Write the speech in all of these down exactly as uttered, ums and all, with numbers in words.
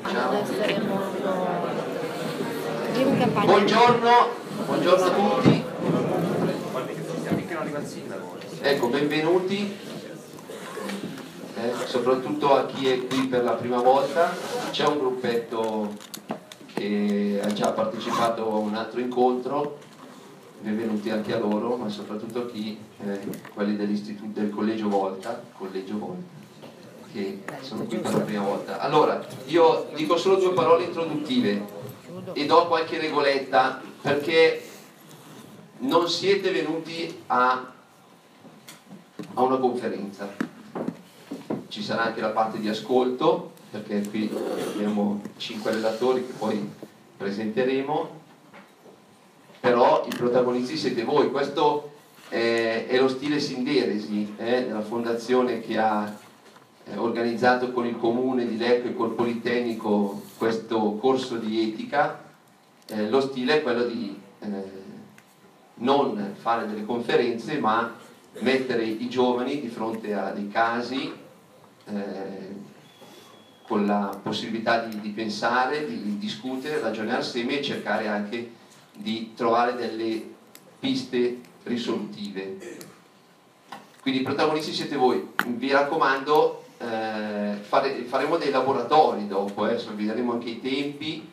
Ciao. Buongiorno, buongiorno a tutti. Ecco, benvenuti, eh, soprattutto a chi è qui per la prima volta. C'è un gruppetto che ha già partecipato a un altro incontro, benvenuti anche a loro, ma soprattutto a chi, eh, quelli dell'istituto del Collegio Volta, Collegio Volta, che sono qui per la prima volta. Allora, io dico solo due parole introduttive e do qualche regoletta, perché non siete venuti a, a una conferenza. Ci sarà anche la parte di ascolto, perché qui abbiamo cinque relatori che poi presenteremo, però i protagonisti siete voi. Questo è, è lo stile Sinderesi, eh, della fondazione che ha eh, organizzato con il comune di Lecco e col Politecnico questo corso di etica. Eh, lo stile è quello di eh, non fare delle conferenze, ma mettere i giovani di fronte a dei casi eh, con la possibilità di, di pensare, di discutere, ragionare assieme e cercare anche di trovare delle piste risolutive. Quindi i protagonisti siete voi. Vi raccomando, eh, fare, faremo dei laboratori dopo, eh, vi daremo anche i tempi.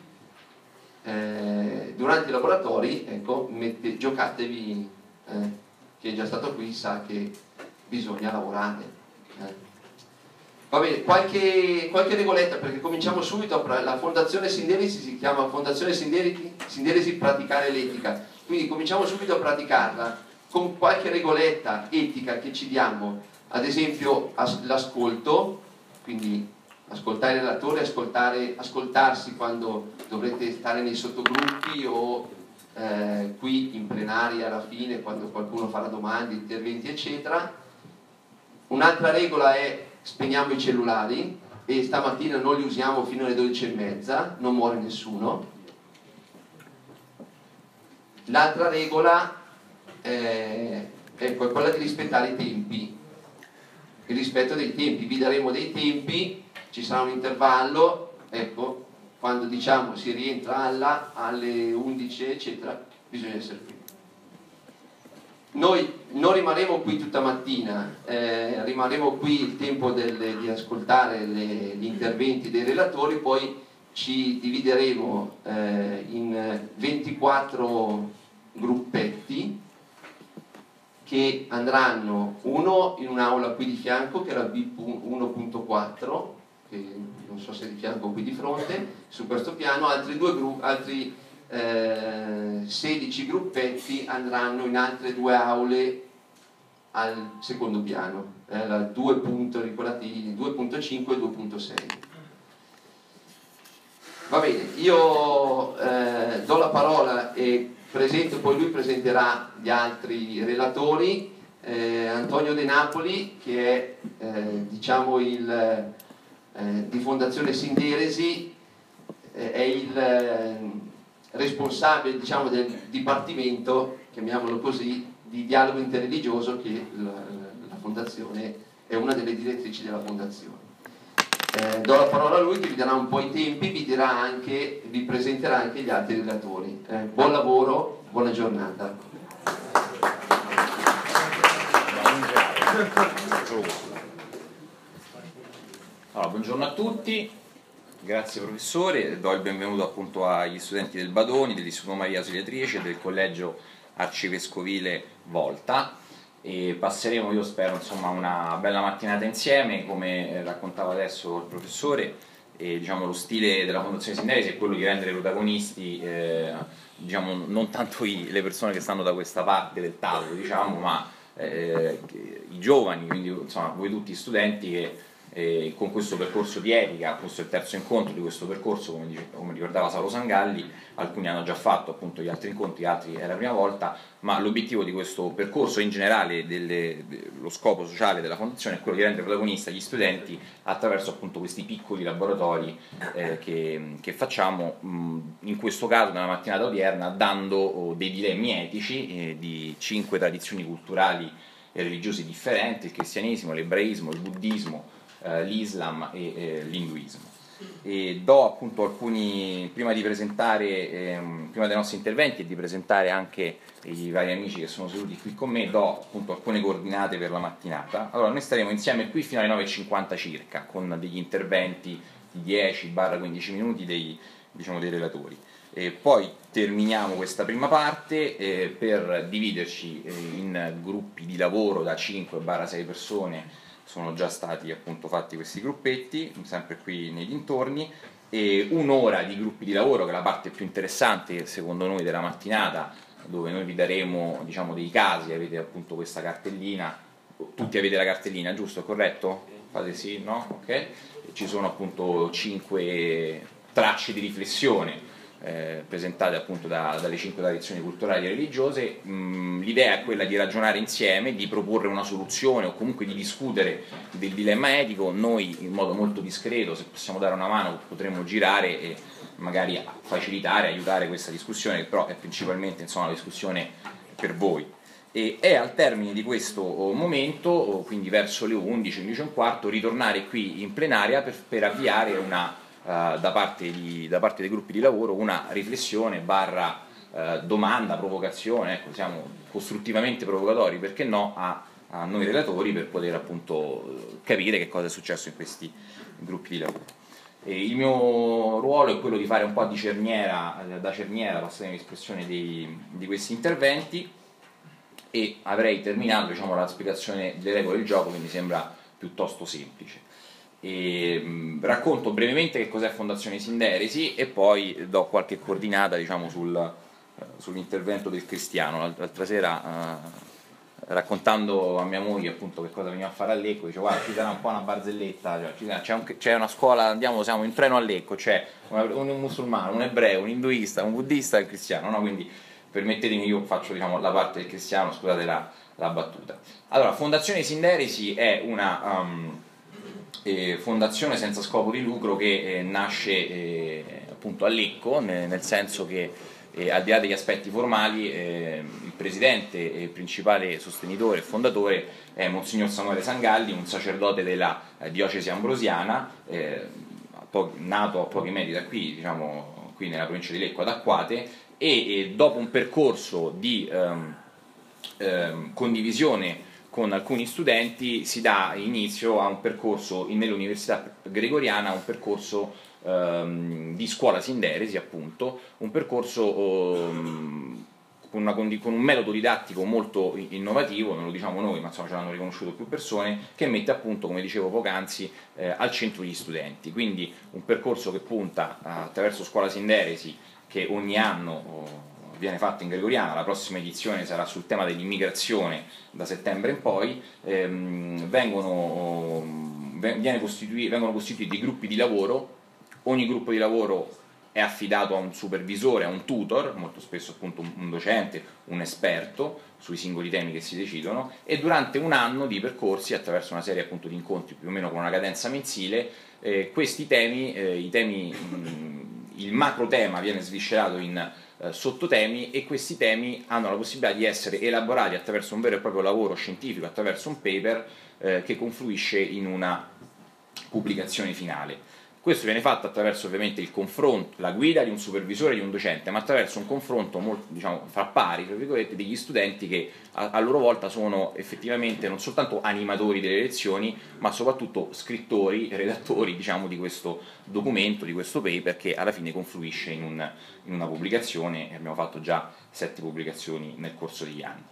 Eh, durante i laboratori, ecco, mette, giocatevi, eh, chi è già stato qui sa che bisogna lavorare. Eh. Va bene, qualche, qualche regoletta, perché cominciamo subito. La fondazione Sinderesi si chiama Fondazione Sinderesi, Sinderesi Praticare l'Etica, quindi cominciamo subito a praticarla con qualche regoletta etica che ci diamo, ad esempio l'ascolto, quindi ascoltare il relatore, ascoltare, ascoltarsi quando dovrete stare nei sottogruppi o eh, qui in plenaria alla fine quando qualcuno farà domande, interventi eccetera. Un'altra regola è: spegniamo i cellulari e stamattina non li usiamo fino alle dodici e mezza, non muore nessuno. L'altra regola eh, è quella di rispettare i tempi, il rispetto dei tempi. Vi daremo dei tempi, ci sarà un intervallo, ecco, quando diciamo si rientra alla, alle undici eccetera, bisogna essere qui. Noi non rimarremo qui tutta mattina, eh, rimarremo qui il tempo delle, di ascoltare le, gli interventi dei relatori, poi ci divideremo eh, in ventiquattro gruppetti che andranno, uno in un'aula qui di fianco che è la B uno punto quattro, che non so se è di fianco o qui di fronte, su questo piano, altri due gruppi, altri eh, sedici gruppetti andranno in altre due aule al secondo piano, eh, la due punto cinque e due punto sei. Va bene, io eh, do la parola e presento, poi lui presenterà gli altri relatori. eh, Antonio De Napoli, che è eh, diciamo il eh, di Fondazione Sinderesi, eh, è il eh, responsabile, diciamo, del dipartimento, chiamiamolo così, di dialogo interreligioso, che la, la fondazione è una delle direttrici della fondazione. Eh, do la parola a lui che vi darà un po' i tempi, vi dirà anche, vi presenterà anche gli altri relatori. Eh, buon lavoro, buona giornata. Allora, buongiorno a tutti, grazie professore, do il benvenuto appunto agli studenti del Badoni, dell'Istituto Maria Ausiliatrice e del Collegio Arcivescovile Volta, e passeremo, io spero, insomma, una bella mattinata insieme. Come raccontava adesso il professore, e, diciamo, lo stile della Fondazione Sinderesi è quello di rendere protagonisti eh, diciamo, non tanto i, le persone che stanno da questa parte del tavolo, diciamo, ma eh, i giovani, quindi insomma voi tutti studenti che eh, con questo percorso di etica, questo è il terzo incontro di questo percorso, come, dice, come ricordava Saulo Sangalli, alcuni hanno già fatto appunto gli altri incontri, altri è la prima volta, ma l'obiettivo di questo percorso in generale, delle, de, lo scopo sociale della Fondazione è quello di rendere protagonista gli studenti attraverso appunto questi piccoli laboratori eh, che, che facciamo, mh, in questo caso nella mattinata odierna, dando oh, dei dilemmi etici eh, di cinque tradizioni culturali e religiose differenti: il cristianesimo, l'ebraismo, il buddismo, l'Islam e eh, l'induismo. e do appunto alcuni, prima di presentare, ehm, prima dei nostri interventi e di presentare anche i vari amici che sono seduti qui con me, do appunto alcune coordinate per la mattinata. Allora, noi staremo insieme qui fino alle nove e cinquanta circa, con degli interventi di dieci quindici minuti dei, diciamo, dei relatori. E poi terminiamo questa prima parte eh, per dividerci eh, in gruppi di lavoro da cinque sei persone. Sono già stati appunto fatti questi gruppetti, sempre qui nei dintorni, e un'ora di gruppi di lavoro, che è la parte più interessante secondo noi della mattinata, dove noi vi daremo, diciamo, dei casi. Avete appunto questa cartellina, tutti avete la cartellina, giusto? Corretto? Fate sì, no? Ok? Ci sono appunto cinque tracce di riflessione Eh, presentate appunto da, dalle cinque tradizioni culturali e religiose. Mm, l'idea è quella di ragionare insieme, di proporre una soluzione o comunque di discutere del dilemma etico. Noi in modo molto discreto, se possiamo dare una mano, potremmo girare e magari facilitare, aiutare questa discussione, che però è principalmente, insomma, una discussione per voi. E è al termine di questo momento, quindi verso le undici, undici e un quarto, ritornare qui in plenaria per, per avviare una Uh, da, parte di, da parte dei gruppi di lavoro una riflessione barra uh, domanda, provocazione, ecco, siamo costruttivamente provocatori, perché no, a, a noi relatori, per poter appunto capire che cosa è successo in questi gruppi di lavoro. E il mio ruolo è quello di fare un po' di cerniera, da cerniera, passatemi l'espressione, di, di questi interventi, e avrei terminato, diciamo, la spiegazione delle regole del gioco, che mi sembra piuttosto semplice. E, mh, racconto brevemente che cos'è Fondazione Sinderesi e poi do qualche coordinata, diciamo, sul, uh, sull'intervento del Cristiano. L'altra sera, uh, raccontando a mia moglie appunto che cosa veniva a fare a Lecco, dice: guarda, ci sarà un po' una barzelletta, cioè, c'è, un, c'è una scuola, andiamo, siamo in treno a Lecco, c'è un, un musulmano, un ebreo, un induista, un buddista e un cristiano, no? Quindi permettetemi, io faccio, diciamo, la parte del cristiano, scusate la, la battuta. Allora, Fondazione Sinderesi è una um, Eh, fondazione senza scopo di lucro che eh, nasce eh, appunto a Lecco, nel, nel senso che eh, al di là degli aspetti formali eh, il presidente e principale sostenitore e fondatore è Monsignor Samuele Sangalli, un sacerdote della eh, diocesi ambrosiana, eh, po- nato a pochi metri da qui, diciamo, qui nella provincia di Lecco ad Acquate, e, e dopo un percorso di ehm, ehm, condivisione con alcuni studenti si dà inizio a un percorso nell'Università Gregoriana, un percorso ehm, di scuola Sinderesi, appunto, un percorso ehm, con, una, con un metodo didattico molto innovativo, non lo diciamo noi, ma insomma ce l'hanno riconosciuto più persone, che mette appunto, come dicevo poc'anzi, eh, al centro gli studenti. Quindi un percorso che punta attraverso Scuola Sinderesi, che ogni anno oh, viene fatto in Gregoriana. La prossima edizione sarà sul tema dell'immigrazione da settembre in poi. ehm, vengono, viene costitui, vengono costituiti dei gruppi di lavoro. Ogni gruppo di lavoro è affidato a un supervisore, a un tutor, molto spesso appunto un docente, un esperto sui singoli temi che si decidono, e durante un anno di percorsi, attraverso una serie appunto di incontri più o meno con una cadenza mensile, eh, questi temi, eh, i temi mh, il macro tema viene sviscerato in eh, sottotemi, e questi temi hanno la possibilità di essere elaborati attraverso un vero e proprio lavoro scientifico, attraverso un paper eh, che confluisce in una pubblicazione finale. Questo viene fatto attraverso ovviamente il confronto, la guida di un supervisore e di un docente, ma attraverso un confronto molto, diciamo, fra pari, tra virgolette, degli studenti, che a, a loro volta sono effettivamente non soltanto animatori delle lezioni, ma soprattutto scrittori, redattori, diciamo, di questo documento, di questo paper, che alla fine confluisce in, un, in una pubblicazione, e abbiamo fatto già sette pubblicazioni nel corso degli anni.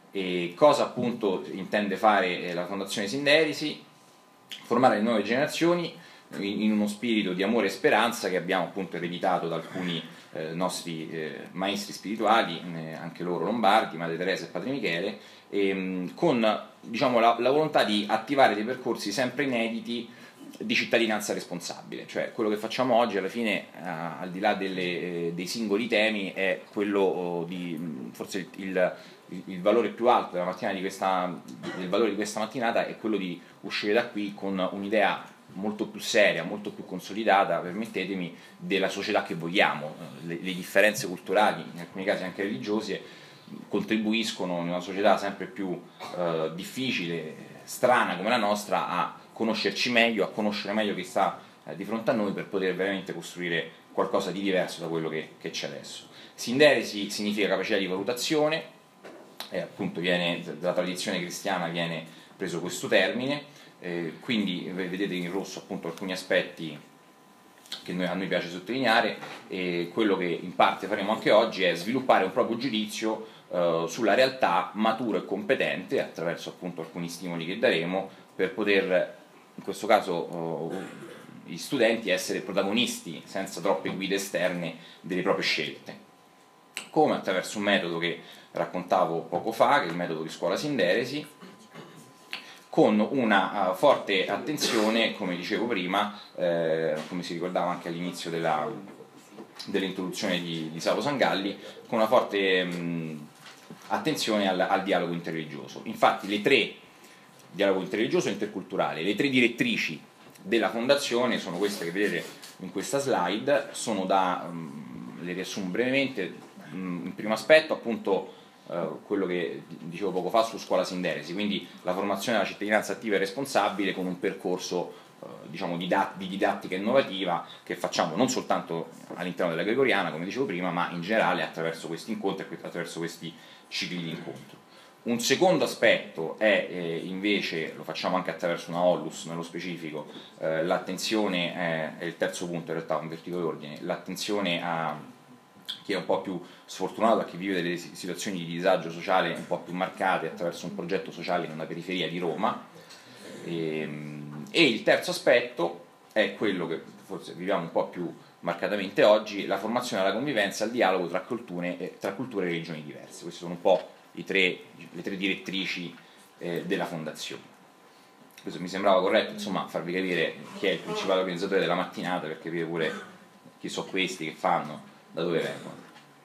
E cosa appunto intende fare la Fondazione Sinderesi? Formare le nuove generazioni in uno spirito di amore e speranza che abbiamo appunto ereditato da alcuni eh, nostri eh, maestri spirituali, eh, anche loro lombardi, Madre Teresa e Padre Michele, e, con, diciamo, la, la volontà di attivare dei percorsi sempre inediti di cittadinanza responsabile. Cioè, quello che facciamo oggi alla fine, eh, al di là delle, eh, dei singoli temi, è quello oh, di forse il, il, il valore più alto della mattina di questa, del valore di questa mattinata è quello di uscire da qui con un'idea molto più seria, molto più consolidata, permettetemi, della società che vogliamo. Le, le differenze culturali, in alcuni casi anche religiose, contribuiscono in una società sempre più eh, difficile, strana come la nostra, a conoscerci meglio, a conoscere meglio chi sta eh, di fronte a noi per poter veramente costruire qualcosa di diverso da quello che, che c'è adesso. Sinderesi significa capacità di valutazione, eh, appunto viene, dalla tradizione cristiana viene preso questo termine, eh, quindi vedete in rosso appunto alcuni aspetti che noi, a noi piace sottolineare, e quello che in parte faremo anche oggi è sviluppare un proprio giudizio eh, sulla realtà maturo e competente attraverso appunto alcuni stimoli che daremo per poter, in questo caso eh, gli studenti, essere protagonisti senza troppe guide esterne delle proprie scelte, come attraverso un metodo che raccontavo poco fa, che è il metodo di scuola Sinderesi, con una uh, forte attenzione, come dicevo prima, eh, come si ricordava anche all'inizio della, dell'introduzione di, di Savo Sangalli, con una forte mh, attenzione al, al dialogo interreligioso. Infatti le tre, dialogo interreligioso e interculturale, le tre direttrici della fondazione sono queste che vedete in questa slide, sono da, mh, le riassumo brevemente, mh, in primo aspetto appunto Uh, quello che dicevo poco fa su scuola Sinderesi, quindi la formazione della cittadinanza attiva e responsabile con un percorso uh, diciamo di, dat- di didattica innovativa che facciamo non soltanto all'interno della Gregoriana, come dicevo prima, ma in generale attraverso questi incontri e attraverso questi cicli di incontro. Un secondo aspetto è eh, invece, lo facciamo anche attraverso una Onlus nello specifico, eh, l'attenzione, è, è il terzo punto in realtà, invertito l'ordine, l'attenzione a chi è un po' più sfortunato, a chi vive delle situazioni di disagio sociale un po' più marcate attraverso un progetto sociale in una periferia di Roma. E, e il terzo aspetto è quello che forse viviamo un po' più marcatamente oggi, la formazione alla convivenza, al dialogo tra culture e, tra culture e religioni diverse. Queste sono un po' i tre, le tre direttrici eh, della fondazione. Questo mi sembrava corretto, insomma, farvi capire chi è il principale organizzatore della mattinata, per capire pure chi sono questi, che fanno, da dove vengono.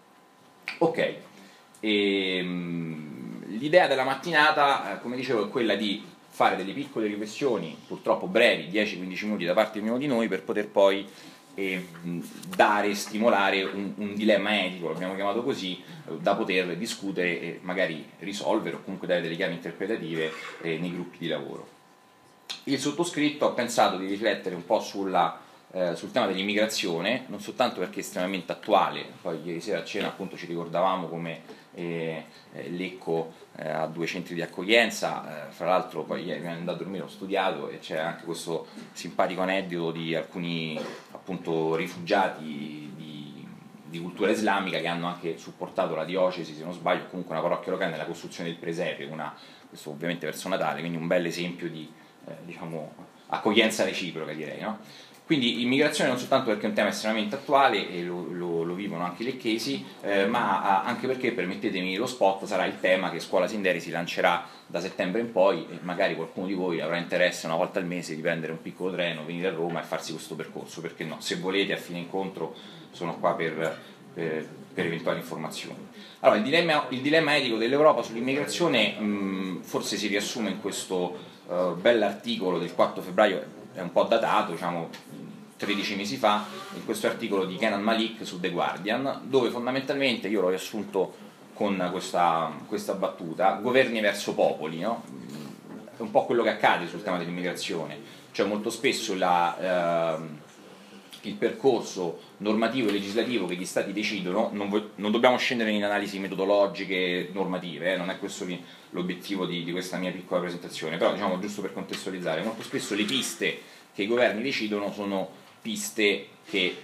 Ok, e, um, l'idea della mattinata, eh, come dicevo, è quella di fare delle piccole riflessioni, purtroppo brevi, dieci quindici minuti da parte di ognuno di noi, per poter poi eh, dare e stimolare un, un dilemma etico, l'abbiamo chiamato così, eh, da poter discutere e magari risolvere o comunque dare delle chiavi interpretative eh, nei gruppi di lavoro. Il sottoscritto ha pensato di riflettere un po' sulla Eh, sul tema dell'immigrazione, non soltanto perché è estremamente attuale, poi ieri sera a cena appunto ci ricordavamo come eh, eh, Lecco eh, ha due centri di accoglienza, eh, fra l'altro poi ieri mi andato a dormire, ho studiato e c'è anche questo simpatico aneddoto di alcuni appunto rifugiati di, di cultura islamica che hanno anche supportato la diocesi, se non sbaglio, comunque una parrocchia locale nella costruzione del presepe, una, questo ovviamente verso Natale, quindi un bel esempio di eh, diciamo accoglienza reciproca, direi, no? Quindi immigrazione non soltanto perché è un tema estremamente attuale e lo, lo, lo vivono anche i lecchesi, eh, ma anche perché, permettetemi lo spot, sarà il tema che Scuola Sinderesi lancerà da settembre in poi, e magari qualcuno di voi avrà interesse una volta al mese di prendere un piccolo treno, venire a Roma e farsi questo percorso, perché no, se volete a fine incontro sono qua per, per, per eventuali informazioni. Allora, il dilemma, il dilemma etico dell'Europa sull'immigrazione mh, forse si riassume in questo uh, bell'articolo del quattro febbraio, è un po' datato, diciamo tredici mesi fa, in questo articolo di Kenan Malik su The Guardian, dove fondamentalmente, io l'ho riassunto con questa, questa battuta, governi verso popoli, no? È un po' quello che accade sul tema dell'immigrazione, cioè molto spesso la, eh, il percorso normativo e legislativo che gli stati decidono, non, non dobbiamo scendere in analisi metodologiche normative, eh, non è questo l'obiettivo di, di questa mia piccola presentazione, però diciamo giusto per contestualizzare, molto spesso le piste che i governi decidono sono piste che,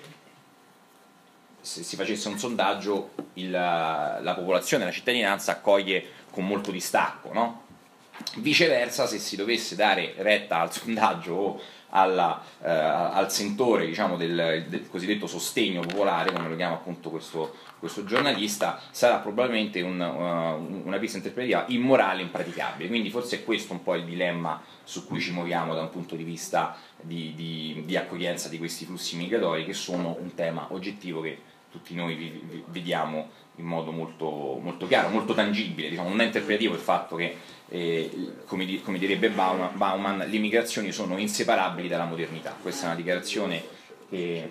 se si facesse un sondaggio, il, la popolazione, la cittadinanza accoglie con molto distacco, no? Viceversa, se si dovesse dare retta al sondaggio o alla, eh, al sentore, diciamo, del, del cosiddetto sostegno popolare, come lo chiama appunto questo, questo giornalista, sarà probabilmente un, uh, una pista interpretativa immorale e impraticabile. Quindi forse è questo un po' il dilemma su cui ci muoviamo da un punto di vista di, di, di accoglienza di questi flussi migratori, che sono un tema oggettivo che tutti noi vi, vi, vediamo in modo molto, molto chiaro, molto tangibile. Diciamo, non è interpretativo il fatto che, eh, come, di, come direbbe Bauman, Bauman, le migrazioni sono inseparabili dalla modernità. Questa è una dichiarazione che,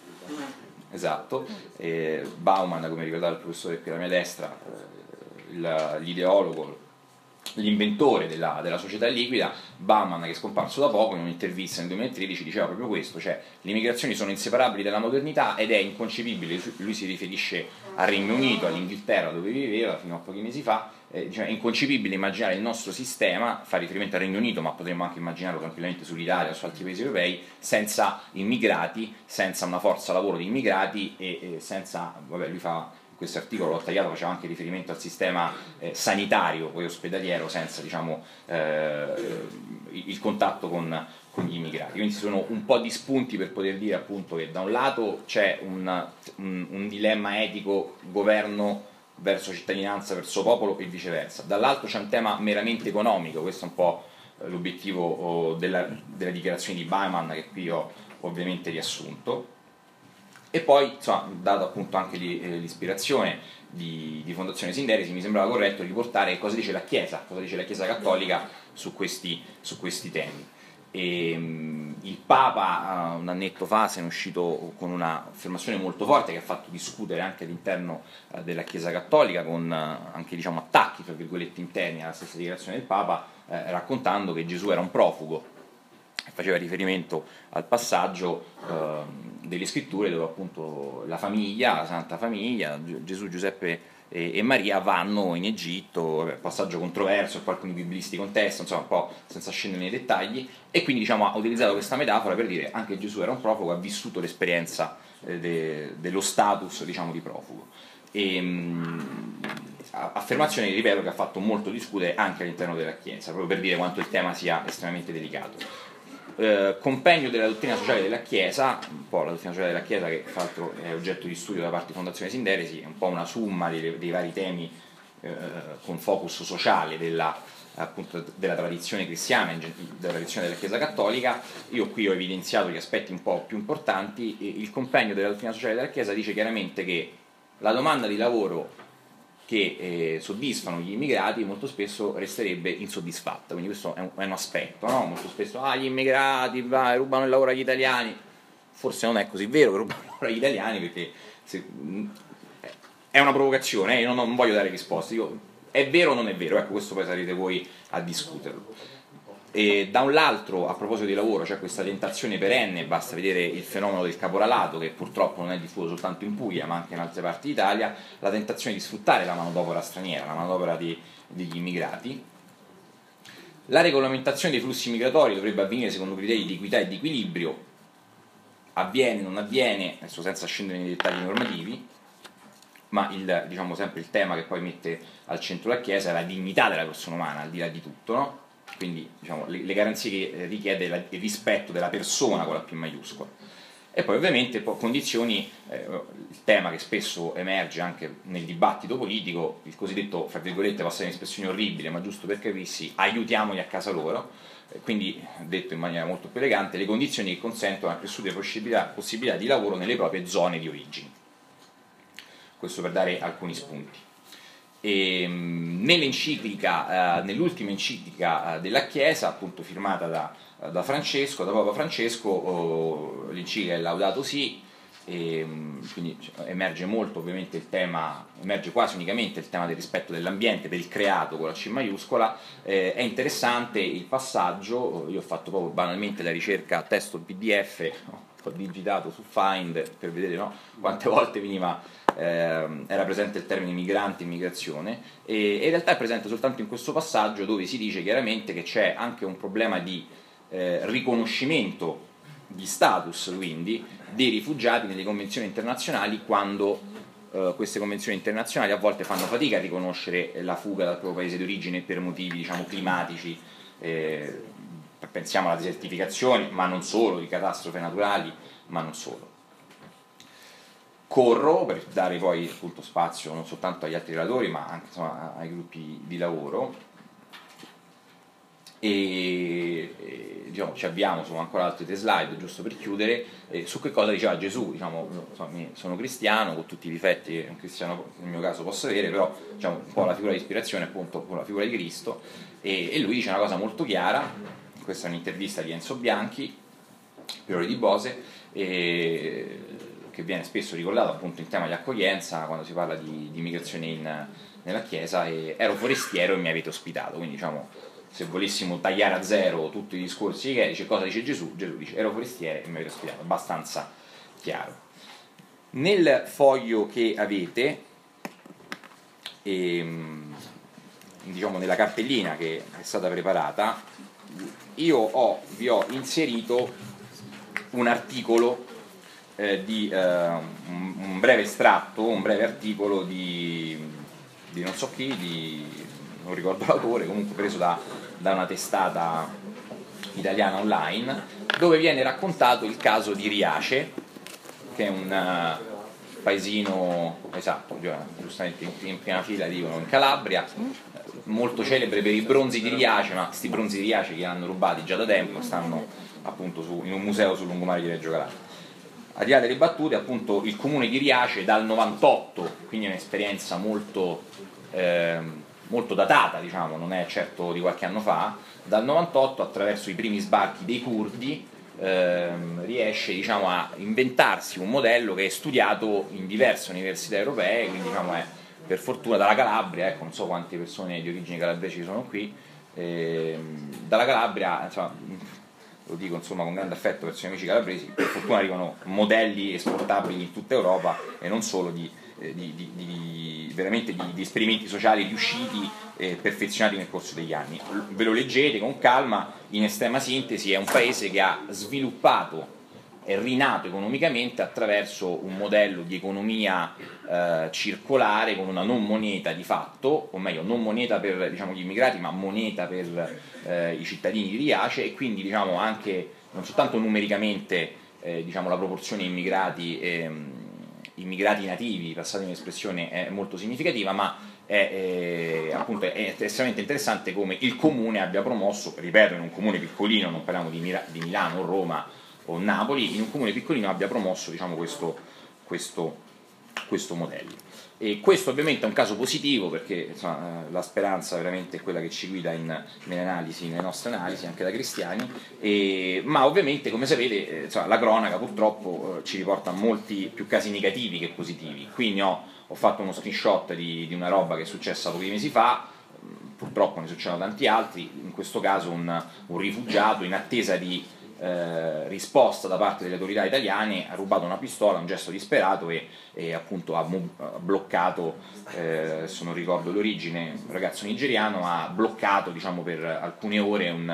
esatto, eh, Bauman, come ricordava il professore qui alla mia destra, eh, il, l'ideologo, l'inventore della, della società liquida, Bauman, che è scomparso da poco, in un'intervista nel duemilatredici diceva proprio questo, cioè le migrazioni sono inseparabili dalla modernità ed è inconcepibile, lui si riferisce al Regno Unito, all'Inghilterra dove viveva fino a pochi mesi fa, eh, diciamo, è inconcepibile immaginare il nostro sistema, fa riferimento al Regno Unito ma potremmo anche immaginarlo tranquillamente sull'Italia o su altri paesi europei, senza immigrati, senza una forza lavoro di immigrati e, e senza, vabbè lui fa questo articolo l'ho tagliato, faceva anche riferimento al sistema eh, sanitario, poi ospedaliero, senza diciamo, eh, il contatto con, con gli immigrati. Quindi ci sono un po' di spunti per poter dire appunto che da un lato c'è un, un, un dilemma etico governo verso cittadinanza, verso popolo e viceversa, dall'altro c'è un tema meramente economico, questo è un po' l'obiettivo della, della dichiarazione di Bauman che qui ho ovviamente riassunto. E poi, insomma, dato appunto anche l'ispirazione di, di Fondazione Sinderesi, mi sembrava corretto riportare cosa dice la Chiesa, cosa dice la Chiesa Cattolica su questi, su questi temi. E, um, il Papa uh, un annetto fa se ne è uscito con un'affermazione molto forte che ha fatto discutere anche all'interno uh, della Chiesa Cattolica, con uh, anche diciamo, attacchi tra virgolette interni alla stessa dichiarazione del Papa, uh, raccontando che Gesù era un profugo. Faceva riferimento al passaggio eh, delle scritture dove appunto la famiglia, la Santa Famiglia, Gesù, Giuseppe e, e Maria vanno in Egitto, vabbè, passaggio controverso, alcuni biblisti contestano, insomma un po' senza scendere nei dettagli, e quindi diciamo, ha utilizzato questa metafora per dire anche Gesù era un profugo, ha vissuto l'esperienza eh, de, dello status diciamo, di profugo. E, mh, affermazione, ripeto, che ha fatto molto discutere anche all'interno della Chiesa, proprio per dire quanto il tema sia estremamente delicato. Eh, compendio della dottrina sociale della Chiesa, un po' la dottrina sociale della Chiesa che tra l'altro è oggetto di studio da parte di Fondazione Sinderesi, è un po' una somma dei, dei vari temi eh, con focus sociale della, appunto, della tradizione cristiana, della tradizione della Chiesa Cattolica. Io qui ho evidenziato gli aspetti un po' più importanti. Il compendio della dottrina sociale della Chiesa dice chiaramente che la domanda di lavoro che eh, soddisfano gli immigrati molto spesso resterebbe insoddisfatta, quindi questo è un, è un aspetto, no? Molto spesso ah, gli immigrati vai, rubano il lavoro agli italiani, forse non è così vero che rubano il lavoro agli italiani, perché se, mh, è una provocazione, eh? Io non, non voglio dare risposte, io, è vero o non è vero, ecco questo poi sarete voi a discuterlo. E da un lato, a proposito di lavoro, c'è questa tentazione perenne, basta vedere il fenomeno del caporalato, che purtroppo non è diffuso soltanto in Puglia ma anche in altre parti d'Italia, la tentazione di sfruttare la manodopera straniera, la manodopera di, degli immigrati. La regolamentazione dei flussi migratori dovrebbe avvenire secondo criteri di equità e di equilibrio, avviene, non avviene, adesso senza scendere nei dettagli normativi, ma il, diciamo sempre il tema che poi mette al centro la Chiesa è la dignità della persona umana, al di là di tutto, no? Quindi diciamo, le, le garanzie che richiede la, il rispetto della persona con la P maiuscola. E poi ovviamente poi, condizioni, eh, il tema che spesso emerge anche nel dibattito politico, il cosiddetto, fra virgolette, passare un'espressione orribile, ma giusto per capirsi, aiutiamoli a casa loro, eh, quindi detto in maniera molto più elegante, le condizioni che consentono la cresciute possibilità, possibilità di lavoro nelle proprie zone di origine. Questo per dare alcuni spunti. E, nell'enciclica, eh, nell'ultima enciclica della Chiesa, appunto firmata da, da Francesco, da Papa Francesco, oh, l'enciclica è Laudato Si, e, quindi emerge molto ovviamente il tema, emerge quasi unicamente il tema del rispetto dell'ambiente, del creato con la C maiuscola. Eh, è interessante il passaggio, io ho fatto proprio banalmente la ricerca a testo P D F, ho digitato su Find per vedere no, quante volte veniva Eh, era presente il termine migranti e immigrazione, e, e in realtà è presente soltanto in questo passaggio dove si dice chiaramente che c'è anche un problema di eh, riconoscimento di status quindi dei rifugiati nelle convenzioni internazionali, quando eh, queste convenzioni internazionali a volte fanno fatica a riconoscere la fuga dal proprio paese d'origine per motivi diciamo climatici, eh, pensiamo alla desertificazione, ma non solo, di catastrofi naturali, ma non solo. Corro per dare poi appunto spazio non soltanto agli altri relatori ma anche insomma, ai gruppi di lavoro, e, e diciamo, ci abbiamo insomma, ancora altre tre slide giusto per chiudere, eh, su che cosa diceva Gesù. Diciamo, insomma, sono cristiano con tutti i difetti che un cristiano nel mio caso possa avere, però diciamo, un po' la figura di ispirazione è appunto con la figura di Cristo, e, e lui dice una cosa molto chiara. Questa è un'intervista di Enzo Bianchi, Priore di Bose, e che viene spesso ricordato appunto in tema di accoglienza quando si parla di, di immigrazione in, nella Chiesa, e ero forestiero e mi avete ospitato, quindi diciamo se volessimo tagliare a zero tutti i discorsi che dice cosa dice Gesù, Gesù dice ero forestiere e mi avete ospitato, abbastanza chiaro. Nel foglio che avete, ehm, diciamo nella cartellina che è stata preparata, io ho, vi ho inserito un articolo eh, di eh, un, un breve estratto, un breve articolo di, di non so chi, di, non ricordo l'autore, comunque preso da, da una testata italiana online, dove viene raccontato il caso di Riace, che è un uh, paesino, esatto, giustamente in, in prima fila dicono in Calabria, molto celebre per i bronzi di Riace, ma questi bronzi di Riace che hanno rubati già da tempo, stanno appunto su, in un museo sul lungomare di Reggio Calabria. Al di là delle battute, appunto il comune di Riace dal novantotto, quindi è un'esperienza molto, eh, molto datata, diciamo, non è certo di qualche anno fa, dal novantotto attraverso i primi sbarchi dei curdi ehm, riesce, diciamo, a inventarsi un modello che è studiato in diverse università europee, quindi diciamo è per fortuna dalla Calabria, ecco, non so quante persone di origine calabrese ci sono qui, ehm, dalla Calabria, insomma, lo dico insomma con grande affetto verso i miei amici calabresi, per fortuna arrivano modelli esportabili in tutta Europa e non solo di, eh, di, di, di veramente di, di esperimenti sociali riusciti e eh, perfezionati nel corso degli anni. Ve lo leggete con calma, in estrema sintesi è un paese che ha sviluppato, è rinato economicamente attraverso un modello di economia eh, circolare con una non moneta di fatto, o meglio non moneta per, diciamo, gli immigrati, ma moneta per eh, i cittadini di Riace, e quindi diciamo anche non soltanto numericamente eh, diciamo, la proporzione immigrati, eh, immigrati nativi, passatemi l'espressione, è molto significativa, ma è, è, appunto, è estremamente interessante come il comune abbia promosso, ripeto, in un comune piccolino, non parliamo di, Mira, di Milano o Roma o Napoli, in un comune piccolino abbia promosso, diciamo, questo, questo, questo modello. E questo ovviamente è un caso positivo perché insomma, la speranza veramente è quella che ci guida in, nelle analisi, nelle nostre analisi anche da cristiani, e, ma ovviamente come sapete insomma, la cronaca purtroppo eh, ci riporta molti più casi negativi che positivi. Qui ho, ho fatto uno screenshot di, di una roba che è successa pochi mesi fa, purtroppo ne succedono tanti altri, in questo caso un, un rifugiato in attesa di Eh, risposta da parte delle autorità italiane ha rubato una pistola, un gesto disperato, e, e appunto ha, ha bloccato, eh, se non ricordo l'origine, un ragazzo nigeriano ha bloccato, diciamo, per alcune ore un,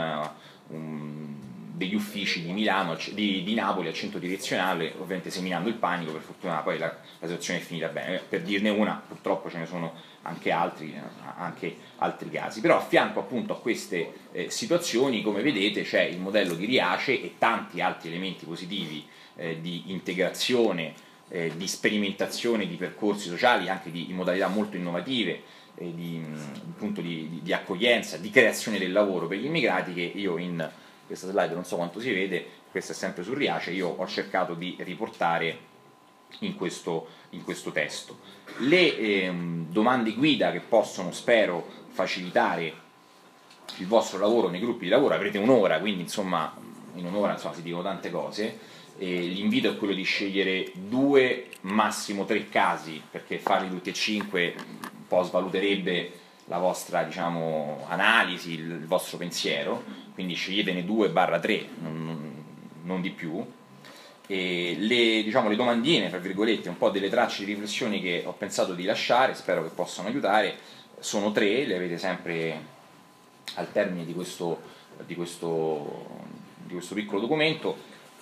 un, degli uffici di Milano, di, di Napoli al centro direzionale, ovviamente seminando il panico. Per fortuna poi la, la situazione è finita bene, per dirne una, purtroppo ce ne sono anche altri, anche altri casi. Però a fianco appunto a queste eh, situazioni, come vedete, c'è il modello di Riace e tanti altri elementi positivi eh, di integrazione, eh, di sperimentazione di percorsi sociali, anche di, in modalità molto innovative, eh, di, appunto di, di, di accoglienza, di creazione del lavoro per gli immigrati, che io in questa slide non so quanto si vede, questa è sempre su Riace, io ho cercato di riportare in questo, in questo testo. Le ehm, domande guida che possono, spero, facilitare il vostro lavoro nei gruppi di lavoro, avrete un'ora, quindi insomma in un'ora insomma, si dicono tante cose, e l'invito è quello di scegliere due, massimo tre casi, perché farli tutti e cinque un po' svaluterebbe la vostra, diciamo, analisi, il vostro pensiero, quindi sceglietene due barra tre, non, non di più. E le, diciamo, le domandine, tra virgolette, un po' delle tracce di riflessioni che ho pensato di lasciare, spero che possano aiutare, sono tre, le avete sempre al termine di questo, di questo, di questo piccolo documento.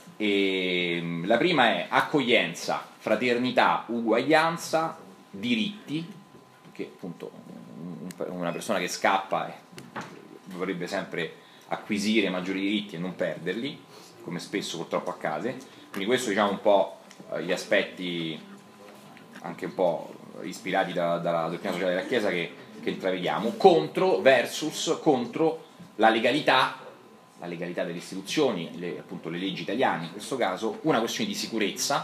E la prima è accoglienza, fraternità, uguaglianza, diritti, perché appunto una persona che scappa vorrebbe sempre acquisire maggiori diritti e non perderli, come spesso purtroppo accade. Quindi questo, diciamo, un po' gli aspetti anche un po' ispirati da, dalla dottrina sociale della Chiesa che, che intravediamo, contro, versus, contro la legalità, la legalità delle istituzioni, le, appunto le leggi italiane in questo caso, una questione di sicurezza,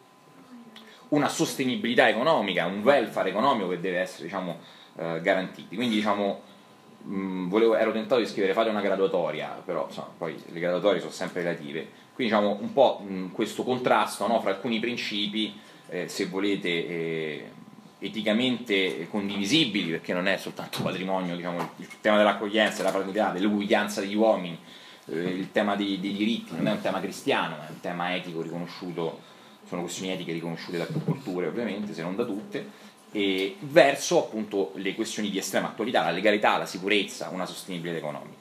una sostenibilità economica, un welfare economico che deve essere, diciamo, eh, garantiti. Quindi, diciamo, mh, volevo, ero tentato di scrivere fate una graduatoria, però insomma, poi le graduatorie sono sempre relative. Quindi diciamo un po' mh, questo contrasto, no, fra alcuni principi, eh, se volete, eh, eticamente condivisibili, perché non è soltanto patrimonio, diciamo, il tema dell'accoglienza, della fraternità, dell'uguaglianza degli uomini, eh, il tema dei, dei diritti non è un tema cristiano, è un tema etico riconosciuto, sono questioni etiche riconosciute da più culture ovviamente, se non da tutte, e verso appunto le questioni di estrema attualità, la legalità, la sicurezza, una sostenibilità economica.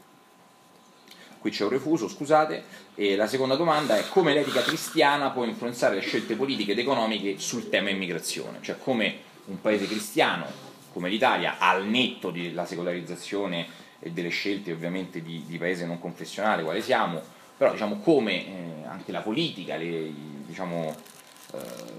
Qui c'è un refuso, scusate, e la seconda domanda è come l'etica cristiana può influenzare le scelte politiche ed economiche sul tema immigrazione, cioè come un paese cristiano come l'Italia, al netto della secolarizzazione e delle scelte ovviamente di, di paese non confessionale quale siamo, però diciamo come eh, anche la politica, le, diciamo, eh,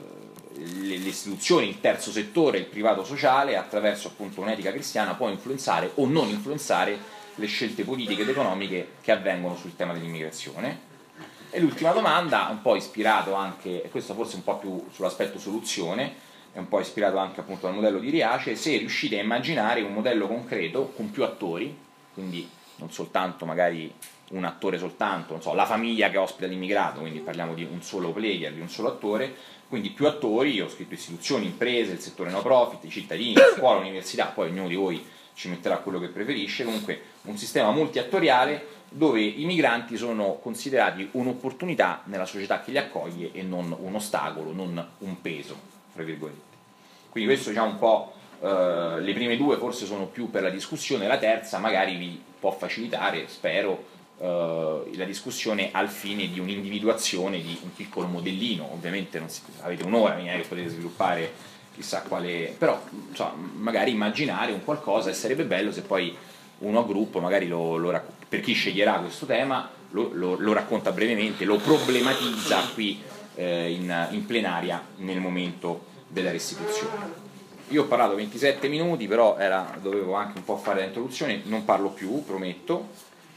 le, le istituzioni, il terzo settore, il privato sociale, attraverso appunto un'etica cristiana può influenzare o non influenzare le scelte politiche ed economiche che avvengono sul tema dell'immigrazione. E l'ultima domanda, un po' ispirato anche, e questo forse un po' più sull'aspetto soluzione, è un po' ispirato anche appunto dal modello di Riace, se riuscite a immaginare un modello concreto con più attori, quindi non soltanto magari un attore soltanto, non so, la famiglia che ospita l'immigrato, quindi parliamo di un solo player, di un solo attore, quindi più attori, io ho scritto istituzioni, imprese, il settore no profit, i cittadini, scuola, università, poi ognuno di voi ci metterà quello che preferisce, comunque un sistema multiattoriale dove i migranti sono considerati un'opportunità nella società che li accoglie e non un ostacolo, non un peso, fra virgolette. Quindi questo diciamo un po', eh, le prime due forse sono più per la discussione, la terza magari vi può facilitare, spero, eh, la discussione al fine di un'individuazione di un piccolo modellino, ovviamente non si, avete un'ora che potete sviluppare chissà quale, però insomma, magari immaginare un qualcosa, e sarebbe bello se poi uno a gruppo magari lo, lo per chi sceglierà questo tema lo, lo, lo racconta brevemente, lo problematizza qui eh, in, in plenaria nel momento della restituzione. Io ho parlato ventisette minuti, però era, dovevo anche un po' fare l'introduzione, non parlo più, prometto,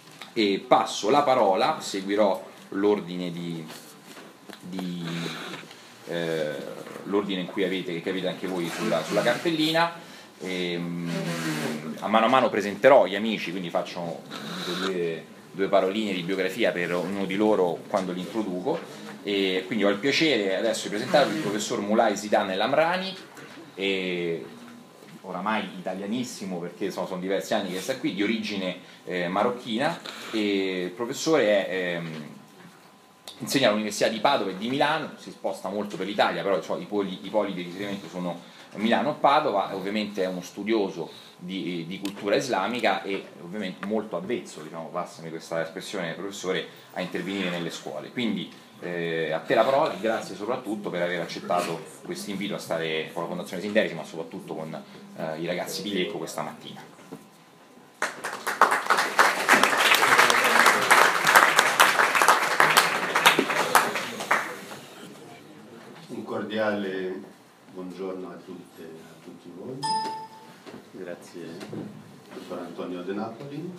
e passo la parola, seguirò l'ordine di, di eh, l'ordine in cui avete, che avete anche voi sulla, sulla cartellina, e, a mano a mano presenterò gli amici, quindi faccio due, due paroline di biografia per ognuno di loro quando li introduco, e quindi ho il piacere adesso di presentarvi il professor Moulay Zidan El Amrani, e oramai italianissimo perché sono, sono diversi anni che sta qui, di origine eh, marocchina, e il professore è, ehm, insegna all'Università di Padova e di Milano, si sposta molto per l'Italia, però cioè, i, poli, i poli di riferimento sono Milano e Padova, ovviamente è uno studioso di, di cultura islamica e ovviamente molto avvezzo, diciamo, passami questa espressione professore, a intervenire nelle scuole. Quindi eh, a te la parola e grazie soprattutto per aver accettato questo invito a stare con la Fondazione Sinderici, ma soprattutto con eh, i ragazzi di Lecco questa mattina. Un cordiale buongiorno a tutte e a tutti voi. Grazie dottor Antonio De Napoli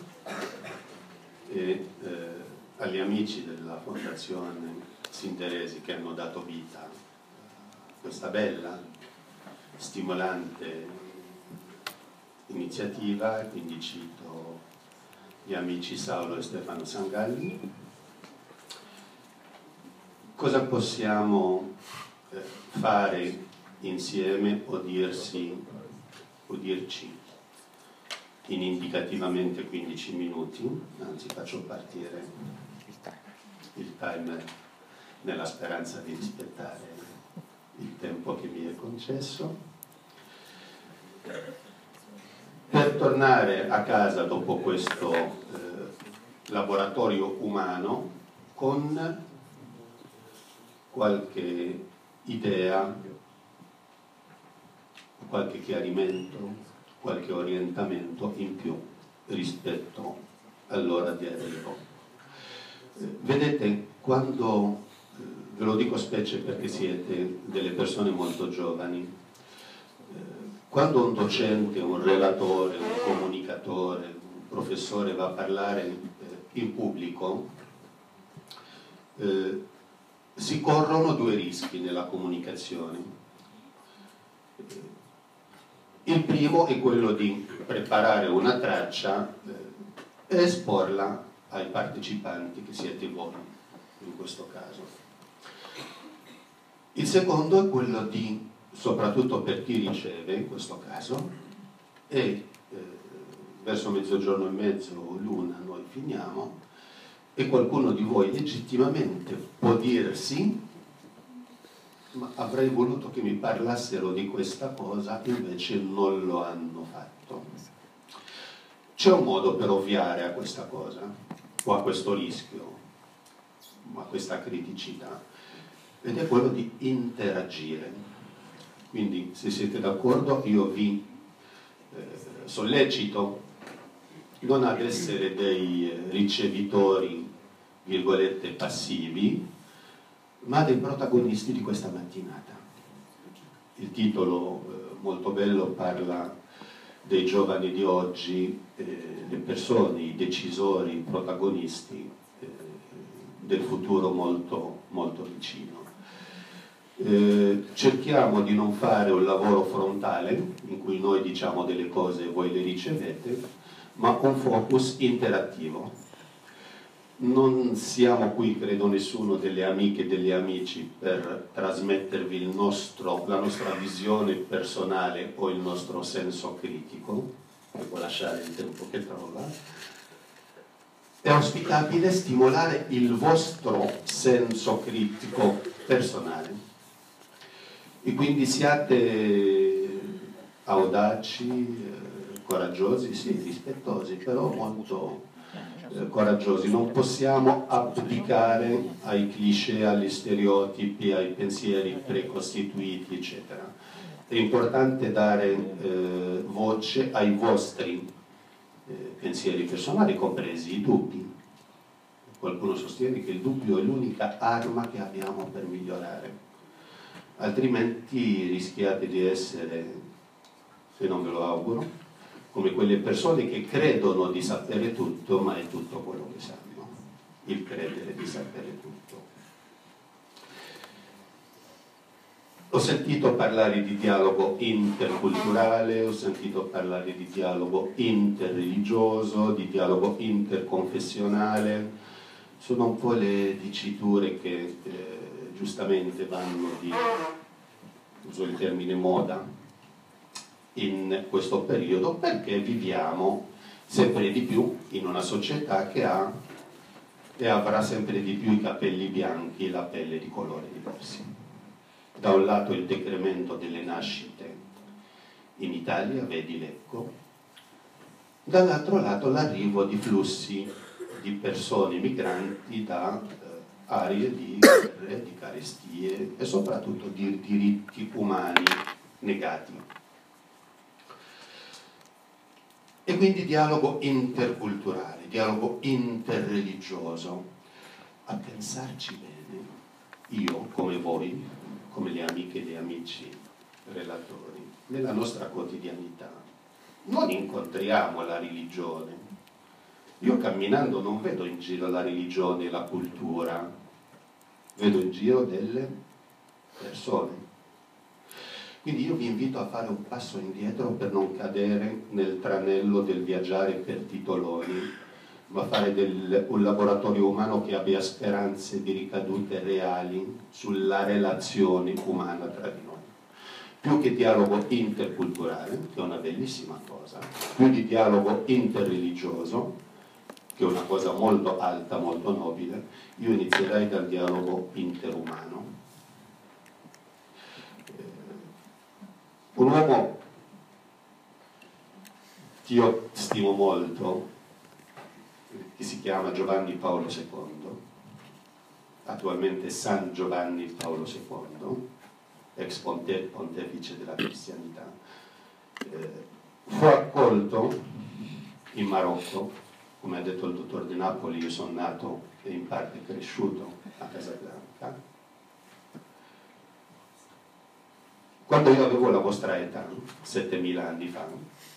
e eh, agli amici della Fondazione Sinderesi che hanno dato vita a questa bella, stimolante iniziativa, e quindi cito gli amici Saulo e Stefano Sangalli. Cosa possiamo eh, fare insieme o dirsi o dirci in indicativamente quindici minuti, anzi faccio partire il timer nella speranza di rispettare il tempo che mi è concesso, per tornare a casa dopo questo eh, laboratorio umano con qualche idea, qualche chiarimento, qualche orientamento in più rispetto all'ora di arrivo. Vedete, quando, ve lo dico specie perché siete delle persone molto giovani, quando un docente, un relatore, un comunicatore, un professore va a parlare in pubblico, eh, si corrono due rischi nella comunicazione. Il primo è quello di preparare una traccia eh, e esporla ai partecipanti che siete voi, in questo caso. Il secondo è quello di, soprattutto per chi riceve in questo caso, e eh, verso mezzogiorno e mezzo o l'una noi finiamo, e qualcuno di voi legittimamente può dirsi: ma avrei voluto che mi parlassero di questa cosa, invece non lo hanno fatto. C'è un modo per ovviare a questa cosa, o a questo rischio, a questa criticità, ed è quello di interagire. Quindi, se siete d'accordo, io vi eh, sollecito non ad essere dei ricevitori, virgolette, passivi, ma dei protagonisti di questa mattinata. Il titolo eh, molto bello parla dei giovani di oggi, eh, le persone, i decisori, i protagonisti eh, del futuro molto, molto vicino. Eh, cerchiamo di non fare un lavoro frontale in cui noi diciamo delle cose e voi le ricevete, ma un focus interattivo. Non siamo qui, credo, nessuno delle amiche e degli amici per trasmettervi il nostro, la nostra visione personale o il nostro senso critico, che può lasciare il tempo che trova. È auspicabile stimolare il vostro senso critico personale, e quindi siate audaci, eh, coraggiosi, sì, rispettosi, però molto coraggiosi. Non possiamo abdicare ai cliché, agli stereotipi, ai pensieri precostituiti, eccetera. È importante dare eh, voce ai vostri eh, pensieri personali, compresi i dubbi. Qualcuno sostiene che il dubbio è l'unica arma che abbiamo per migliorare, altrimenti rischiate di essere, se non ve lo auguro, come quelle persone che credono di sapere tutto, ma è tutto quello che sanno, il credere di sapere tutto. Ho sentito parlare di dialogo interculturale, ho sentito parlare di dialogo interreligioso, di dialogo interconfessionale. Sono un po' le diciture che eh, giustamente vanno di, uso il termine moda, in questo periodo, perché viviamo sempre di più in una società che ha e avrà sempre di più i capelli bianchi e la pelle di colori diversi. Da un lato il decremento delle nascite in Italia, vedi Lecco, dall'altro lato l'arrivo di flussi di persone migranti da eh, aree di guerre, di carestie e soprattutto di diritti umani negati. E quindi dialogo interculturale, dialogo interreligioso. A pensarci bene, io come voi, come le amiche e gli amici relatori, nella nostra quotidianità non incontriamo la religione. Io camminando non vedo in giro la religione e la cultura, vedo in giro delle persone. Quindi io vi invito a fare un passo indietro per non cadere nel tranello del viaggiare per titoloni, ma fare del, un laboratorio umano che abbia speranze di ricadute reali sulla relazione umana tra di noi. Più che dialogo interculturale, che è una bellissima cosa, più di dialogo interreligioso, che è una cosa molto alta, molto nobile, io inizierei dal dialogo interumano. Un uomo che io stimo molto, che si chiama Giovanni Paolo secondo, attualmente San Giovanni Paolo secondo, ex pontefice della cristianità, eh, fu accolto in Marocco, come ha detto il dottor De Napoli. Io sono nato e in parte cresciuto a Casablanca. Quando io avevo la vostra età, settemila anni fa,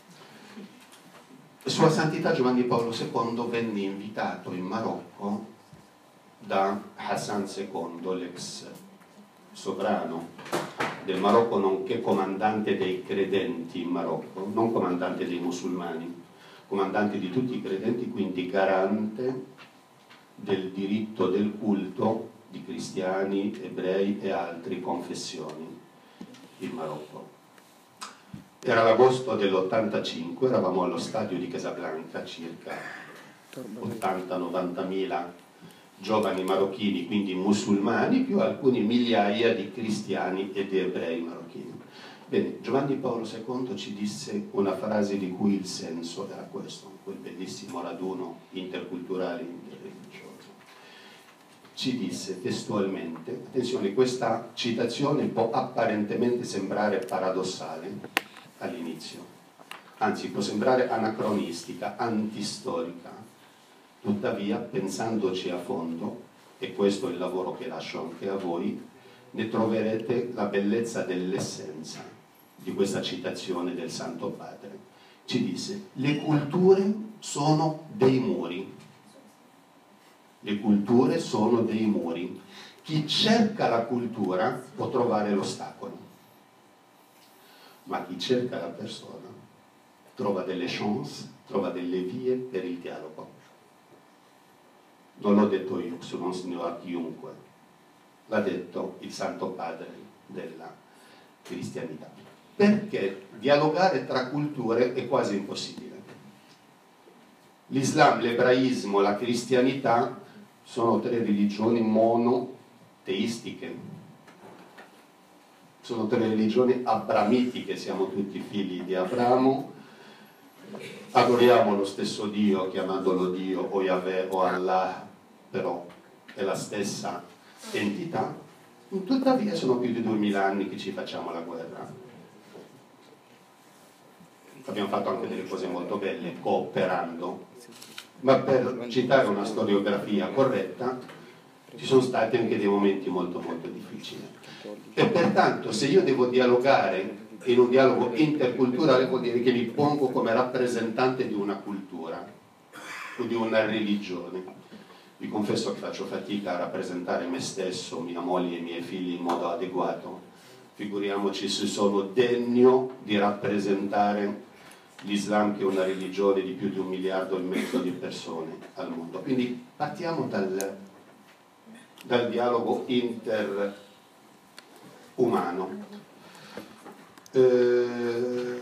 Sua Santità Giovanni Paolo secondo venne invitato in Marocco da Hassan secondo, l'ex sovrano del Marocco, nonché comandante dei credenti in Marocco, non comandante dei musulmani, comandante di tutti i credenti, quindi garante del diritto del culto di cristiani, ebrei e altre confessioni in Marocco. Era l'agosto dell'ottantacinque, eravamo allo stadio di Casablanca, circa ottanta novantamila giovani marocchini, quindi musulmani, più alcune migliaia di cristiani e di ebrei marocchini. Bene, Giovanni Paolo secondo ci disse una frase di cui il senso era questo, quel bellissimo raduno interculturale interreligioso. Ci disse testualmente, attenzione, questa citazione può apparentemente sembrare paradossale all'inizio, anzi può sembrare anacronistica, antistorica, tuttavia pensandoci a fondo, e questo è il lavoro che lascio anche a voi, ne troverete la bellezza dell'essenza di questa citazione del Santo Padre. Ci disse: le culture sono dei muri. Le culture sono dei muri. Chi cerca la cultura può trovare l'ostacolo, ma chi cerca la persona trova delle chance, trova delle vie per il dialogo. Non l'ho detto io, sono un signore a chiunque, l'ha detto il Santo Padre della cristianità. Perché dialogare tra culture è quasi impossibile. L'Islam, l'ebraismo, la cristianità sono tre religioni monoteistiche, sono tre religioni abramitiche, siamo tutti figli di Abramo, adoriamo lo stesso Dio chiamandolo Dio o Yahweh o Allah, però è la stessa entità. Tuttavia sono più di duemila anni che ci facciamo la guerra. Abbiamo fatto anche delle cose molto belle cooperando, ma per citare una storiografia corretta ci sono stati anche dei momenti molto molto difficili, e pertanto se io devo dialogare in un dialogo interculturale vuol dire che mi pongo come rappresentante di una cultura o di una religione. Vi confesso che faccio fatica a rappresentare me stesso, mia moglie e i miei figli in modo adeguato, figuriamoci se sono degno di rappresentare l'Islam, che è una religione di più di un miliardo e mezzo di persone al mondo. Quindi partiamo dal, dal dialogo interumano. Eh,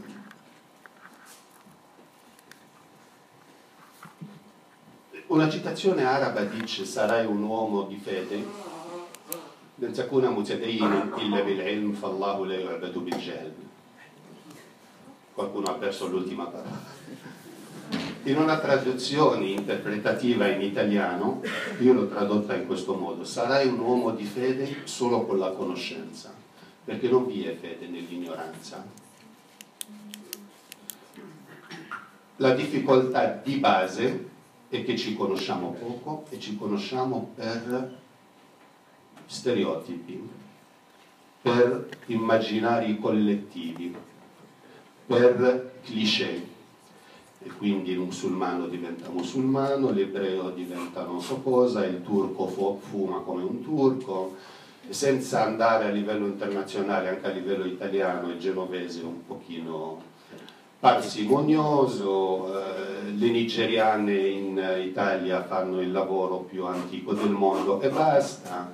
una citazione araba dice: sarai un uomo di fede, ben takuna mutadayyinan illa bil-ilm fallahu la yu'badu bil-jahl. Qualcuno ha perso l'ultima parola. In una traduzione interpretativa in italiano io l'ho tradotta in questo modo: sarai un uomo di fede solo con la conoscenza, perché non vi è fede nell'ignoranza. La difficoltà di base è che ci conosciamo poco e ci conosciamo per stereotipi, per immaginari collettivi, per cliché. E quindi il musulmano diventa musulmano, l'ebreo diventa non so cosa, il turco fuma come un turco, senza andare a livello internazionale, anche a livello italiano, il genovese è un pochino parsimonioso, eh, le nigeriane in Italia fanno il lavoro più antico del mondo e basta.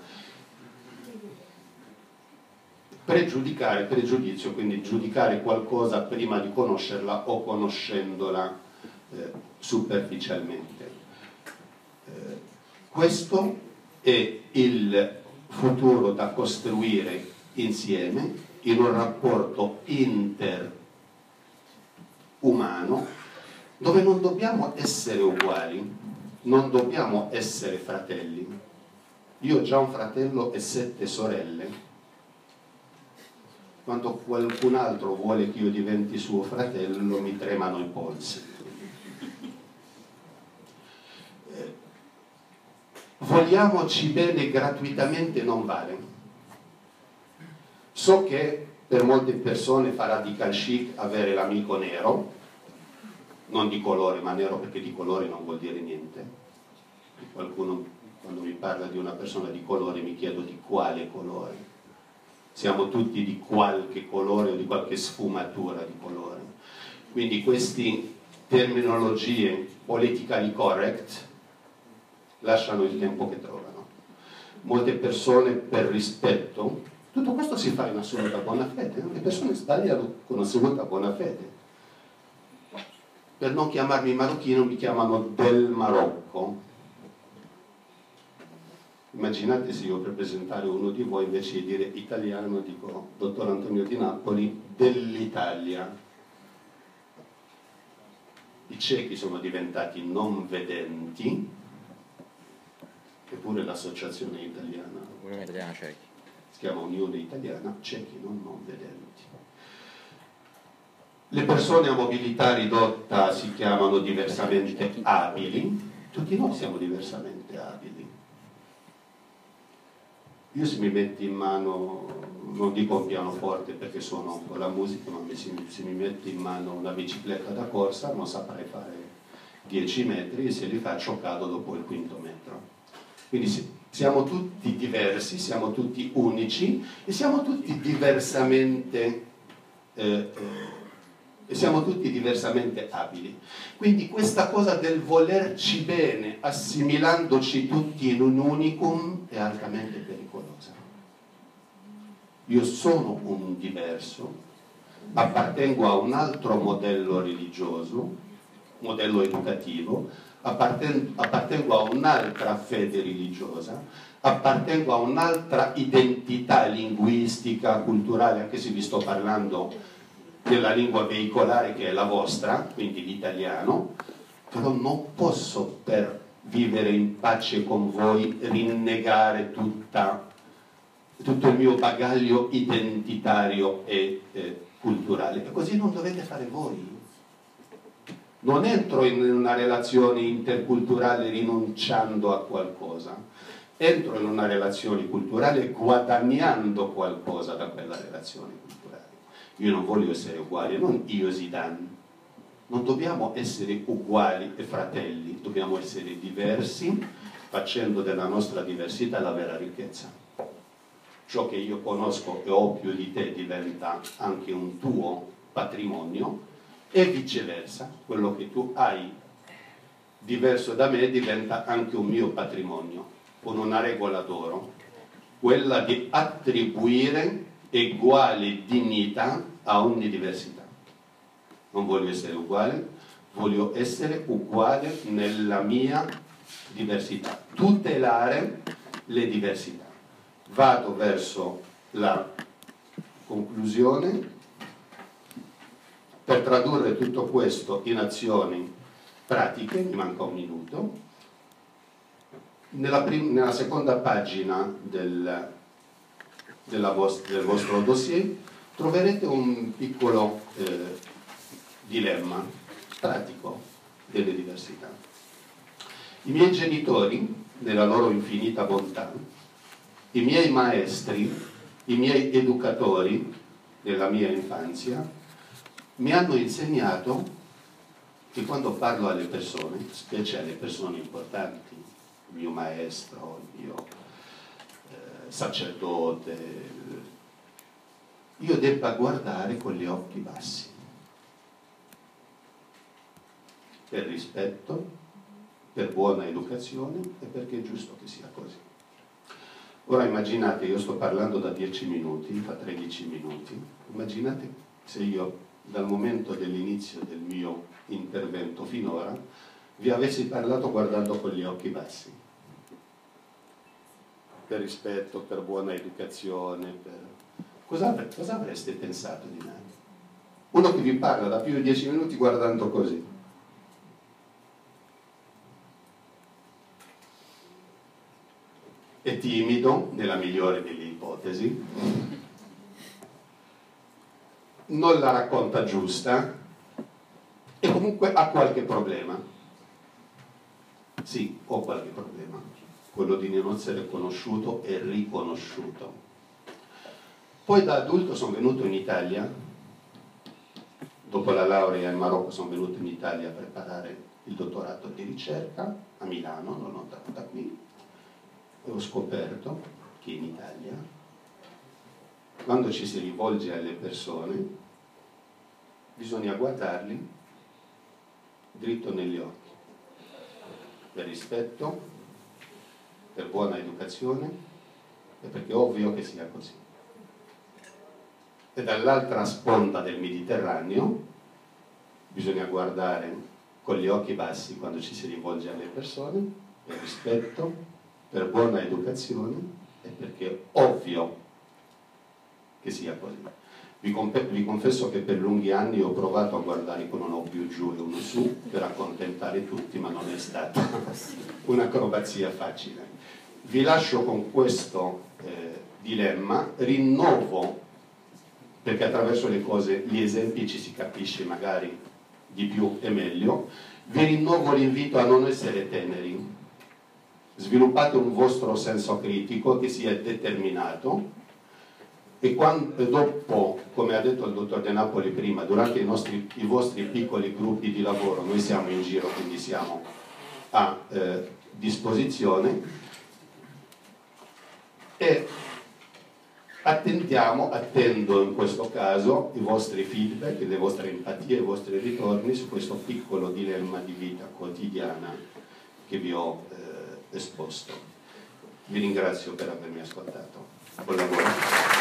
Pregiudicare, pregiudizio, quindi giudicare qualcosa prima di conoscerla o conoscendola eh, superficialmente. Eh, questo è il futuro da costruire insieme in un rapporto interumano dove non dobbiamo essere uguali, non dobbiamo essere fratelli. Io ho già un fratello e sette sorelle. Quando qualcun altro vuole che io diventi suo fratello mi tremano i polsi. Eh, vogliamoci bene gratuitamente non vale. So che per molte persone fa radical chic avere l'amico nero, non di colore, ma nero perché di colore non vuol dire niente. Qualcuno quando mi parla di una persona di colore mi chiedo di quale colore. Siamo tutti di qualche colore o di qualche sfumatura di colore. Quindi queste terminologie politically correct lasciano il tempo che trovano. Molte persone per rispetto, tutto questo si fa in assoluta buona fede, le persone sbagliano con assoluta buona fede. Per non chiamarmi marocchino mi chiamano del Marocco. Immaginate se io per presentare uno di voi invece di dire italiano dico dottor Antonio Di Napoli dell'Italia. I ciechi sono diventati non vedenti, eppure l'associazione italiana, Unione Italiana Ciechi, si chiama Unione Italiana Ciechi non non vedenti. Le persone a mobilità ridotta si chiamano diversamente abili, tutti noi siamo diversamente abili. Io se mi metti in mano, non dico un pianoforte perché suono un po' la musica, ma se mi, se mi metti in mano una bicicletta da corsa non saprei fare dieci metri e se li faccio cado dopo il quinto metro. Quindi siamo tutti diversi, siamo tutti unici e siamo tutti diversamente eh, eh, e siamo tutti diversamente abili. Quindi questa cosa del volerci bene, assimilandoci tutti in un unicum, è altamente pericolosa. Io sono un diverso, appartengo a un altro modello religioso, modello educativo, appartengo, appartengo a un'altra fede religiosa, appartengo a un'altra identità linguistica, culturale, anche se vi sto parlando della lingua veicolare che è la vostra, quindi l'italiano, però non posso per vivere in pace con voi rinnegare tutta, tutto il mio bagaglio identitario e eh, culturale, e così non dovete fare voi. Non entro in una relazione interculturale rinunciando a qualcosa, entro in una relazione culturale guadagnando qualcosa da quella relazione culturale. Io non voglio essere uguale, non io Zidane. Non dobbiamo essere uguali e fratelli, dobbiamo essere diversi, facendo della nostra diversità la vera ricchezza. Ciò che io conosco e ho più di te diventa anche un tuo patrimonio e viceversa, quello che tu hai diverso da me diventa anche un mio patrimonio, con una regola d'oro, quella di attribuire uguale dignità a ogni diversità. Non voglio essere uguale, voglio essere uguale nella mia diversità, tutelare le diversità. Vado verso la conclusione per tradurre tutto questo in azioni pratiche, mi manca un minuto. Nella, nella seconda pagina del, della vostra, del vostro dossier troverete un piccolo eh, dilemma pratico delle diversità. I miei genitori, nella loro infinita bontà, i miei maestri, i miei educatori nella mia infanzia, mi hanno insegnato che quando parlo alle persone, specie alle persone importanti, il mio maestro, il mio eh, sacerdote, io debba guardare con gli occhi bassi, per rispetto, per buona educazione e perché è giusto che sia così. Ora immaginate, io sto parlando da dieci minuti, fa tredici minuti, immaginate se io dal momento dell'inizio del mio intervento finora vi avessi parlato guardando con gli occhi bassi, per rispetto, per buona educazione, per... Cosa, cosa avreste pensato di me? Uno che vi parla da più di dieci minuti guardando così. È timido, nella migliore delle ipotesi, non la racconta giusta e comunque ha qualche problema. Sì, ho qualche problema, quello di non essere conosciuto e riconosciuto. Poi da adulto sono venuto in Italia, dopo la laurea in Marocco sono venuto in Italia a preparare il dottorato di ricerca a Milano, non lontano da qui, e ho scoperto che in Italia, quando ci si rivolge alle persone, bisogna guardarli dritto negli occhi, per rispetto, per buona educazione e perché è ovvio che sia così. E dall'altra sponda del Mediterraneo bisogna guardare con gli occhi bassi quando ci si rivolge alle persone, per rispetto, per buona educazione e perché è ovvio che sia così. Vi, vi confesso che per lunghi anni ho provato a guardare con uno più giù e uno su per accontentare tutti, ma non è stata un'acrobazia facile. Vi lascio con questo eh, dilemma, rinnovo, perché attraverso le cose, gli esempi ci si capisce magari di più e meglio, vi rinnovo l'invito a non essere teneri, sviluppate un vostro senso critico che sia determinato e, quando, e dopo, come ha detto il dottor De Napoli prima, durante i, nostri, i vostri piccoli gruppi di lavoro, noi siamo in giro, quindi siamo a eh, disposizione, e attendiamo, attendo in questo caso i vostri feedback, le vostre empatie, i vostri ritorni su questo piccolo dilemma di vita quotidiana che vi ho eh, esposto. Vi ringrazio per avermi ascoltato. Buon lavoro.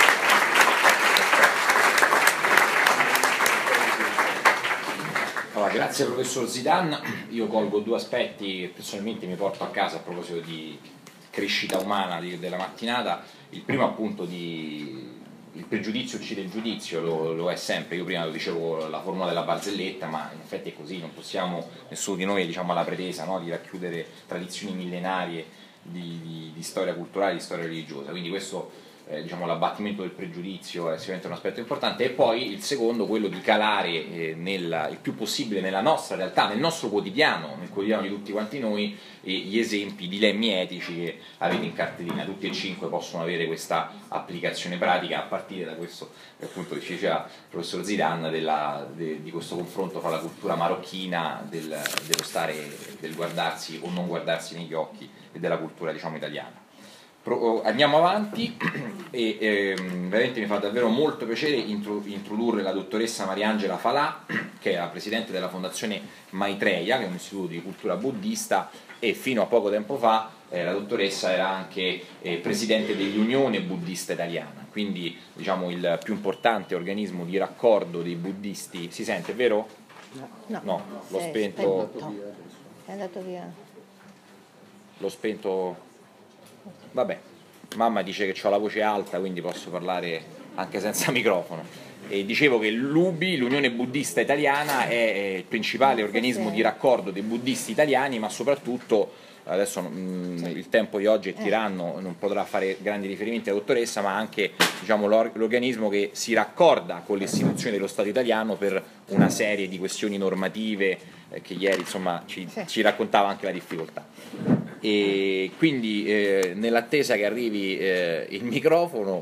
Allora, grazie al professor Zidane. Io colgo due aspetti che personalmente mi porto a casa a proposito di crescita umana di, della mattinata. Il primo appunto di il pregiudizio uccide il giudizio, lo, lo è sempre. Io prima lo dicevo la formula della barzelletta, ma in effetti è così, non possiamo, nessuno di noi diciamo, ha la pretesa, no, di racchiudere tradizioni millenarie di, di, di storia culturale, di storia religiosa, quindi questo eh, diciamo, l'abbattimento del pregiudizio è sicuramente un aspetto importante. E poi il secondo, quello di calare eh, nel, il più possibile nella nostra realtà, nel nostro quotidiano, nel quotidiano di tutti quanti noi, e gli esempi, i dilemmi etici che avete in cartellina. Tutti e cinque possono avere questa applicazione pratica a partire da questo, appunto, che ci diceva il professor Zidane, della, de, di questo confronto fra la cultura marocchina, del, dello stare, del guardarsi o non guardarsi negli occhi, e della cultura diciamo italiana. Pro, andiamo avanti e ehm, veramente mi fa davvero molto piacere introdurre la dottoressa Mariangela Falà, che è la presidente della Fondazione Maitreya, che è un istituto di cultura buddista, e fino a poco tempo fa eh, la dottoressa era anche eh, presidente dell'Unione Buddista Italiana, quindi diciamo il più importante organismo di raccordo dei buddisti. Si sente, vero? No, no, no l'ho spento. È andato via. L'ho spento. Vabbè, mamma dice che ho la voce alta, quindi posso parlare anche senza microfono. E dicevo che l'U B I, l'Unione Buddista Italiana, è il principale organismo di raccordo dei buddisti italiani, ma soprattutto, adesso mh, il tempo di oggi è tiranno, non potrà fare grandi riferimenti alla dottoressa, ma anche diciamo, l'organismo che si raccorda con le istituzioni dello Stato italiano per una serie di questioni normative eh, che ieri insomma, ci, ci raccontava anche la difficoltà. E quindi eh, nell'attesa che arrivi eh, il microfono,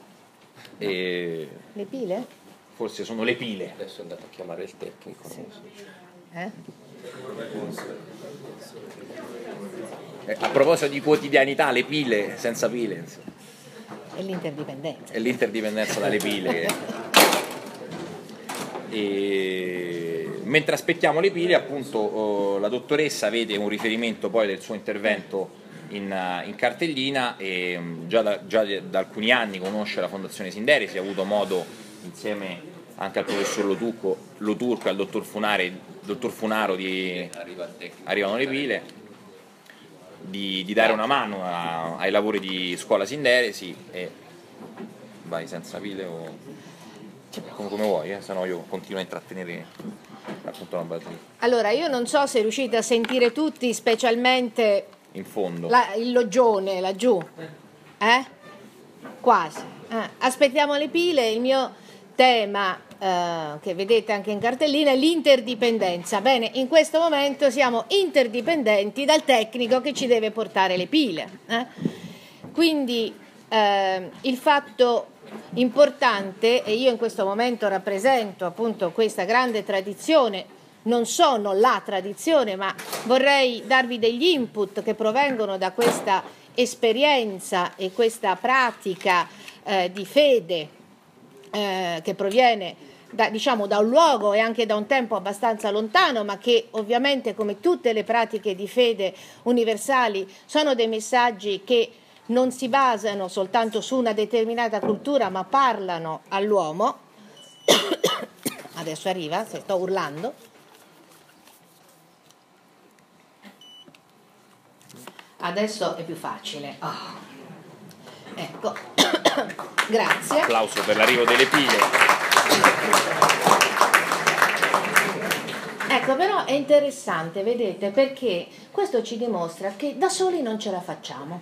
eh, le pile? Forse sono le pile. Adesso è andato a chiamare il tecnico. Sì. Eh? Eh, a proposito di quotidianità, le pile senza pile insomma. E l'interdipendenza. E l'interdipendenza dalle pile. Che... E... Mentre aspettiamo le pile, appunto, oh, la dottoressa vede un riferimento poi del suo intervento in, in cartellina e già da, già da alcuni anni conosce la Fondazione Sinderesi, ha avuto modo, insieme anche al professor Loturco, Loturco e al dottor, Funare, dottor Funaro, di, arrivano le pile, di, di dare una mano a, ai lavori di scuola Sinderesi. E vai senza pile o... Come, come vuoi, eh? Se no io continuo a intrattenere appunto una battuta. Allora, io non so se riuscite a sentire tutti, specialmente in fondo la, il loggione laggiù, eh? Quasi. Eh. Aspettiamo le pile. Il mio tema, eh, che vedete anche in cartellina, è l'interdipendenza. Bene, in questo momento siamo interdipendenti dal tecnico che ci deve portare le pile. Eh? Quindi eh, il fatto importante, e io in questo momento rappresento appunto questa grande tradizione, non sono la tradizione, ma vorrei darvi degli input che provengono da questa esperienza e questa pratica eh, di fede eh, che proviene da, diciamo, da un luogo e anche da un tempo abbastanza lontano, ma che ovviamente, come tutte le pratiche di fede universali, sono dei messaggi che non si basano soltanto su una determinata cultura, ma parlano all'uomo. Adesso arriva, se sto urlando. Adesso è più facile. Oh. Ecco, grazie. Applauso per l'arrivo delle pile. Ecco, però è interessante, vedete, perché questo ci dimostra che da soli non ce la facciamo.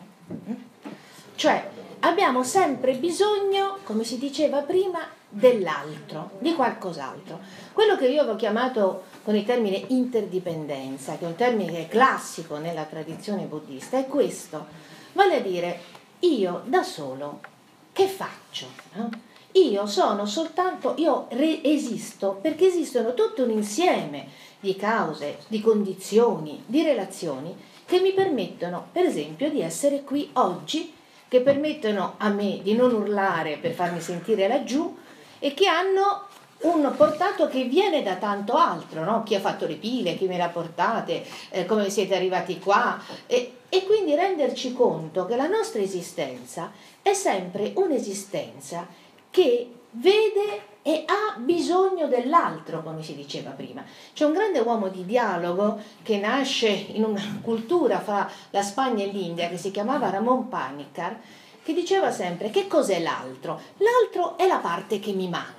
Cioè, abbiamo sempre bisogno, come si diceva prima, dell'altro, di qualcos'altro. Quello che io avevo chiamato con il termine interdipendenza, che è un termine classico nella tradizione buddista, è questo, vale a dire, io da solo che faccio? Eh? Io sono soltanto, io re- esisto perché esistono tutto un insieme di cause, di condizioni, di relazioni che mi permettono, per esempio, di essere qui oggi, che permettono a me di non urlare per farmi sentire laggiù e che hanno un portato che viene da tanto altro, no? Chi ha fatto le pile, chi me le ha portate, eh, come siete arrivati qua, e, e quindi renderci conto che la nostra esistenza è sempre un'esistenza che vede e ha bisogno dell'altro, come si diceva prima. C'è un grande uomo di dialogo che nasce in una cultura fra la Spagna e l'India che si chiamava Ramon Panikkar, che diceva sempre: che cos'è l'altro? L'altro è la parte che mi manca.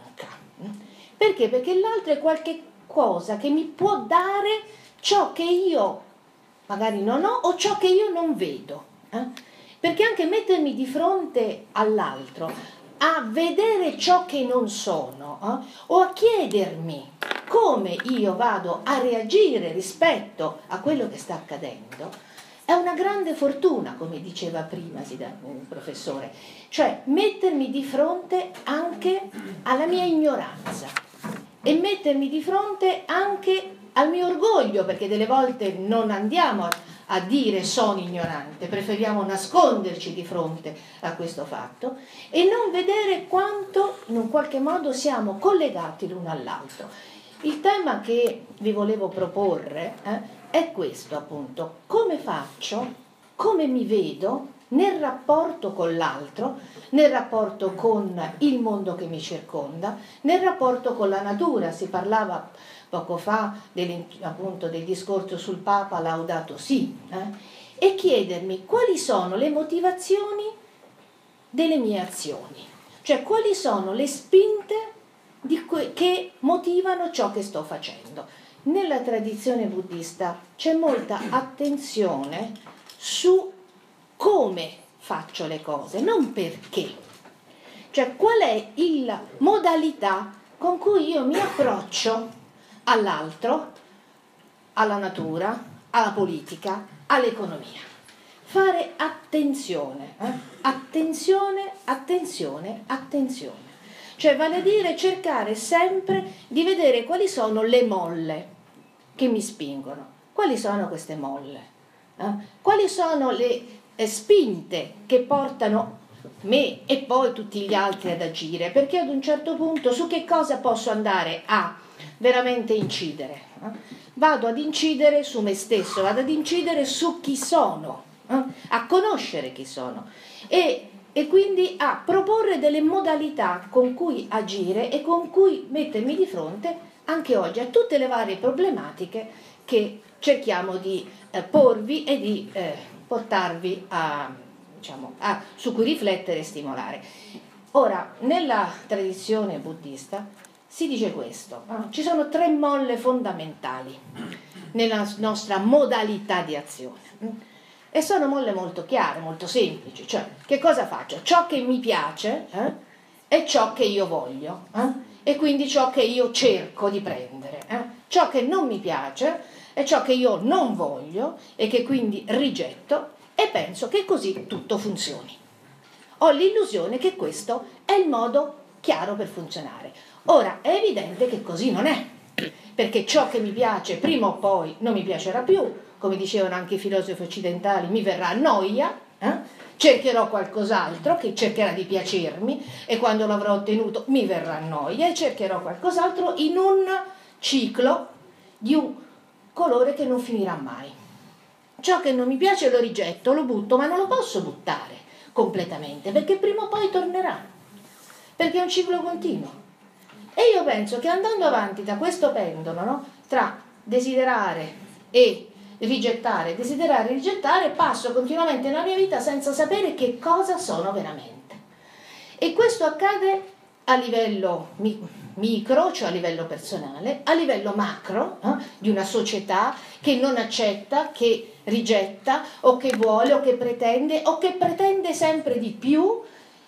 Perché? Perché l'altro è qualche cosa che mi può dare ciò che io magari non ho o ciò che io non vedo. Eh? Perché anche mettermi di fronte all'altro, a vedere ciò che non sono, eh? o a chiedermi come io vado a reagire rispetto a quello che sta accadendo, è una grande fortuna, come diceva prima il professore, cioè mettermi di fronte anche alla mia ignoranza e mettermi di fronte anche al mio orgoglio, perché delle volte non andiamo a, a dire sono ignorante, preferiamo nasconderci di fronte a questo fatto e non vedere quanto in un qualche modo siamo collegati l'uno all'altro. Il tema che vi volevo proporre eh, è questo, appunto: come faccio, come mi vedo nel rapporto con l'altro, nel rapporto con il mondo che mi circonda, nel rapporto con la natura. Si parlava poco fa del, appunto del discorso sul Papa Laudato Si, eh? e chiedermi quali sono le motivazioni delle mie azioni, cioè quali sono le spinte di que- che motivano ciò che sto facendo. Nella tradizione buddista c'è molta attenzione su come faccio le cose, non perché. Cioè qual è la modalità con cui io mi approccio all'altro, alla natura, alla politica, all'economia. Fare attenzione, eh? attenzione, attenzione, attenzione. Cioè vale a dire cercare sempre di vedere quali sono le molle che mi spingono. Quali sono queste molle? Eh? Quali sono le eh, spinte che portano me e poi tutti gli altri ad agire? Perché ad un certo punto su che cosa posso andare a veramente incidere? Eh? Vado ad incidere su me stesso, vado ad incidere su chi sono, eh? a conoscere chi sono e, e quindi a proporre delle modalità con cui agire e con cui mettermi di fronte anche oggi a tutte le varie problematiche che cerchiamo di eh, porvi e di eh, portarvi a, diciamo, a, su cui riflettere e stimolare. Ora, nella tradizione buddista si dice questo, no? Ci sono tre molle fondamentali nella nostra modalità di azione e sono molle molto chiare, molto semplici, cioè che cosa faccio? Ciò che mi piace eh, è ciò che io voglio eh? e quindi ciò che io cerco di prendere, eh? Ciò che non mi piace è ciò che io non voglio e che quindi rigetto e penso che così tutto funzioni. Ho l'illusione che questo è il modo chiaro per funzionare. Ora, è evidente che così non è, perché ciò che mi piace prima o poi non mi piacerà più, come dicevano anche i filosofi occidentali, mi verrà noia, eh? cercherò qualcos'altro che cercherà di piacermi e quando l'avrò ottenuto mi verrà noia e cercherò qualcos'altro in un ciclo di un colore che non finirà mai. Ciò che non mi piace lo rigetto, lo butto, ma non lo posso buttare completamente perché prima o poi tornerà, perché è un ciclo continuo. E io penso che andando avanti da questo pendolo, no, tra desiderare e rigettare, desiderare e rigettare, passo continuamente nella mia vita senza sapere che cosa sono veramente. E questo accade a livello micro, cioè a livello personale, a livello macro, eh, di una società che non accetta, che rigetta o che vuole o che pretende o che pretende sempre di più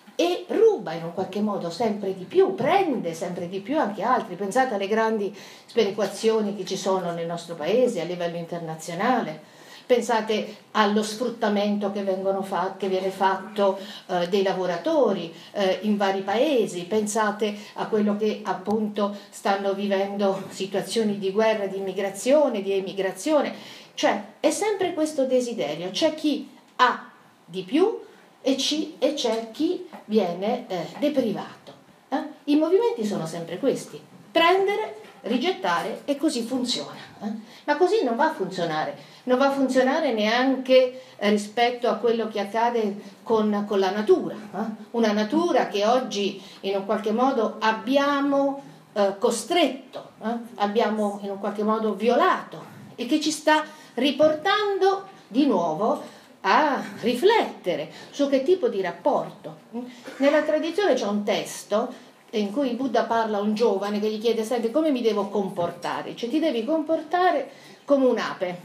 e ruba in un qualche modo sempre di più, prende sempre di più anche altri. Pensate alle grandi sperequazioni che ci sono nel nostro paese a livello internazionale, pensate allo sfruttamento che, vengono fa- che viene fatto eh, dei lavoratori eh, in vari paesi, pensate a quello che appunto stanno vivendo situazioni di guerra, di immigrazione, di emigrazione, cioè è sempre questo desiderio, c'è chi ha di più e, ci, e c'è chi viene eh, deprivato. Eh? I movimenti sono sempre questi, prendere, rigettare e così funziona. Eh? Ma così non va a funzionare, non va a funzionare neanche eh, rispetto a quello che accade con, con la natura. Eh? Una natura che oggi in un qualche modo abbiamo eh, costretto, eh? abbiamo in un qualche modo violato e che ci sta riportando di nuovo a riflettere su che tipo di rapporto. Nella tradizione c'è un testo in cui il Buddha parla a un giovane che gli chiede: senti, come mi devo comportare? Cioè ti devi comportare come un'ape.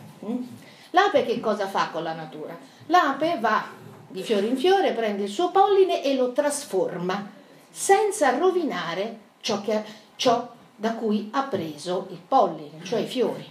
L'ape che cosa fa con la natura? L'ape va di fiore in fiore, prende il suo polline e lo trasforma senza rovinare ciò, che, ciò da cui ha preso il polline, cioè i fiori.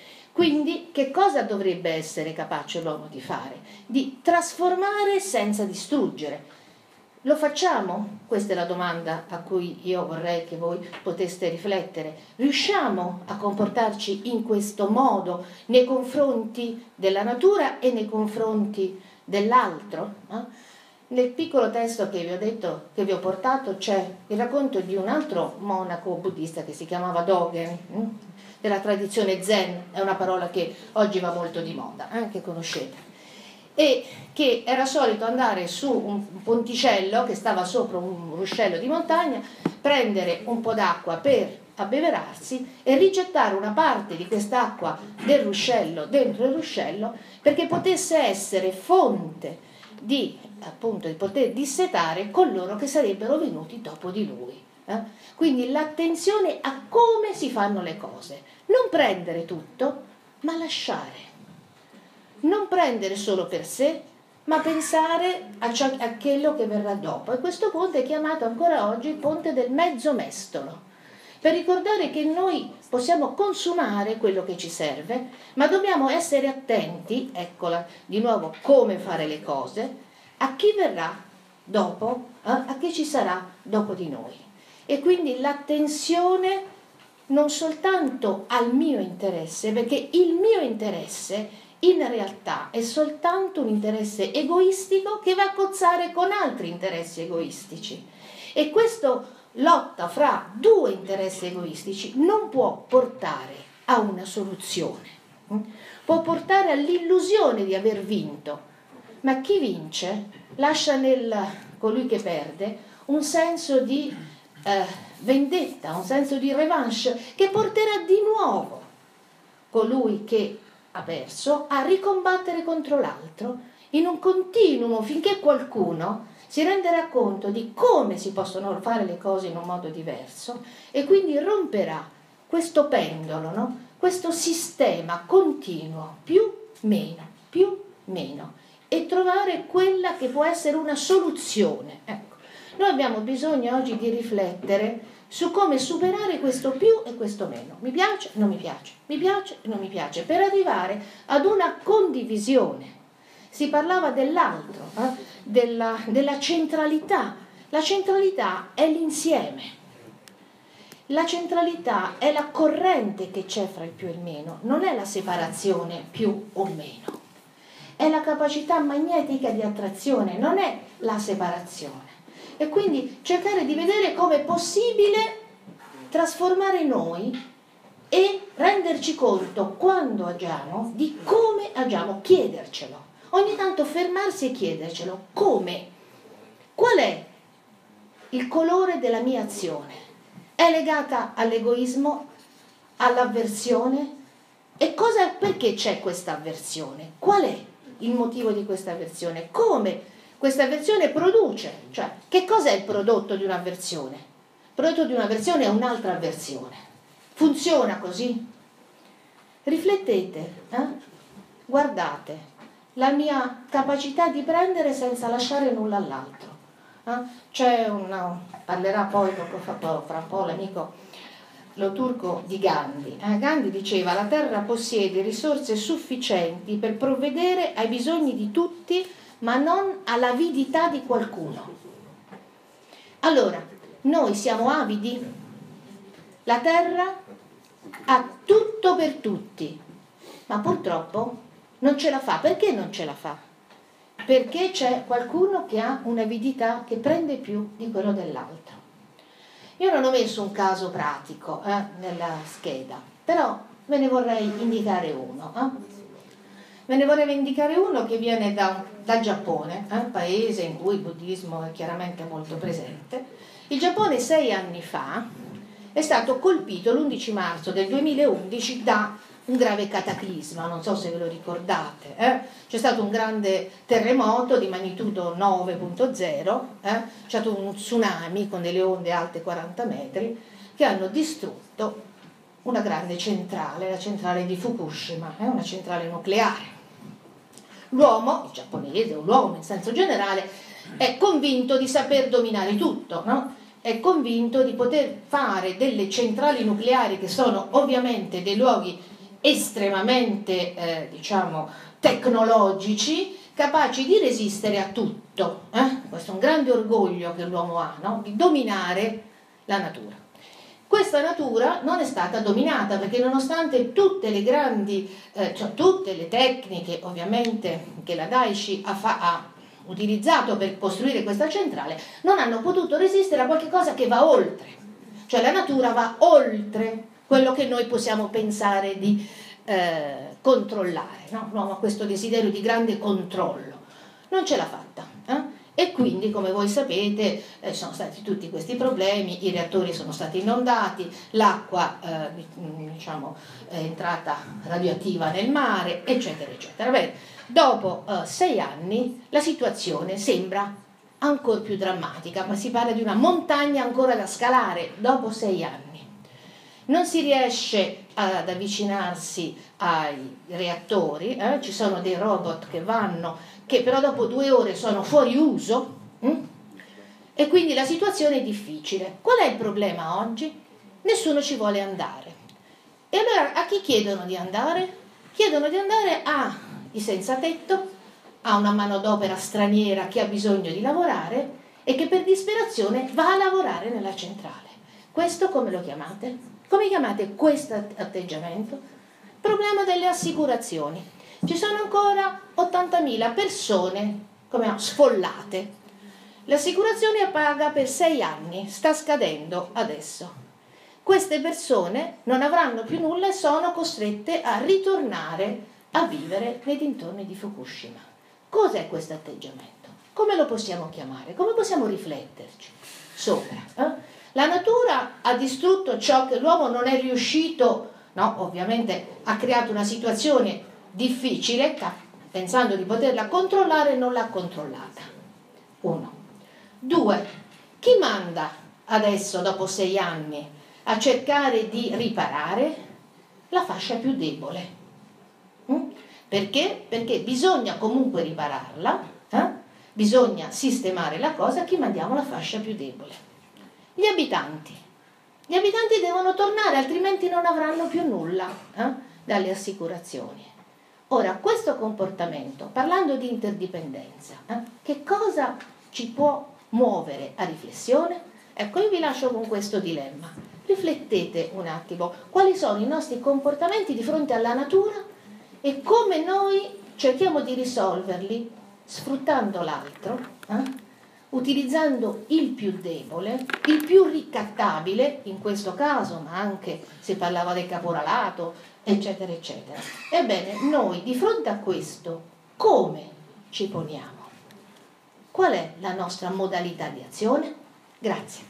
Quindi che cosa dovrebbe essere capace l'uomo di fare? Di trasformare senza distruggere. Lo facciamo? Questa è la domanda a cui io vorrei che voi poteste riflettere. Riusciamo a comportarci in questo modo nei confronti della natura e nei confronti dell'altro? Eh? Nel piccolo testo che vi ho detto, che vi ho portato, c'è il racconto di un altro monaco buddista che si chiamava Dogen, eh? della tradizione Zen, è una parola che oggi va molto di moda, eh? che conoscete, e che era solito andare su un ponticello che stava sopra un ruscello di montagna, prendere un po' d'acqua per abbeverarsi e rigettare una parte di quest'acqua del ruscello dentro il ruscello perché potesse essere fonte di, appunto, di poter dissetare coloro che sarebbero venuti dopo di lui. Eh? Quindi l'attenzione a come si fanno le cose, non prendere tutto, ma lasciare. Non prendere solo per sé, ma pensare a, ciò, a quello che verrà dopo. E questo ponte è chiamato ancora oggi il ponte del mezzo mestolo, per ricordare che noi possiamo consumare quello che ci serve, ma dobbiamo essere attenti, eccola di nuovo, come fare le cose, a chi verrà dopo, eh, a chi ci sarà dopo di noi. E quindi l'attenzione non soltanto al mio interesse, perché il mio interesse in realtà è soltanto un interesse egoistico che va a cozzare con altri interessi egoistici. E questo lotta fra due interessi egoistici non può portare a una soluzione. Può portare all'illusione di aver vinto, ma chi vince lascia nel colui che perde un senso di eh, vendetta, un senso di revanche che porterà di nuovo colui che ha perso a ricombattere contro l'altro in un continuo finché qualcuno si renderà conto di come si possono fare le cose in un modo diverso e quindi romperà questo pendolo, no? Questo sistema continuo, più meno, più meno, e trovare quella che può essere una soluzione. Ecco, noi abbiamo bisogno oggi di riflettere su come superare questo più e questo meno. Mi piace, non mi piace, mi piace, non mi piace, per arrivare ad una condivisione. Si parlava dell'altro, eh? della, della centralità. La centralità è l'insieme. La centralità è la corrente che c'è fra il più e il meno, non è la separazione più o meno. è la capacità magnetica di attrazione, non è la separazione. E quindi cercare di vedere come è possibile trasformare noi e renderci conto quando agiamo di come agiamo, chiedercelo. Ogni tanto fermarsi e chiedercelo. Come? Qual è il colore della mia azione? È legata all'egoismo, all'avversione? E cosa, perché c'è questa avversione? Qual è il motivo di questa avversione? Come questa avversione produce? Cioè, che cosa è il prodotto di un'avversione? Il prodotto di un'avversione è un'altra avversione. Funziona così? Riflettete, eh? Guardate la mia capacità di prendere senza lasciare nulla all'altro. Eh? C'è una, parlerà poi fra un po' l'amico lo turco di Gandhi. Eh? Gandhi diceva: la terra possiede risorse sufficienti per provvedere ai bisogni di tutti, ma non all'avidità di qualcuno. Allora, noi siamo avidi? La terra ha tutto per tutti, ma purtroppo non ce la fa. Perché non ce la fa? Perché c'è qualcuno che ha un'avidità che prende più di quello dell'altro. Io non ho messo un caso pratico eh, nella scheda, però ve ne vorrei indicare uno. Eh? Ve ne vorrei indicare uno che viene da, dal Giappone, eh, paese in cui il buddismo è chiaramente molto presente. Il Giappone sei anni fa è stato colpito l'undici marzo del duemilaundici da un grave cataclisma, non so se ve lo ricordate. Eh? C'è stato un grande terremoto di magnitudo nove virgola zero, eh? C'è stato un tsunami con delle onde alte quaranta metri che hanno distrutto una grande centrale, la centrale di Fukushima, eh? Una centrale nucleare. L'uomo, il giapponese, o l'uomo in senso generale, è convinto di saper dominare tutto, no? È convinto di poter fare delle centrali nucleari che sono ovviamente dei luoghi estremamente eh, diciamo tecnologici, capaci di resistere a tutto. Eh? Questo è un grande orgoglio che l'uomo ha, no? Di dominare la natura. Questa natura non è stata dominata perché nonostante tutte le grandi, eh, cioè tutte le tecniche ovviamente che la Daiichi ha, fa- ha utilizzato per costruire questa centrale, non hanno potuto resistere a qualche cosa che va oltre. Cioè la natura va oltre quello che noi possiamo pensare di eh, controllare, no? L'uomo ha questo desiderio di grande controllo, non ce l'ha fatta, eh? E quindi, come voi sapete, eh, sono stati tutti questi problemi, i reattori sono stati inondati, l'acqua eh, diciamo, è entrata radioattiva nel mare, eccetera, eccetera. Bene, dopo eh, sei anni la situazione sembra ancora più drammatica, ma si parla di una montagna ancora da scalare dopo sei anni. Non si riesce ad avvicinarsi ai reattori, eh? Ci sono dei robot che vanno, che però dopo due ore sono fuori uso, hm? E quindi la situazione è difficile. Qual è il problema oggi? Nessuno ci vuole andare. E allora a chi chiedono di andare? Chiedono di andare ai senza tetto, a una manodopera straniera che ha bisogno di lavorare e che per disperazione va a lavorare nella centrale. Questo come lo chiamate? Come chiamate questo atteggiamento? Problema delle assicurazioni. Ci sono ancora ottantamila persone come sfollate. L'assicurazione paga per sei anni, sta scadendo adesso. Queste persone non avranno più nulla e sono costrette a ritornare a vivere nei dintorni di Fukushima. Cos'è questo atteggiamento? Come lo possiamo chiamare? Come possiamo rifletterci sopra? Eh? La natura ha distrutto ciò che l'uomo non è riuscito, no? Ovviamente ha creato una situazione difficile, pensando di poterla controllare, non l'ha controllata. Uno. Due. Chi manda adesso, dopo sei anni, a cercare di riparare? La fascia più debole. Mm? Perché? Perché bisogna comunque ripararla, eh? Bisogna sistemare la cosa, chi mandiamo? La fascia più debole. Gli abitanti. Gli abitanti devono tornare, altrimenti non avranno più nulla eh? dalle assicurazioni. Ora, questo comportamento, parlando di interdipendenza, eh? che cosa ci può muovere a riflessione? Ecco, io vi lascio con questo dilemma. Riflettete un attimo quali sono i nostri comportamenti di fronte alla natura e come noi cerchiamo di risolverli sfruttando l'altro, eh? utilizzando il più debole, il più ricattabile, in questo caso, ma anche se parlava del caporalato, eccetera, eccetera. Ebbene, noi di fronte a questo come ci poniamo? Qual è la nostra modalità di azione? Grazie.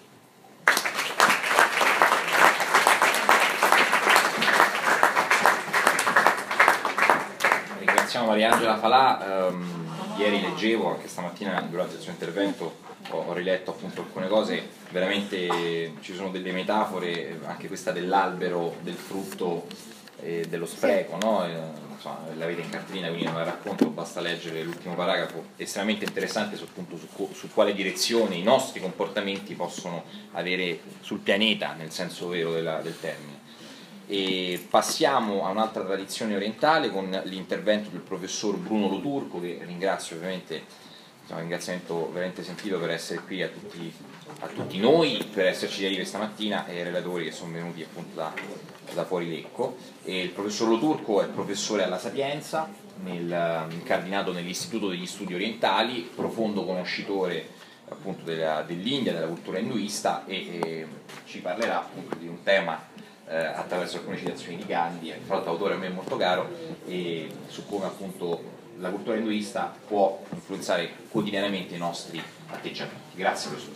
Ringraziamo Mariangela Falà. Um, ieri leggevo, anche stamattina durante il suo intervento ho, ho riletto appunto alcune cose, veramente ci sono delle metafore, anche questa dell'albero, del frutto e dello spreco, no? E, insomma, l'avete in cartellina, quindi non la racconto, basta leggere l'ultimo paragrafo, estremamente interessante su, appunto, su, su quale direzione i nostri comportamenti possono avere sul pianeta, nel senso vero della, del termine. E passiamo a un'altra tradizione orientale con l'intervento del professor Bruno Lo Turco, che ringrazio ovviamente, un ringraziamento veramente sentito per essere qui a tutti, a tutti noi, per esserci arrivi stamattina, e ai relatori che sono venuti appunto da, da fuori Lecco. E il professor Lo Turco è professore alla Sapienza, nel, incardinato nell'Istituto degli Studi Orientali, profondo conoscitore appunto dell'India, della cultura induista, e, e ci parlerà appunto di un tema eh, attraverso alcune citazioni di Gandhi, tra l'altro autore a me molto caro, e su come appunto la cultura induista può influenzare quotidianamente i nostri atteggiamenti. Grazie professore.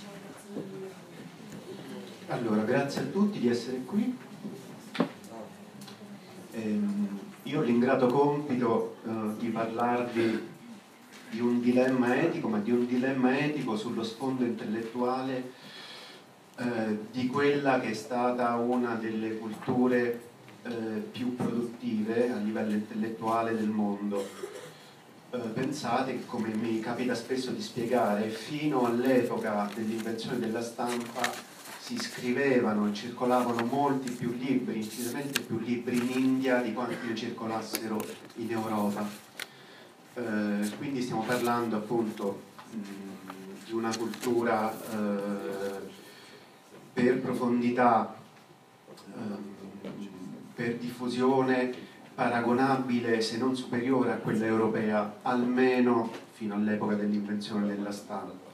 Allora, grazie a tutti di essere qui. Ehm, io ho l'ingrato compito eh, di parlarvi di un dilemma etico, ma di un dilemma etico sullo sfondo intellettuale eh, di quella che è stata una delle culture eh, più produttive a livello intellettuale del mondo. Eh, pensate che, come mi capita spesso di spiegare, fino all'epoca dell'invenzione della stampa si scrivevano e circolavano molti più libri, infinitamente più libri in India di quanti ne circolassero in Europa. Eh, quindi stiamo parlando appunto mh, di una cultura eh, per profondità, eh, per diffusione paragonabile, se non superiore a quella europea, almeno fino all'epoca dell'invenzione della stampa.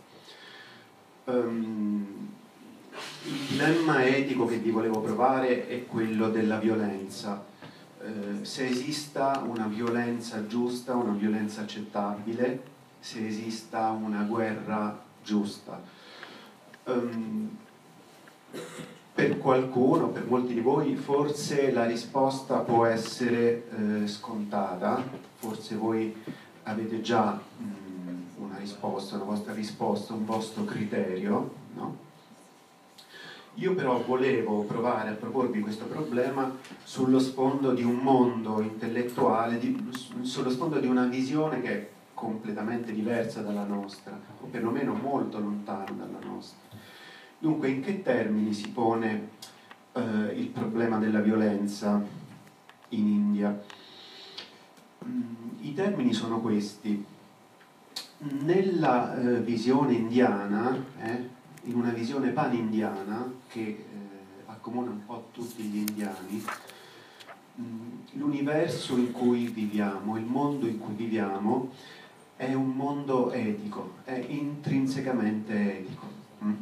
Um, il dilemma etico che vi volevo provare è quello della violenza. Eh, se esista una violenza giusta, una violenza accettabile, se esista una guerra giusta. Um, per qualcuno, per molti di voi, forse la risposta può essere eh, scontata, forse voi avete già mh, una risposta, una vostra risposta, un vostro criterio, no? Io però volevo provare a proporvi questo problema sullo sfondo di un mondo intellettuale, di, sullo sfondo di una visione che è completamente diversa dalla nostra, o perlomeno molto lontana dalla nostra. Dunque, in che termini si pone eh, il problema della violenza in India? Mm, I termini sono questi. Nella eh, visione indiana, eh, in una visione pan-indiana che eh, accomuna un po' tutti gli indiani, l'universo in cui viviamo, il mondo in cui viviamo è un mondo etico, è intrinsecamente etico. Mm?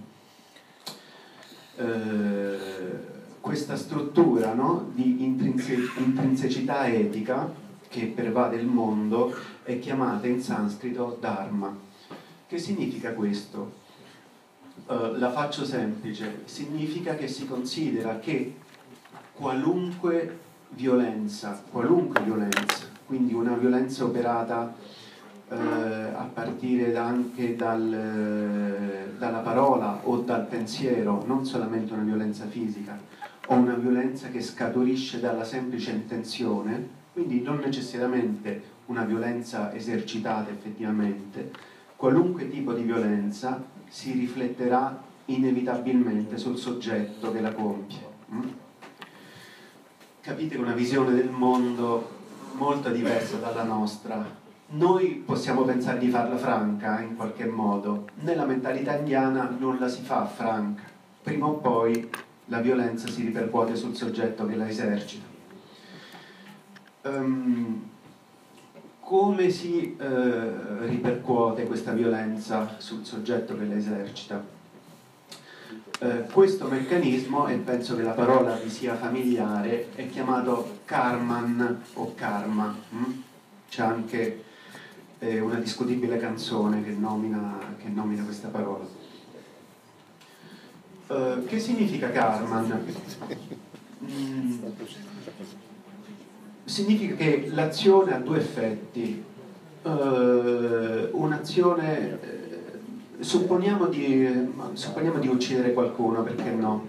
Eh, questa struttura, no, di intrinse intrinsecità etica che pervade il mondo è chiamata in sanscrito dharma. Che significa questo? Uh, la faccio semplice, significa che si considera che qualunque violenza, qualunque violenza, quindi una violenza operata uh, a partire da, anche dal, uh, dalla parola o dal pensiero, non solamente una violenza fisica, o una violenza che scaturisce dalla semplice intenzione, quindi non necessariamente una violenza esercitata effettivamente, qualunque tipo di violenza si rifletterà inevitabilmente sul soggetto che la compie. Mm? Capite che è una visione del mondo molto diversa dalla nostra. Noi possiamo pensare di farla franca in qualche modo, nella mentalità indiana non la si fa franca, prima o poi la violenza si ripercuote sul soggetto che la esercita. Um, come si eh, ripercuote questa violenza sul soggetto che la esercita? Eh, questo meccanismo, e penso che la parola vi sia familiare, è chiamato karman o karma. hm? C'è anche eh, una discutibile canzone che nomina, che nomina questa parola. Eh, che significa karman? Mm, significa che l'azione ha due effetti. Uh, un'azione, eh, supponiamo, di, supponiamo di uccidere qualcuno, perché no?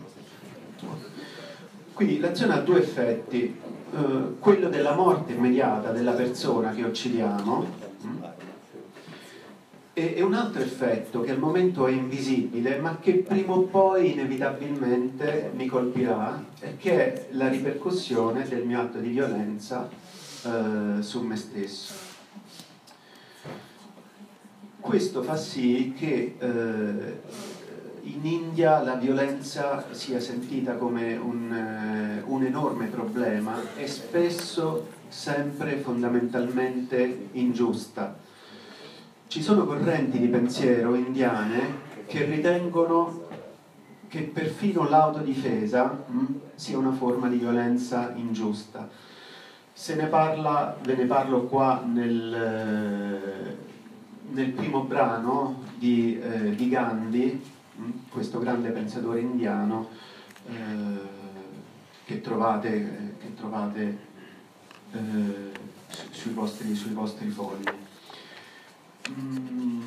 Quindi l'azione ha due effetti, uh, quello della morte immediata della persona che uccidiamo e, e un altro effetto che al momento è invisibile ma che prima o poi inevitabilmente mi colpirà, e che è la ripercussione del mio atto di violenza uh, su me stesso. Questo fa sì che eh, in India la violenza sia sentita come un, eh, un enorme problema e spesso sempre fondamentalmente ingiusta. Ci sono correnti di pensiero indiane che ritengono che perfino l'autodifesa mh, sia una forma di violenza ingiusta. Se ne parla, ve ne parlo qua nel... nel primo brano di, eh, di Gandhi, mh, questo grande pensatore indiano eh, che trovate, eh, che trovate eh, su, sui, vostri, sui vostri fogli. Mm.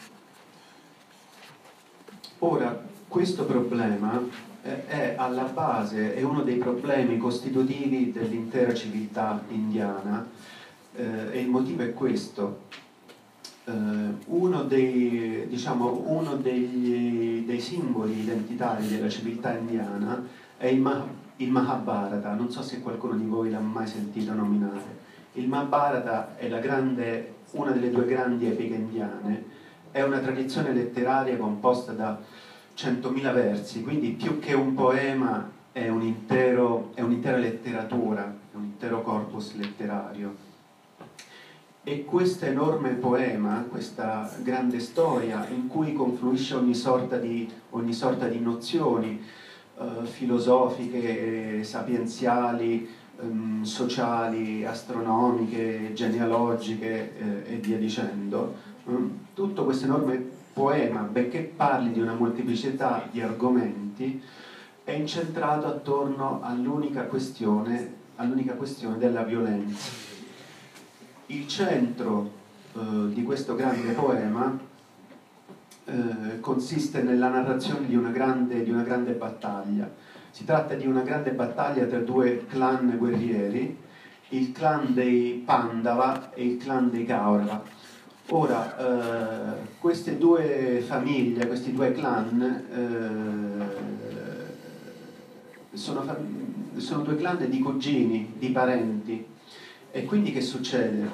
Ora, questo problema eh, è alla base, è uno dei problemi costitutivi dell'intera civiltà indiana eh, e il motivo è questo. Uh, uno, dei, diciamo, uno degli, dei simboli identitari della civiltà indiana è il, Mah, il Mahabharata. Non so se qualcuno di voi l'ha mai sentito nominare. Il Mahabharata è la grande, una delle due grandi epiche indiane, è una tradizione letteraria composta da centomila versi, quindi più che un poema è, un intero, è un'intera letteratura, è un intero corpus letterario. E questo enorme poema, questa grande storia in cui confluisce ogni sorta di, ogni sorta di nozioni eh, filosofiche, sapienziali, ehm, sociali, astronomiche, genealogiche eh, e via dicendo, mm, tutto questo enorme poema, benché parli di una molteplicità di argomenti, è incentrato attorno all'unica questione, all'unica questione della violenza. Il centro eh, di questo grande poema eh, consiste nella narrazione di una, grande, di una grande battaglia. Si tratta di una grande battaglia tra due clan guerrieri, il clan dei Pandava e il clan dei Kaurava. Ora, eh, queste due famiglie, questi due clan, eh, sono, sono due clan di cugini, di parenti. E quindi che succede?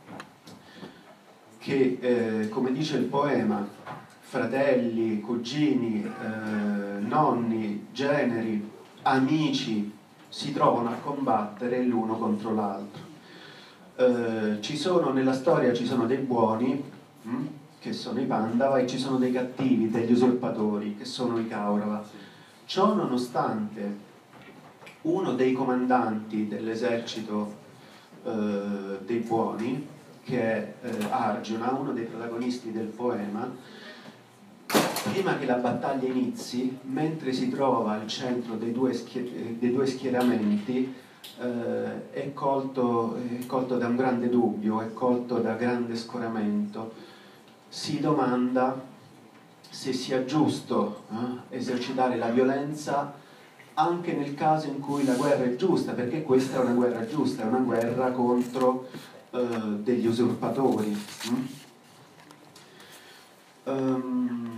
Che, eh, come dice il poema, fratelli, cugini, eh, nonni, generi, amici si trovano a combattere l'uno contro l'altro. Eh, ci sono, nella storia ci sono dei buoni, hm, che sono i Pandava, e ci sono dei cattivi, degli usurpatori, che sono i Kaurava. Ciò nonostante, uno dei comandanti dell'esercito Uh, dei buoni, che è uh, Arjuna, uno dei protagonisti del poema, prima che la battaglia inizi, mentre si trova al centro dei due, schier- dei due schieramenti, uh, è, colto, è colto da un grande dubbio, è colto da grande scoramento. Si domanda se sia giusto eh, esercitare la violenza anche nel caso in cui la guerra è giusta, perché questa è una guerra giusta, è una guerra contro eh, degli usurpatori. Mm? Um,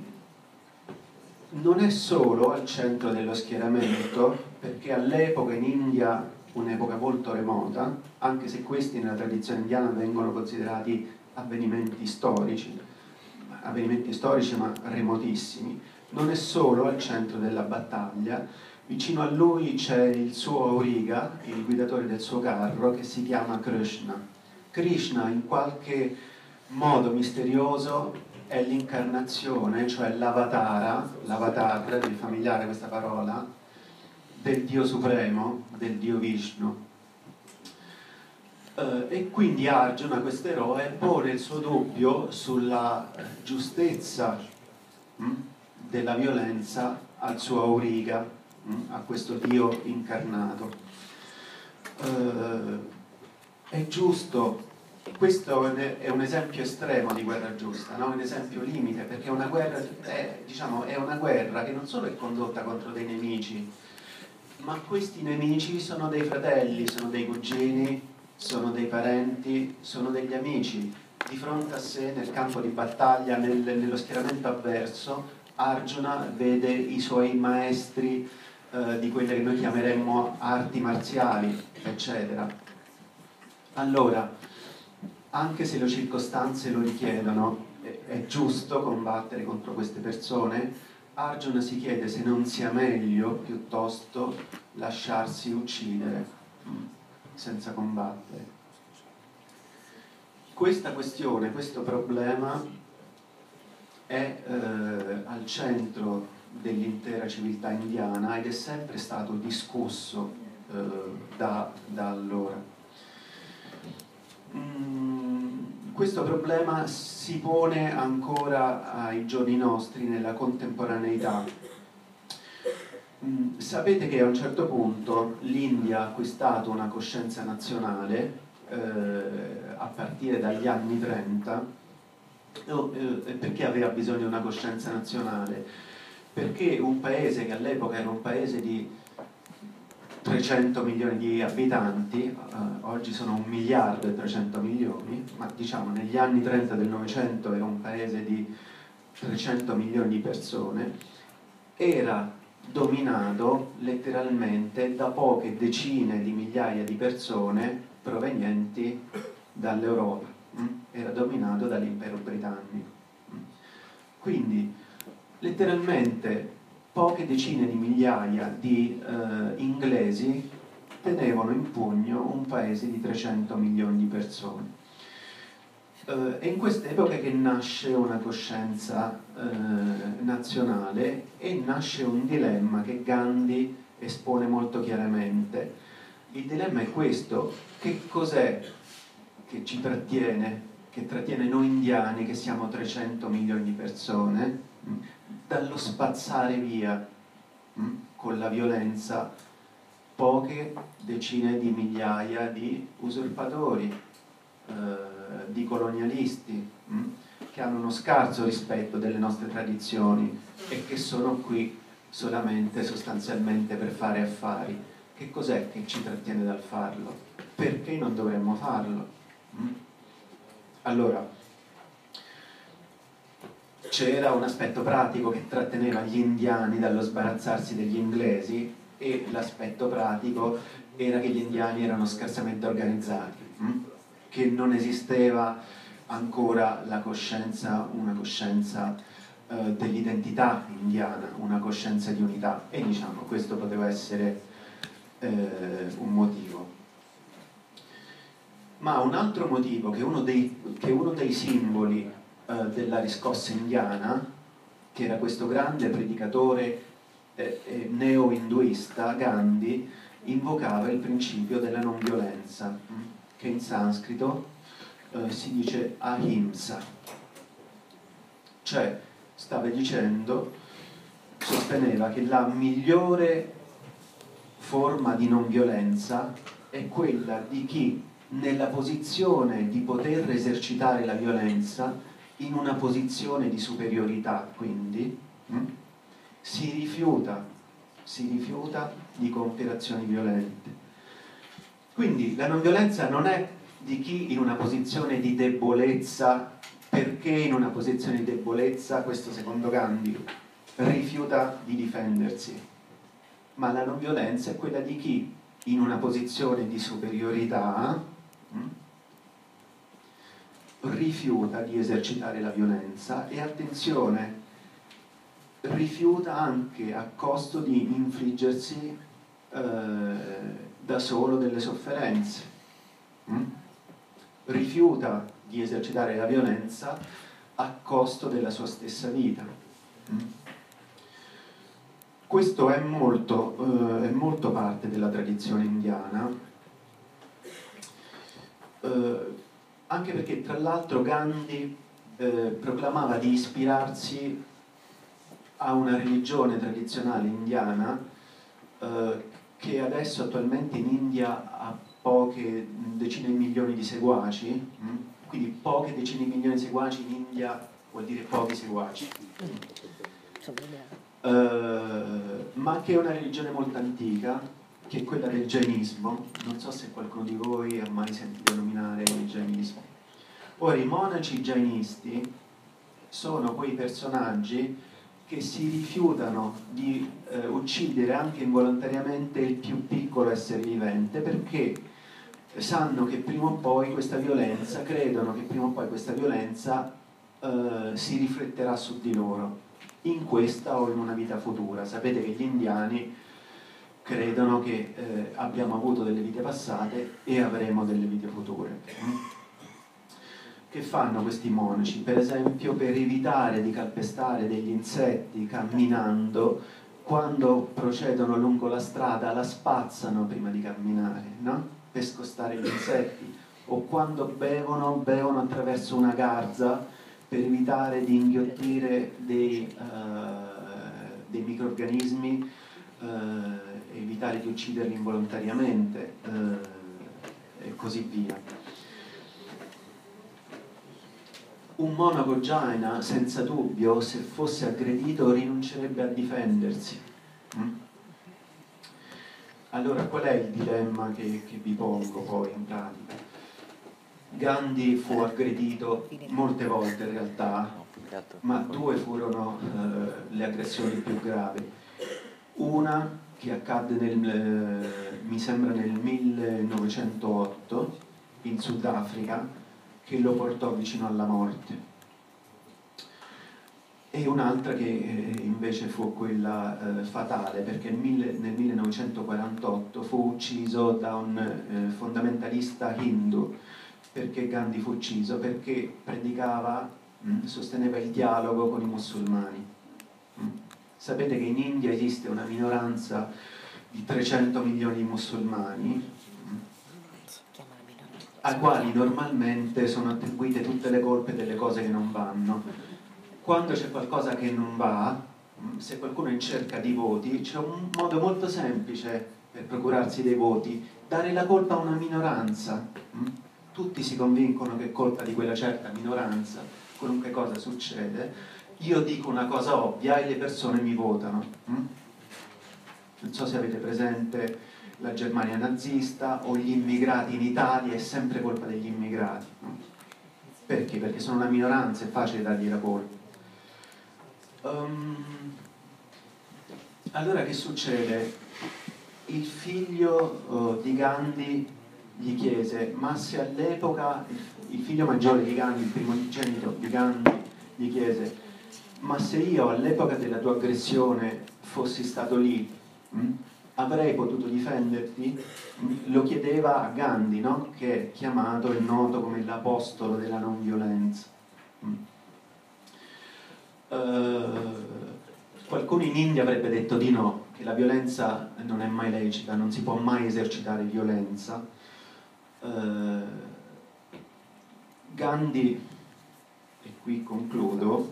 non è solo al centro dello schieramento, perché all'epoca in India, un'epoca molto remota, anche se questi nella tradizione indiana vengono considerati avvenimenti storici, avvenimenti storici ma remotissimi, non è solo al centro della battaglia. Vicino a lui c'è il suo auriga, il guidatore del suo carro, che si chiama Krishna. Krishna in qualche modo misterioso è l'incarnazione, cioè l'avatara, l'avatar, è familiare questa parola, del Dio Supremo, del Dio Vishnu. Uh, e quindi Arjuna, questo eroe, pone il suo dubbio sulla giustezza mh, della violenza al suo auriga, mh, a questo Dio incarnato. Uh, è giusto, questo è un esempio estremo di guerra giusta, no? Un esempio limite, perché una guerra è, diciamo, è una guerra che non solo è condotta contro dei nemici, ma questi nemici sono dei fratelli, sono dei cugini, sono dei parenti, sono degli amici. Di fronte a sé, nel campo di battaglia, nel, nello schieramento avverso, Arjuna vede i suoi maestri eh, di quelle che noi chiameremmo arti marziali, eccetera. Allora, anche se le circostanze lo richiedono, è, è giusto combattere contro queste persone, Arjuna si chiede se non sia meglio piuttosto lasciarsi uccidere senza combattere. Questa questione, questo problema è eh, al centro dell'intera civiltà indiana ed è sempre stato discusso eh, da, da allora. Mm, questo problema si pone ancora ai giorni nostri nella contemporaneità. Sapete che a un certo punto l'India ha acquistato una coscienza nazionale eh, a partire dagli anni trenta. Eh, perché aveva bisogno di una coscienza nazionale? Perché un paese che all'epoca era un paese di trecento milioni di abitanti, eh, oggi sono un miliardo e trecento milioni, ma diciamo negli anni trenta del Novecento era un paese di trecento milioni di persone, era dominato letteralmente da poche decine di migliaia di persone provenienti dall'Europa, era dominato dall'impero britannico. Quindi letteralmente poche decine di migliaia di eh, inglesi tenevano in pugno un paese di trecento milioni di persone. Uh, è in queste epoche che nasce una coscienza uh, nazionale e nasce un dilemma che Gandhi espone molto chiaramente. Il dilemma è questo: che cos'è che ci trattiene, che trattiene noi indiani, che siamo trecento milioni di persone, mh, dallo spazzare via mh, con la violenza poche decine di migliaia di usurpatori, uh, di colonialisti mh, che hanno uno scarso rispetto delle nostre tradizioni e che sono qui solamente sostanzialmente per fare affari. Che cos'è che ci trattiene dal farlo? Perché non dovremmo farlo? Mh? Allora, c'era un aspetto pratico che tratteneva gli indiani dallo sbarazzarsi degli inglesi, e l'aspetto pratico era che gli indiani erano scarsamente organizzati, mh? che non esisteva ancora la coscienza, una coscienza eh, dell'identità indiana, una coscienza di unità, e diciamo questo poteva essere eh, un motivo. Ma un altro motivo, che è uno dei, che è uno dei simboli eh, della riscossa indiana, che era questo grande predicatore eh, eh, neo-induista, Gandhi, invocava il principio della non violenza, mh? che in sanscrito eh, si dice ahimsa, cioè stava dicendo, sosteneva che la migliore forma di non violenza è quella di chi nella posizione di poter esercitare la violenza, in una posizione di superiorità, quindi mh, si rifiuta, si rifiuta di compiere azioni violente. Quindi la non violenza non è di chi in una posizione di debolezza, perché in una posizione di debolezza, questo secondo Gandhi, rifiuta di difendersi, ma la non violenza è quella di chi in una posizione di superiorità mh, rifiuta di esercitare la violenza, e attenzione, rifiuta anche a costo di infliggersi eh, da solo delle sofferenze. Mm? rifiuta di esercitare la violenza a costo della sua stessa vita. Questo è molto, eh, è molto parte della tradizione indiana, eh, anche perché tra l'altro Gandhi eh, proclamava di ispirarsi a una religione tradizionale indiana eh, che adesso attualmente in India ha poche decine di milioni di seguaci, mh? Quindi poche decine di milioni di seguaci in India vuol dire pochi seguaci. Uh, ma che è una religione molto antica, che è quella del Jainismo. Non so se qualcuno di voi ha mai sentito nominare il Jainismo. Ora, i monaci jainisti sono quei personaggi che si rifiutano di eh, uccidere anche involontariamente il più piccolo essere vivente, perché sanno che prima o poi questa violenza, credono che prima o poi questa violenza eh, si rifletterà su di loro, in questa o in una vita futura. Sapete che gli indiani credono che eh, abbiamo avuto delle vite passate e avremo delle vite future. Che fanno questi monaci? Per esempio, per evitare di calpestare degli insetti camminando, quando procedono lungo la strada la spazzano prima di camminare, no? Per scostare gli insetti. O quando bevono, bevono attraverso una garza per evitare di inghiottire dei, uh, dei microrganismi, uh, evitare di ucciderli involontariamente, uh, e così via. Un monaco jaina, senza dubbio, se fosse aggredito, rinuncerebbe a difendersi. Mm? Allora, qual è il dilemma che, che vi pongo poi in pratica? Gandhi fu aggredito molte volte in realtà, ma due furono eh, le aggressioni più gravi. Una che accadde nel, eh, mi sembra nel millenovecentootto in Sudafrica, che lo portò vicino alla morte, e un'altra che eh, invece fu quella eh, fatale, perché mille, nel millenovecentoquarantotto fu ucciso da un eh, fondamentalista hindu. Perché Gandhi fu ucciso? Perché predicava, mh, sosteneva il dialogo con i musulmani. Mh. Sapete che in India esiste una minoranza di trecento milioni di musulmani, ai quali normalmente sono attribuite tutte le colpe delle cose che non vanno. Quando c'è qualcosa che non va, se qualcuno è in cerca di voti, c'è un modo molto semplice per procurarsi dei voti: dare la colpa a una minoranza. Tutti si convincono che è colpa di quella certa minoranza, qualunque cosa succede. Io dico una cosa ovvia e le persone mi votano. Non so se avete presente la Germania nazista o gli immigrati in Italia, è sempre colpa degli immigrati, no? Perché? Perché sono una minoranza, è facile dargli la colpa. Um, allora che succede? Il figlio uh, di Gandhi gli chiese: ma se all'epoca, il figlio maggiore di Gandhi, il primogenito di Gandhi, gli chiese: ma se io all'epoca della tua aggressione fossi stato lì, mh? avrei potuto difenderti? Lo chiedeva a Gandhi, no? Che è chiamato e noto come l'apostolo della non violenza. Uh, qualcuno in India avrebbe detto di no, che la violenza non è mai lecita, non si può mai esercitare violenza. Uh, Gandhi, e qui concludo,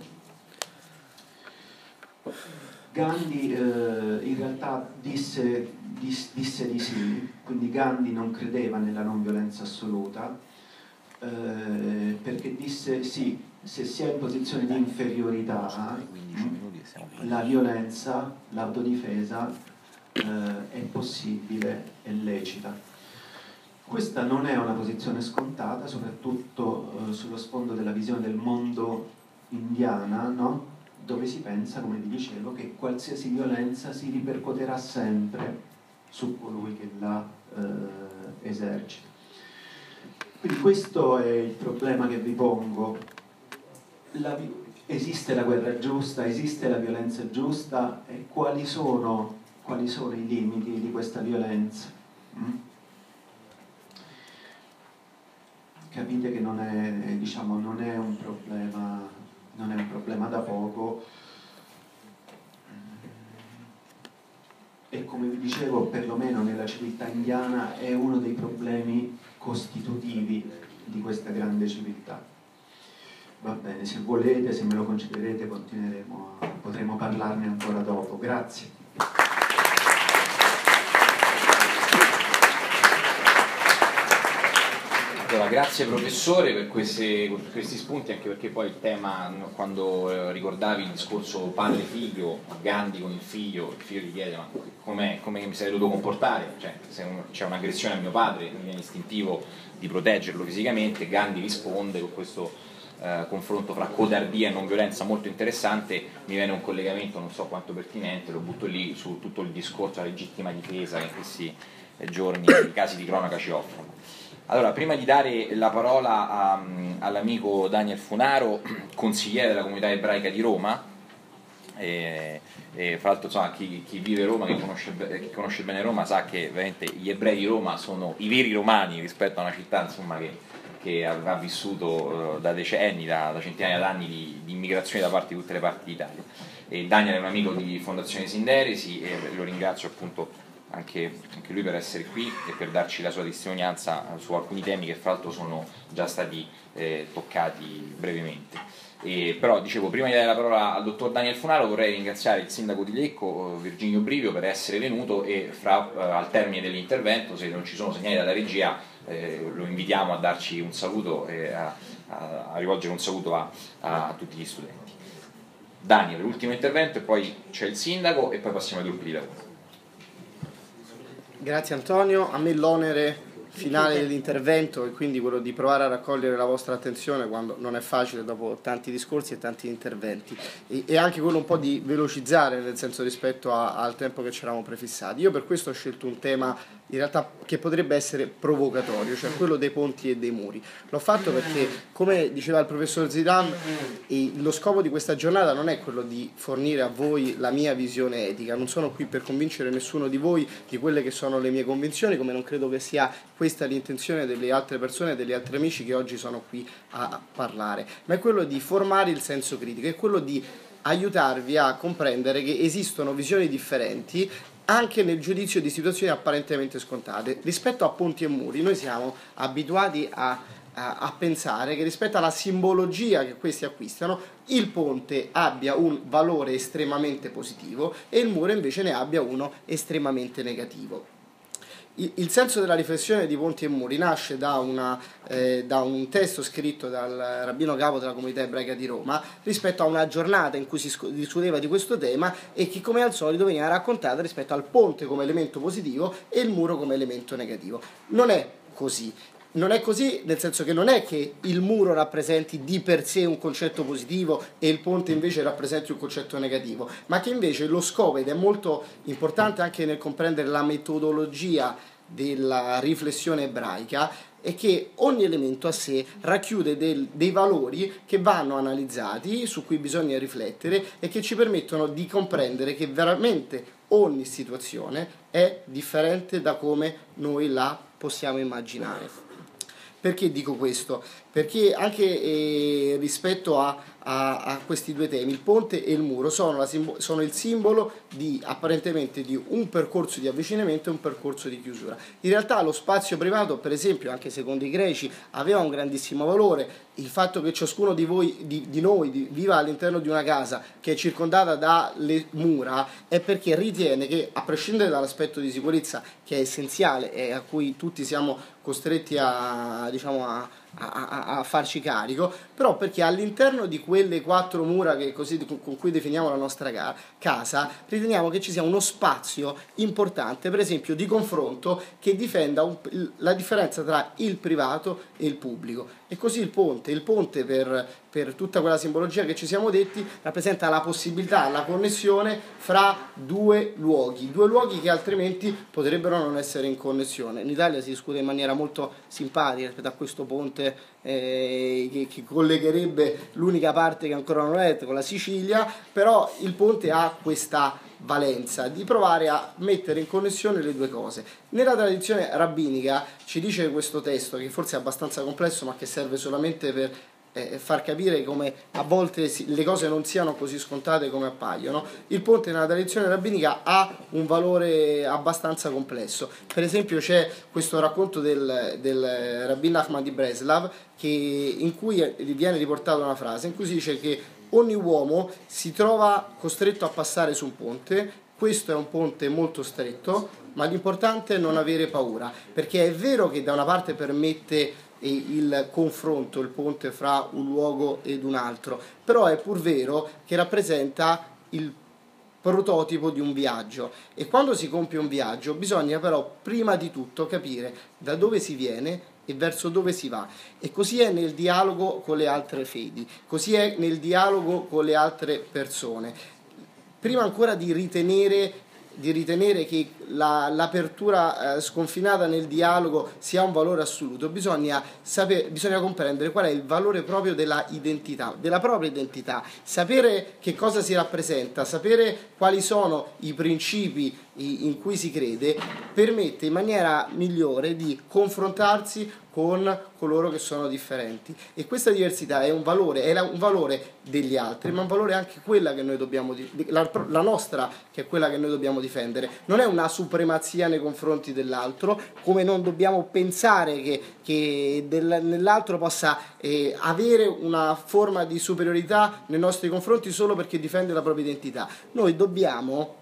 Gandhi eh, in realtà disse, dis, disse di sì, quindi Gandhi non credeva nella non violenza assoluta, eh, perché disse sì, se si è in posizione di inferiorità, la violenza, l'autodifesa eh, è possibile, è lecita. Questa non è una posizione scontata, soprattutto eh, sullo sfondo della visione del mondo indiana, no? Dove si pensa, come vi dicevo, che qualsiasi violenza si ripercuoterà sempre su colui che la eh, esercita. Quindi questo è il problema che vi pongo. La, esiste la guerra giusta, esiste la violenza giusta, e quali sono, quali sono i limiti di questa violenza? Mm? capite che non è, diciamo, non è un problema, non è un problema da poco. E come vi dicevo, perlomeno nella civiltà indiana è uno dei problemi costitutivi di questa grande civiltà. Va bene, se volete, se me lo concederete, continueremo a, potremo parlarne ancora dopo. Grazie. Allora, grazie professore per queste, questi spunti, anche perché poi il tema, quando eh, ricordavi il discorso padre-figlio, Gandhi con il figlio, il figlio gli chiede ma come mi sarei dovuto comportare, cioè se un, c'è un'aggressione a mio padre mi viene istintivo di proteggerlo fisicamente, Gandhi risponde con questo eh, confronto fra codardia e non violenza molto interessante, mi viene un collegamento non so quanto pertinente, lo butto lì su tutto il discorso a legittima difesa che in questi eh, giorni i casi di cronaca ci offrono. Allora, prima di dare la parola a, all'amico Daniel Funaro, consigliere della comunità ebraica di Roma, e, e fra l'altro insomma, chi, chi vive a Roma, chi conosce, chi conosce bene Roma, sa che veramente gli ebrei di Roma sono i veri romani rispetto a una città insomma, che, che ha vissuto uh, da decenni, da, da centinaia d'anni di, di immigrazione da parte di tutte le parti d'Italia. E Daniel è un amico di Fondazione Sinderesi e lo ringrazio appunto Anche, anche lui per essere qui e per darci la sua testimonianza su alcuni temi che fra l'altro sono già stati eh, toccati brevemente. E, però dicevo, prima di dare la parola al dottor Daniel Funaro vorrei ringraziare il sindaco di Lecco, Virginio Brivio, per essere venuto e fra, eh, al termine dell'intervento, se non ci sono segnali dalla regia, eh, lo invitiamo a darci un saluto e a, a, a rivolgere un saluto a, a tutti gli studenti. Daniel, l'ultimo intervento e poi c'è il sindaco e poi passiamo ai gruppi di lavoro. Grazie Antonio, a me l'onere finale dell'intervento e quindi quello di provare a raccogliere la vostra attenzione quando non è facile dopo tanti discorsi e tanti interventi e, e anche quello un po' di velocizzare nel senso rispetto a, al tempo che ci eravamo prefissati. Io per questo ho scelto un tema in realtà che potrebbe essere provocatorio, cioè quello dei ponti e dei muri. L'ho fatto perché, come diceva il professor Zidane, lo scopo di questa giornata non è quello di fornire a voi la mia visione etica, non sono qui per convincere nessuno di voi di quelle che sono le mie convinzioni, come non credo che sia questa l'intenzione delle altre persone, degli altri amici che oggi sono qui a parlare, ma è quello di formare il senso critico, è quello di aiutarvi a comprendere che esistono visioni differenti anche nel giudizio di situazioni apparentemente scontate. Rispetto a ponti e muri noi siamo abituati a, a, a pensare che rispetto alla simbologia che questi acquistano il ponte abbia un valore estremamente positivo e il muro invece ne abbia uno estremamente negativo. Il senso della riflessione di Ponti e Muri nasce da, una, eh, da un testo scritto dal rabbino capo della comunità ebraica di Roma rispetto a una giornata in cui si discuteva di questo tema e che come al solito veniva raccontata rispetto al ponte come elemento positivo e il muro come elemento negativo. Non è così. Non è così nel senso che non è che il muro rappresenti di per sé un concetto positivo e il ponte invece rappresenti un concetto negativo, ma che invece lo scopo, ed è molto importante anche nel comprendere la metodologia della riflessione ebraica, è che ogni elemento a sé racchiude del, dei valori che vanno analizzati, su cui bisogna riflettere e che ci permettono di comprendere che veramente ogni situazione è differente da come noi la possiamo immaginare. Perché dico questo? Perché anche eh, rispetto a, a, a questi due temi, il ponte e il muro sono, la simbolo, sono il simbolo di, apparentemente di un percorso di avvicinamento e un percorso di chiusura. In realtà lo spazio privato, per esempio, anche secondo i greci, aveva un grandissimo valore. Il fatto che ciascuno di voi, di, di noi, di, viva all'interno di una casa che è circondata dalle mura è perché ritiene che, a prescindere dall'aspetto di sicurezza che è essenziale e a cui tutti siamo costretti a, diciamo, a A, a, a farci carico, però perché all'interno di quelle quattro mura che così, con cui definiamo la nostra ca- casa riteniamo che ci sia uno spazio importante, per esempio di confronto, che difenda un, la differenza tra il privato e il pubblico. E così il ponte, il ponte per, per tutta quella simbologia che ci siamo detti, rappresenta la possibilità, la connessione fra due luoghi, due luoghi che altrimenti potrebbero non essere in connessione. In Italia si discute in maniera molto simpatica rispetto a questo ponte eh, che, che collegherebbe l'unica parte che ancora non è con la Sicilia, però il ponte ha questa valenza, di provare a mettere in connessione le due cose. Nella tradizione rabbinica ci dice questo testo, che forse è abbastanza complesso ma che serve solamente per eh, far capire come a volte si, le cose non siano così scontate come appaiono. Il ponte nella tradizione rabbinica ha un valore abbastanza complesso. Per esempio c'è questo racconto del, del Rabbin Nachman di Breslav, che, in cui viene riportata una frase in cui si dice che ogni uomo si trova costretto a passare su un ponte. Questo è un ponte molto stretto, ma l'importante è non avere paura, perché è vero che da una parte permette il confronto, il ponte fra un luogo ed un altro, però è pur vero che rappresenta il prototipo di un viaggio, e quando si compie un viaggio bisogna però prima di tutto capire da dove si viene e verso dove si va. E così è nel dialogo con le altre fedi, così è nel dialogo con le altre persone. Prima ancora di ritenere di ritenere che la, l'apertura eh, sconfinata nel dialogo sia un valore assoluto, bisogna sapere, bisogna comprendere qual è il valore proprio della identità, della propria identità, sapere che cosa si rappresenta, sapere quali sono i principi in cui si crede, permette in maniera migliore di confrontarsi con coloro che sono differenti, e questa diversità è un valore, è un valore degli altri, ma un valore anche quella che noi dobbiamo, la, la nostra, che è quella che noi dobbiamo difendere. Non è una supremazia nei confronti dell'altro, come non dobbiamo pensare che, che del, nell'altro possa eh, avere una forma di superiorità nei nostri confronti solo perché difende la propria identità. Noi dobbiamo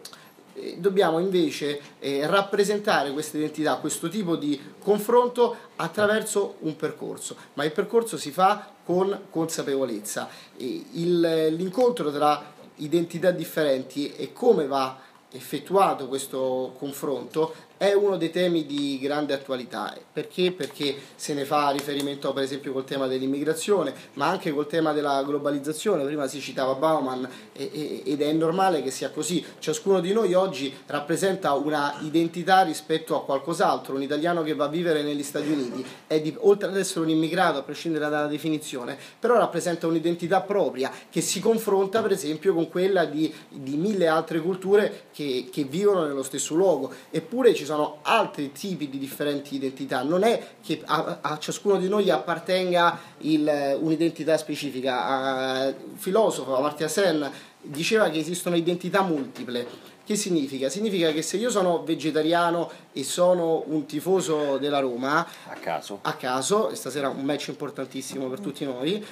Dobbiamo invece eh, rappresentare questa identità, questo tipo di confronto attraverso un percorso, ma il percorso si fa con consapevolezza. E il, l'incontro tra identità differenti e come va effettuato questo confronto è uno dei temi di grande attualità. Perché? Perché se ne fa riferimento per esempio col tema dell'immigrazione, ma anche col tema della globalizzazione. Prima si citava Bauman e, e, ed è normale che sia così. Ciascuno di noi oggi rappresenta una identità rispetto a qualcos'altro. Un italiano che va a vivere negli Stati Uniti è di, oltre ad essere un immigrato, a prescindere dalla definizione, però rappresenta un'identità propria che si confronta per esempio con quella di, di mille altre culture che, che vivono nello stesso luogo. Eppure ci sono sono altri tipi di differenti identità. Non è che a, a ciascuno di noi appartenga il, un'identità specifica. Il filosofo Amartya Sen diceva che esistono identità multiple. Che significa? Significa che se io sono vegetariano e sono un tifoso della Roma, a caso, a caso, e stasera un match importantissimo per tutti noi,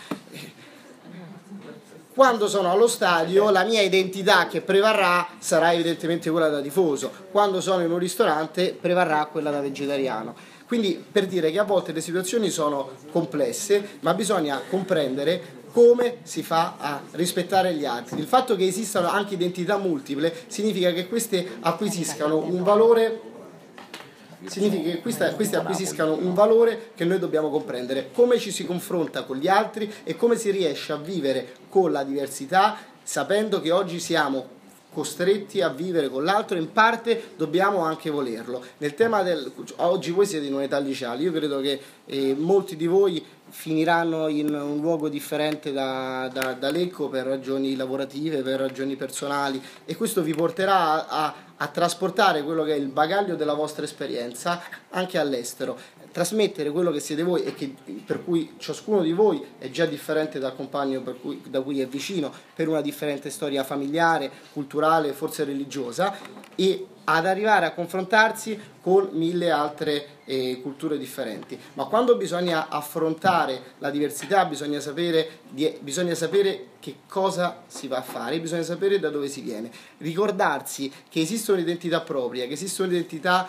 quando sono allo stadio la mia identità che prevarrà sarà evidentemente quella da tifoso, quando sono in un ristorante prevarrà quella da vegetariano. Quindi, per dire che a volte le situazioni sono complesse, ma bisogna comprendere come si fa a rispettare gli altri. Il fatto che esistano anche identità multiple significa che queste acquisiscano un valore significa che queste, queste acquisiscano un valore che noi dobbiamo comprendere, come ci si confronta con gli altri e come si riesce a vivere con la diversità, sapendo che oggi siamo costretti a vivere con l'altro, in parte dobbiamo anche volerlo. Nel tema del oggi voi siete in un'età liceale, io credo che eh, molti di voi finiranno in un luogo differente da, da, da Lecco per ragioni lavorative, per ragioni personali, e questo vi porterà a, a, a trasportare quello che è il bagaglio della vostra esperienza anche all'estero, trasmettere quello che siete voi e che, per cui ciascuno di voi è già differente dal compagno per cui, da cui è vicino, per una differente storia familiare, culturale, forse religiosa, e ad arrivare a confrontarsi con mille altre eh, culture differenti. Ma quando bisogna affrontare la diversità bisogna sapere, di, bisogna sapere che cosa si va a fare, bisogna sapere da dove si viene, ricordarsi che esiste un'identità propria, che esiste un'identità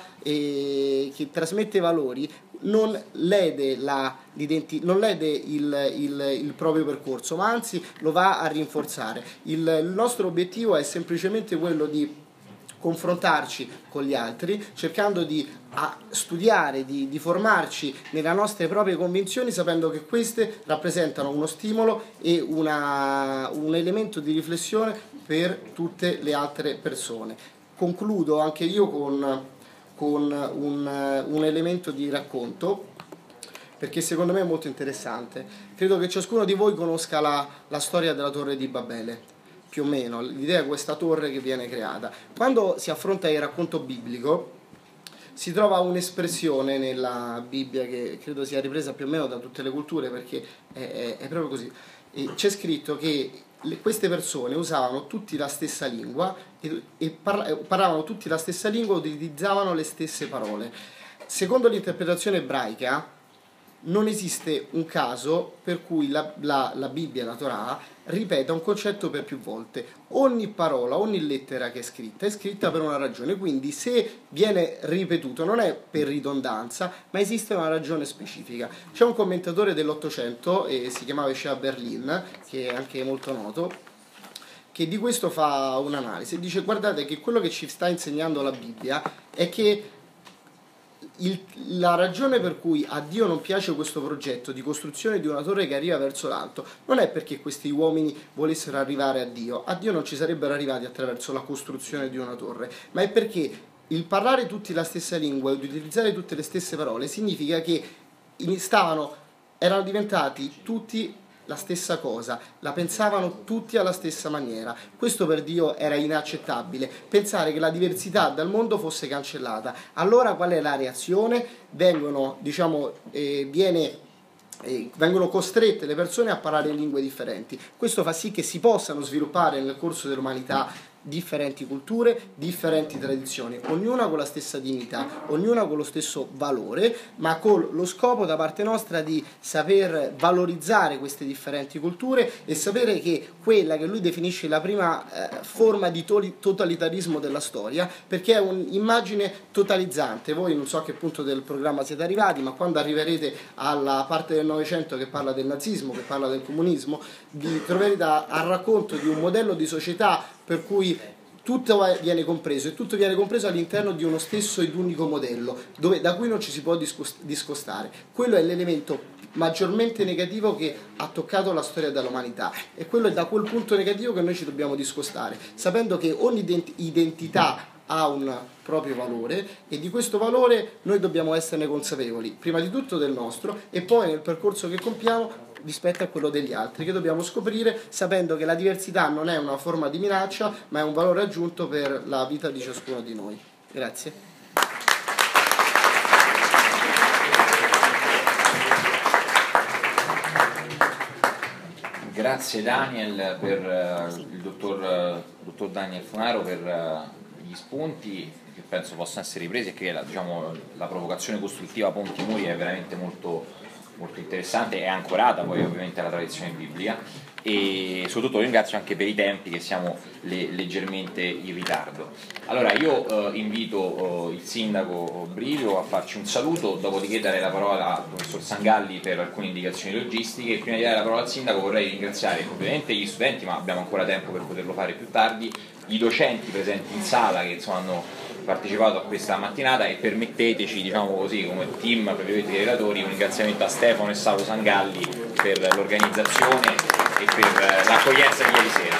eh, che trasmette valori, non lede, la, non lede il, il, il proprio percorso, ma anzi lo va a rinforzare. Il, il nostro obiettivo è semplicemente quello di confrontarci con gli altri, cercando di a studiare, di, di formarci nelle nostre proprie convinzioni, sapendo che queste rappresentano uno stimolo e una, un elemento di riflessione per tutte le altre persone. Concludo anche io con, con un, un elemento di racconto, perché secondo me è molto interessante. Credo che ciascuno di voi conosca la, la storia della Torre di Babele. più o meno, l'idea è questa torre che viene creata. Quando si affronta il racconto biblico si trova un'espressione nella Bibbia che credo sia ripresa più o meno da tutte le culture, perché è, è, è proprio così. E c'è scritto che le, queste persone usavano tutti la stessa lingua e, e parla, parlavano tutti la stessa lingua, utilizzavano le stesse parole. Secondo l'interpretazione ebraica non esiste un caso per cui la, la, la Bibbia, la Torah, ripeta un concetto per più volte. Ogni parola, ogni lettera che è scritta è scritta per una ragione, quindi se viene ripetuto non è per ridondanza, ma esiste una ragione specifica. C'è un commentatore dell'Ottocento, e si chiamava Shea Berlin, che è anche molto noto, che di questo fa un'analisi e dice: guardate che quello che ci sta insegnando la Bibbia è che Il, la ragione per cui a Dio non piace questo progetto di costruzione di una torre che arriva verso l'alto non è perché questi uomini volessero arrivare a Dio, a Dio non ci sarebbero arrivati attraverso la costruzione di una torre, ma è perché il parlare tutti la stessa lingua e utilizzare tutte le stesse parole significa che stavano, erano diventati tutti la stessa cosa, la pensavano tutti alla stessa maniera. Questo per Dio era inaccettabile, pensare che la diversità dal mondo fosse cancellata. Allora qual è la reazione? Vengono, diciamo, eh, viene, eh, vengono costrette le persone a parlare lingue differenti. Questo fa sì che si possano sviluppare nel corso dell'umanità differenti culture, differenti tradizioni, ognuna con la stessa dignità, ognuna con lo stesso valore, ma con lo scopo da parte nostra di saper valorizzare queste differenti culture e sapere che quella che lui definisce la prima eh, forma di to- totalitarismo della storia, perché è un'immagine totalizzante. Voi non so a che punto del programma siete arrivati, ma quando arriverete alla parte del Novecento che parla del nazismo, che parla del comunismo, vi troverete al racconto di un modello di società per cui tutto viene compreso e tutto viene compreso all'interno di uno stesso ed unico modello, dove, da cui non ci si può discostare. Quello è l'elemento maggiormente negativo che ha toccato la storia dell'umanità, e quello è da quel punto negativo che noi ci dobbiamo discostare, sapendo che ogni identità ha un proprio valore e di questo valore noi dobbiamo esserne consapevoli, prima di tutto del nostro e poi nel percorso che compiamo rispetto a quello degli altri, che dobbiamo scoprire sapendo che la diversità non è una forma di minaccia, ma è un valore aggiunto per la vita di ciascuno di noi. Grazie. Grazie Daniel, per uh, il dottor, uh, dottor Daniel Funaro per uh, gli spunti che penso possano essere ripresi e che la, diciamo, la provocazione costruttiva Ponti Muri è veramente molto molto interessante, è ancorata poi ovviamente alla tradizione biblica, e soprattutto ringrazio anche per i tempi che siamo le, leggermente in ritardo. Allora io eh, invito eh, il sindaco Brivio a farci un saluto, dopodiché dare la parola al professor Sangalli per alcune indicazioni logistiche. Prima di dare la parola al sindaco vorrei ringraziare ovviamente gli studenti, ma abbiamo ancora tempo per poterlo fare più tardi, i docenti presenti in sala che insomma hanno partecipato a questa mattinata, e permetteteci, diciamo così, come team per i relatori, un ringraziamento a Stefano e Saulo Sangalli per l'organizzazione e per l'accoglienza di ieri sera.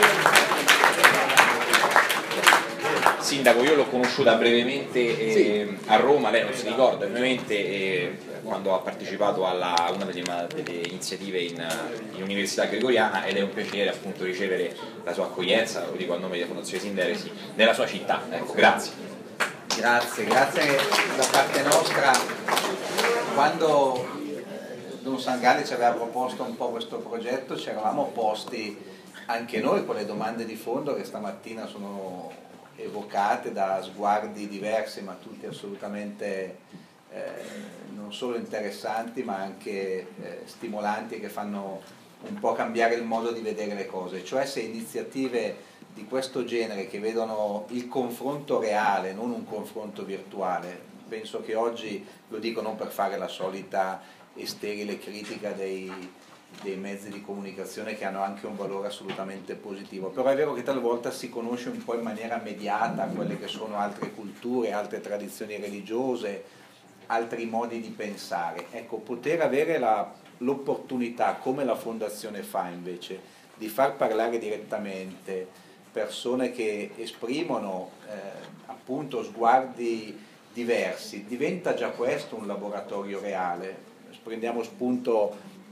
Sindaco, io l'ho conosciuta brevemente eh, a Roma, lei non si ricorda ovviamente, eh, quando ha partecipato a una delle, delle iniziative in, in Università Gregoriana, ed è un piacere appunto ricevere la sua accoglienza, lo dico a nome della Fondazione Sinderesi, nella sua città. Ecco, grazie. Grazie, grazie da parte nostra. Quando Don Sangalli ci aveva proposto un po' questo progetto, ci eravamo posti anche noi con le domande di fondo che stamattina sono evocate da sguardi diversi, ma tutti assolutamente eh, non solo interessanti ma anche eh, stimolanti e che fanno un po' cambiare il modo di vedere le cose, cioè se iniziative di questo genere che vedono il confronto reale, non un confronto virtuale. Penso che oggi, lo dico non per fare la solita e sterile critica dei, dei mezzi di comunicazione che hanno anche un valore assolutamente positivo, però è vero che talvolta si conosce un po' in maniera mediata quelle che sono altre culture, altre tradizioni religiose, altri modi di pensare. Ecco, poter avere la, l'opportunità, come la Fondazione fa invece, di far parlare direttamente persone che esprimono eh, appunto sguardi diversi, diventa già questo un laboratorio reale. Prendiamo spunto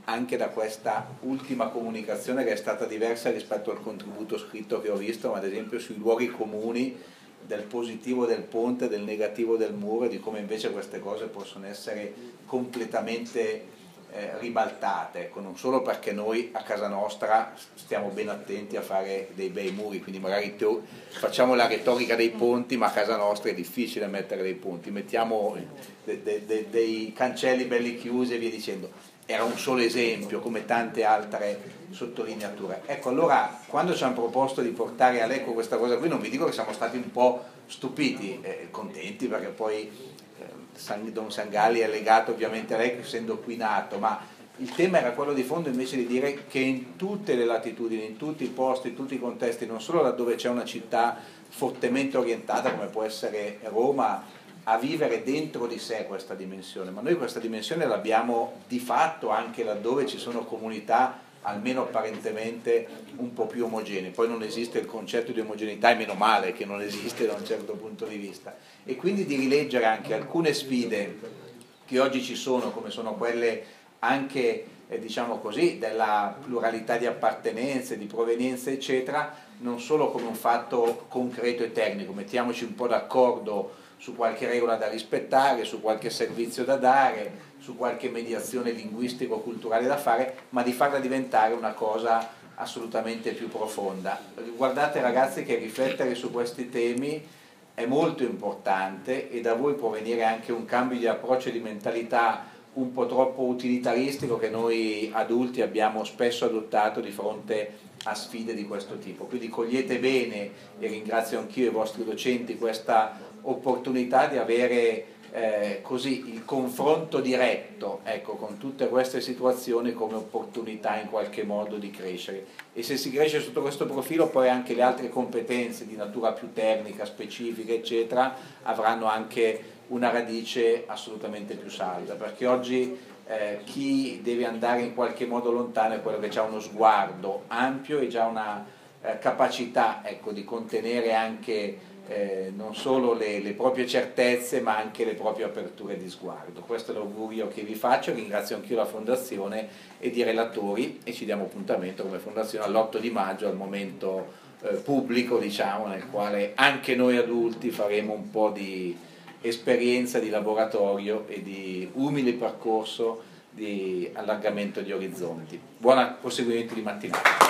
anche da questa ultima comunicazione, che è stata diversa rispetto al contributo scritto che ho visto, ma ad esempio sui luoghi comuni del positivo del ponte, del negativo del muro, e di come invece queste cose possono essere completamente eh, ribaltate, ecco, non solo perché noi a casa nostra stiamo ben attenti a fare dei bei muri, quindi magari teo- facciamo la retorica dei ponti, ma a casa nostra è difficile mettere dei ponti, mettiamo de- de- de- dei cancelli belli chiusi e via dicendo. Era un solo esempio, come tante altre sottolineature. Ecco, allora, quando ci hanno proposto di portare a Lecco questa cosa qui, non vi dico che siamo stati un po' stupiti, eh, contenti, perché poi eh, San, Don Sangalli è legato ovviamente a Lecco, essendo qui nato, ma il tema era quello di fondo invece di dire che in tutte le latitudini, in tutti i posti, in tutti i contesti, non solo laddove c'è una città fortemente orientata, come può essere Roma, a vivere dentro di sé questa dimensione, ma noi questa dimensione l'abbiamo di fatto anche laddove ci sono comunità almeno apparentemente un po' più omogenee. Poi non esiste il concetto di omogeneità, e meno male che non esiste da un certo punto di vista, e quindi di rileggere anche alcune sfide che oggi ci sono, come sono quelle anche eh, diciamo così, della pluralità di appartenenze, di provenienze eccetera, non solo come un fatto concreto e tecnico, mettiamoci un po' d'accordo su qualche regola da rispettare, su qualche servizio da dare, su qualche mediazione linguistico-culturale da fare, ma di farla diventare una cosa assolutamente più profonda. Guardate ragazzi che riflettere su questi temi è molto importante, e da voi può venire anche un cambio di approccio e di mentalità un po' troppo utilitaristico che noi adulti abbiamo spesso adottato di fronte a sfide di questo tipo. Quindi cogliete bene, e ringrazio anch'io i vostri docenti, questa opportunità di avere eh, così il confronto diretto, ecco, con tutte queste situazioni come opportunità in qualche modo di crescere, e se si cresce sotto questo profilo poi anche le altre competenze di natura più tecnica, specifica eccetera avranno anche una radice assolutamente più salda, perché oggi eh, chi deve andare in qualche modo lontano è quello che ha uno sguardo ampio e già una eh, capacità, ecco, di contenere anche Eh, non solo le, le proprie certezze ma anche le proprie aperture di sguardo. Questo è l'augurio che vi faccio, ringrazio anch'io la Fondazione ed i relatori, e ci diamo appuntamento come Fondazione all'otto di maggio, al momento eh, pubblico, diciamo, nel quale anche noi adulti faremo un po' di esperienza di laboratorio e di umile percorso di allargamento di orizzonti. Buon proseguimento di mattinata.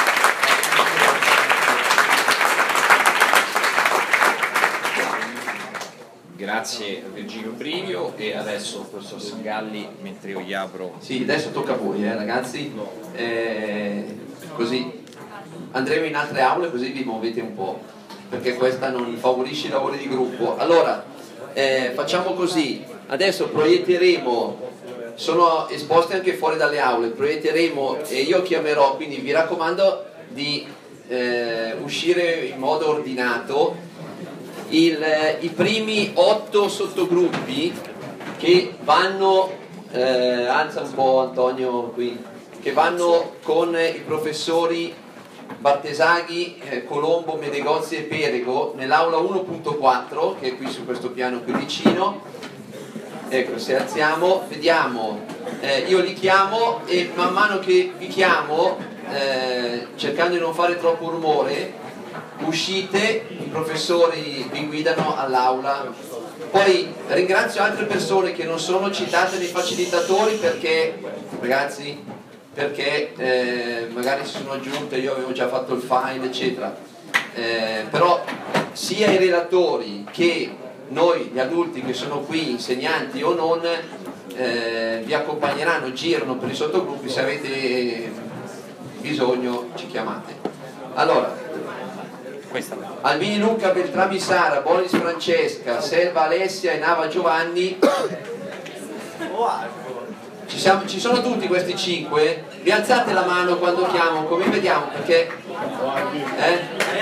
Grazie a Virgilio Brivio, e adesso il professor Sangalli, mentre io gli apro. Sì, adesso tocca a voi eh, ragazzi, eh, così andremo in altre aule così vi muovete un po', perché questa non favorisce i lavori di gruppo. Allora, eh, facciamo così, adesso proietteremo, sono esposti anche fuori dalle aule, proietteremo e io chiamerò, quindi vi raccomando di eh, uscire in modo ordinato. Il, i primi otto sottogruppi che vanno, eh, alza un po' Antonio qui, che vanno con i professori Bartesaghi, eh, Colombo, Medegozzi e Perego nell'aula uno punto quattro, che è qui su questo piano qui vicino. Ecco, se alziamo, vediamo, eh, io li chiamo e man mano che vi chiamo, eh, cercando di non fare troppo rumore, uscite, i professori vi guidano all'aula. Poi ringrazio altre persone che non sono citate nei facilitatori perché, ragazzi, perché eh, magari si sono aggiunte, io avevo già fatto il file eccetera, eh, però sia i relatori che noi gli adulti che sono qui, insegnanti o non, eh, vi accompagneranno, girano per i sottogruppi, se avete bisogno ci chiamate. Allora, Albini Luca, Beltrami Sara, Bonis Francesca, Selva Alessia e Nava Giovanni. Ci, siamo, ci sono tutti questi cinque? Vi alzate la mano quando chiamo, come vediamo, perché eh?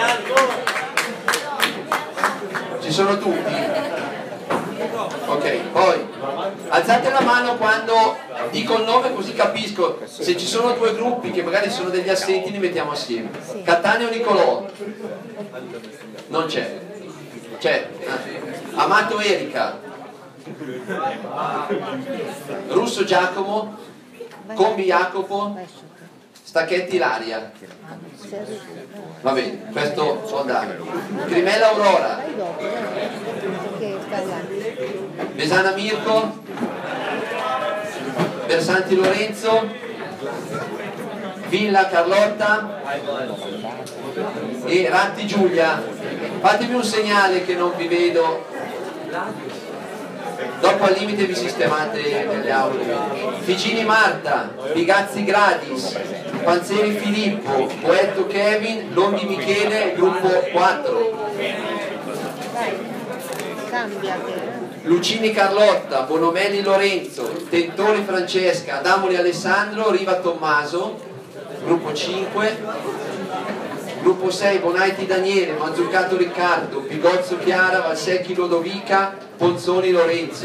Ci sono tutti? Ok, poi alzate la mano quando dico il nome, così capisco. Se ci sono due gruppi che magari sono degli assenti, li mettiamo assieme. Cattaneo Nicolò non c'è, c'è Amato Erika, Russo Giacomo, Combi Jacopo, Stacchetti Ilaria. Va bene, questo so andare. Grimella Aurora, Besana Mirko, Bersanti Lorenzo, Villa Carlotta e Ratti Giulia. Fatemi un segnale che non vi vedo, dopo al limite vi sistemate nelle aule. Ficini Marta, Bigazzi Gradis, Panzeri Filippo, Poetto Kevin, Longhi Michele, gruppo quattro. Lucini Carlotta, Bonomelli Lorenzo, Tentori Francesca, Adamoli Alessandro, Riva Tommaso, gruppo cinque. Gruppo sei, Bonaiti Daniele, Mazzuccato Riccardo, Pigozzo Chiara, Valsecchi Lodovica, Ponzoni Lorenzo.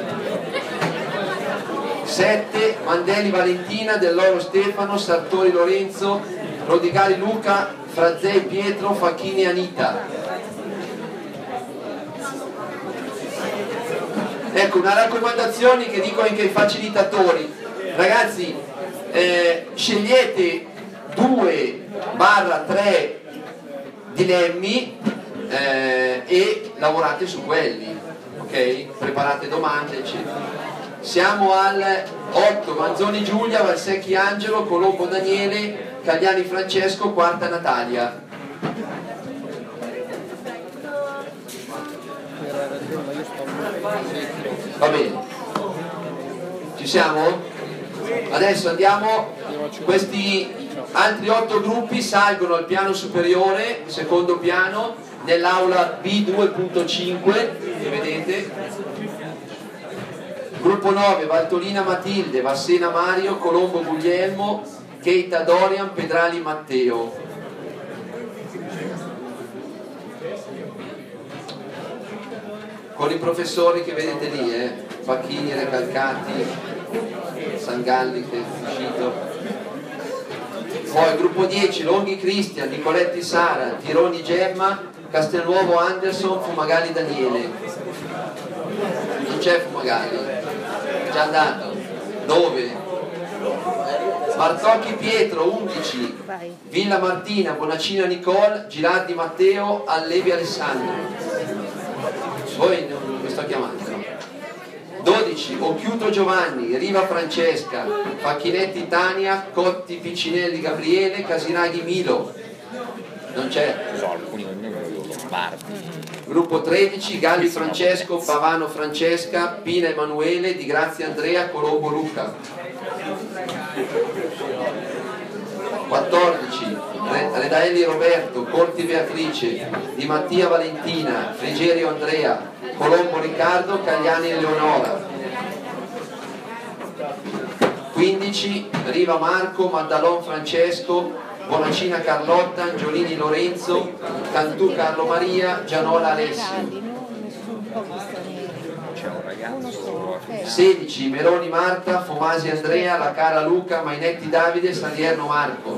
sette, Mandelli Valentina, Dell'Oro Stefano, Sartori Lorenzo, Rodigali Luca, Frazzei Pietro, Facchini Anita. Ecco, una raccomandazione che dico anche ai facilitatori. Ragazzi, eh, scegliete due barra tre dilemmi eh, e lavorate su quelli, ok? Preparate domande, eccetera. Siamo al otto, Manzoni Giulia, Valsecchi Angelo, Colombo Daniele, Cagliani Francesco, quarta Natalia. Va bene, ci siamo? Adesso andiamo, questi altri otto gruppi salgono al piano superiore, secondo piano, nell'aula B due punto cinque, che vedete. Gruppo nove, Valtolina Matilde, Vassena Mario, Colombo Guglielmo, Keita Dorian, Pedrali Matteo. Con i professori che vedete lì, eh? Facchini, Recalcati, Sangalli che è uscito. Poi gruppo dieci, Longhi Cristian, Nicoletti Sara, Tironi Gemma, Castelnuovo Anderson, Fumagalli Daniele. Non c'è Fumagalli, è già andato. nove, Bartocchi Pietro, undici, Villa Martina, Bonacina Nicole, Girardi Matteo, Allevi Alessandro. Voi non mi sto chiamando. dodici, Occhiuto Giovanni, Riva Francesca, Facchinetti Tania, Cotti Piccinelli Gabriele, Casinaghi Milo. Non c'è. Gruppo tredici, Galli Francesco, Pavano Francesca, Pina Emanuele, Di Grazia Andrea, Colombo Luca. quattordici, Redaelli Roberto, Corti Beatrice, Di Mattia Valentina, Frigerio Andrea, Colombo Riccardo, Cagliani Eleonora. quindici, Riva Marco, Maddalon Francesco, Bonacina Carlotta, Angiolini Lorenzo, Cantù Carlo Maria, Gianola Alessio. sedici, Meroni Marta, Fomasi Andrea, La Cara Luca, Mainetti Davide, Salierno Marco.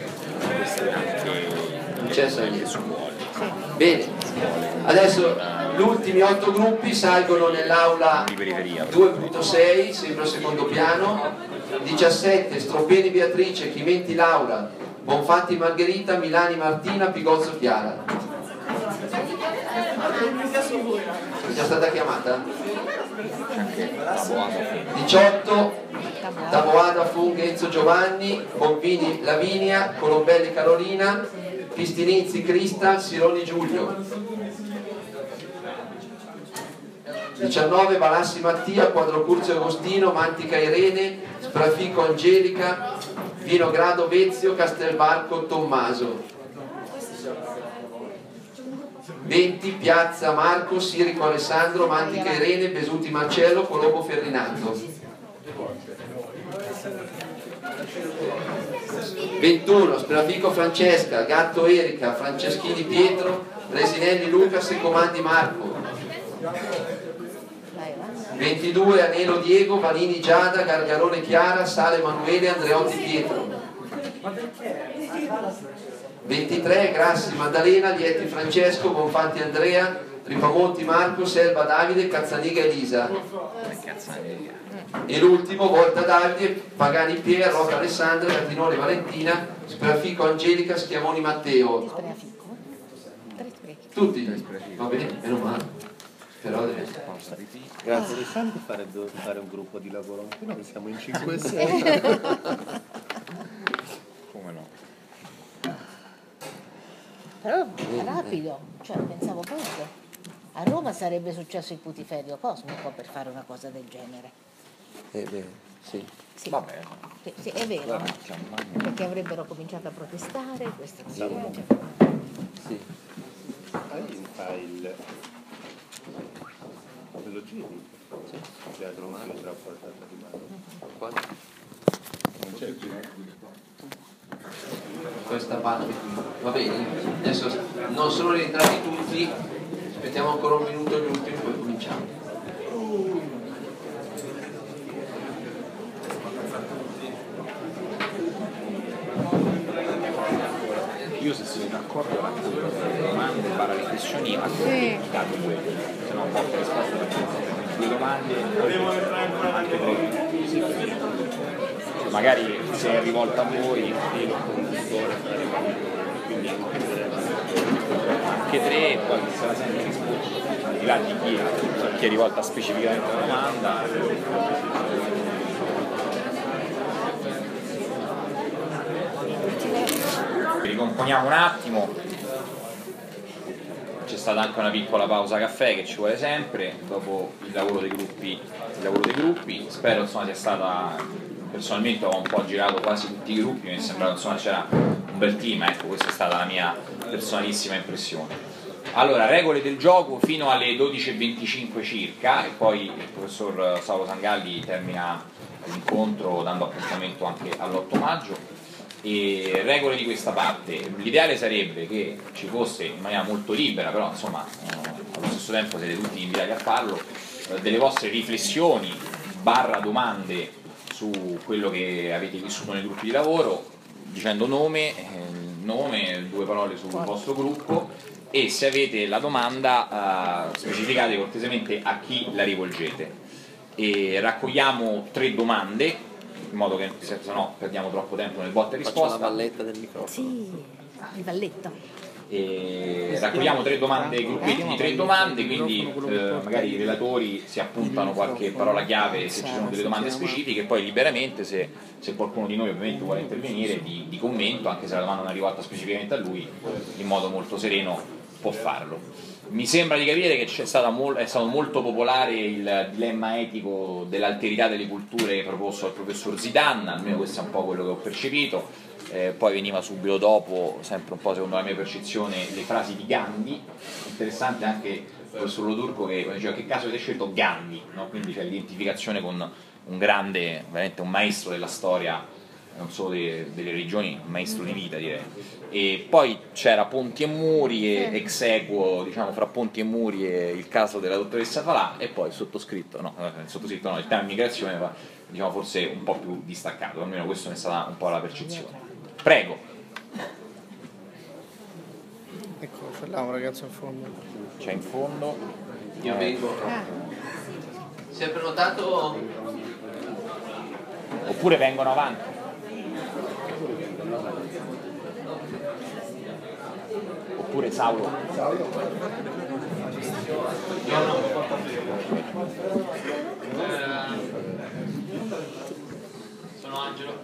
Non c'è Salierno. Bene, adesso gli ultimi otto gruppi salgono nell'aula due punto sei, sempre al secondo piano. diciassette, Stropeni Beatrice, Chimenti Laura, Bonfatti Margherita, Milani Martina, Pigozzo Chiara. È già stata chiamata? diciotto, Taboada Fung Enzo Giovanni, Bombini Lavinia, Colombelli Carolina, Pistinizzi Crista, Sironi Giulio. diciannove, Balassi Mattia, Quadrocurzio Agostino, Mantica Irene, Sprafico Angelica, Vinogrado Vezio, Castelbarco Tommaso. venti, Piazza Marco, Sirico Alessandro, Mantica Irene, Besuti Marcello, Colombo Ferdinando. ventuno, Sprafico Francesca, Gatto Erika, Franceschini Pietro, Resinelli Lucas e Comandi Marco. ventidue, Anelo Diego, Vanini Giada, Gargarone Chiara, Sale Emanuele, Andreotti Pietro. ventitré, Grassi Maddalena, Lietti Francesco, Bonfanti Andrea, Ripamonti Marco, Selva Davide, Cazzaniga Elisa. E l'ultimo, Volta Davide, Pagani Pier, Rocca Alessandra, Cardinone Valentina, Spreafico Angelica, Schiavoni Matteo. Tutti? Va bene? Meno male. Però deve... Grazie, interessante fare, fare un gruppo di lavoro anche noi, siamo in cinque e sei. Come no? Però è rapido, cioè pensavo poco. A Roma sarebbe successo il putiferio cosmico per fare una cosa del genere. Eh beh, sì. Sì. Va bene. Sì, sì, è vero, Guarda, no? diciamo, Perché avrebbero cominciato a protestare, questo non si Sì. può. Sì. Hai il file, me lo giri? Sì. Teatro Umano ci ha portato di mano. Qua? Non c'è più. Questa parte qui. Va bene? Adesso non sono rientrati tutti, aspettiamo ancora un minuto gli ultimi, poi cominciamo. Io se siete d'accordo racconto delle domande barra riflessioni a cui dato due, se no poche risposte perché due domande anche tre, sì, cioè, magari se è rivolta a voi anche tre e poi se la sente risposta al di là di chi, cioè chi è rivolta specificamente alla domanda. Ricomponiamo un attimo, c'è stata anche una piccola pausa caffè che ci vuole sempre dopo il lavoro dei gruppi, il lavoro dei gruppi. Spero insomma sia stata, personalmente ho un po' girato quasi tutti i gruppi, mi è sembrato insomma c'era un bel team, ecco, questa è stata la mia personalissima impressione. Allora, regole del gioco fino alle dodici e venticinque circa e poi il professor Saulo Sangalli termina l'incontro dando appuntamento anche all'otto maggio. E regole di questa parte, l'ideale sarebbe che ci fosse in maniera molto libera, però insomma eh, allo stesso tempo siete tutti invitati a farlo, eh, delle vostre riflessioni barra domande su quello che avete vissuto nei gruppi di lavoro, dicendo nome, eh, nome, due parole sul vostro gruppo e se avete la domanda eh, specificate cortesemente a chi la rivolgete. E raccogliamo tre domande in modo che se no perdiamo troppo tempo nel botta e risposta. Faccio la valletta del microfono. Sì, il valletto. E raccogliamo tre domande, gruppetti di tre domande, quindi eh, magari i relatori si appuntano qualche parola chiave se ci sono delle domande specifiche e poi liberamente se, se qualcuno di noi ovviamente vuole intervenire di, di commento, anche se la domanda non è rivolta specificamente a lui, in modo molto sereno può farlo. Mi sembra di capire che c'è stata mol- è stato molto popolare il dilemma etico dell'alterità delle culture proposto dal professor Zidan, almeno questo è un po' quello che ho percepito, eh, poi veniva subito dopo, sempre un po' secondo la mia percezione, le frasi di Gandhi, interessante anche il professor Loturco che diceva che caso avete scelto Gandhi, no? Quindi c'è l'identificazione con un grande, veramente un maestro della storia, non solo de- delle religioni, un maestro di vita direi. E poi c'era Ponti e Muri e ex equo, diciamo, fra Ponti e Muri e il caso della dottoressa Falà e poi il sottoscritto, no, il sottoscritto no, il tema migrazione va, diciamo, forse un po' più distaccato, almeno questa è stata un po' la percezione. Prego. Ecco, c'è là un ragazzo in fondo. C'è in fondo. Io vengo. Si è prenotato? Oppure vengono avanti. Oppure Saulo. Sono Angelo.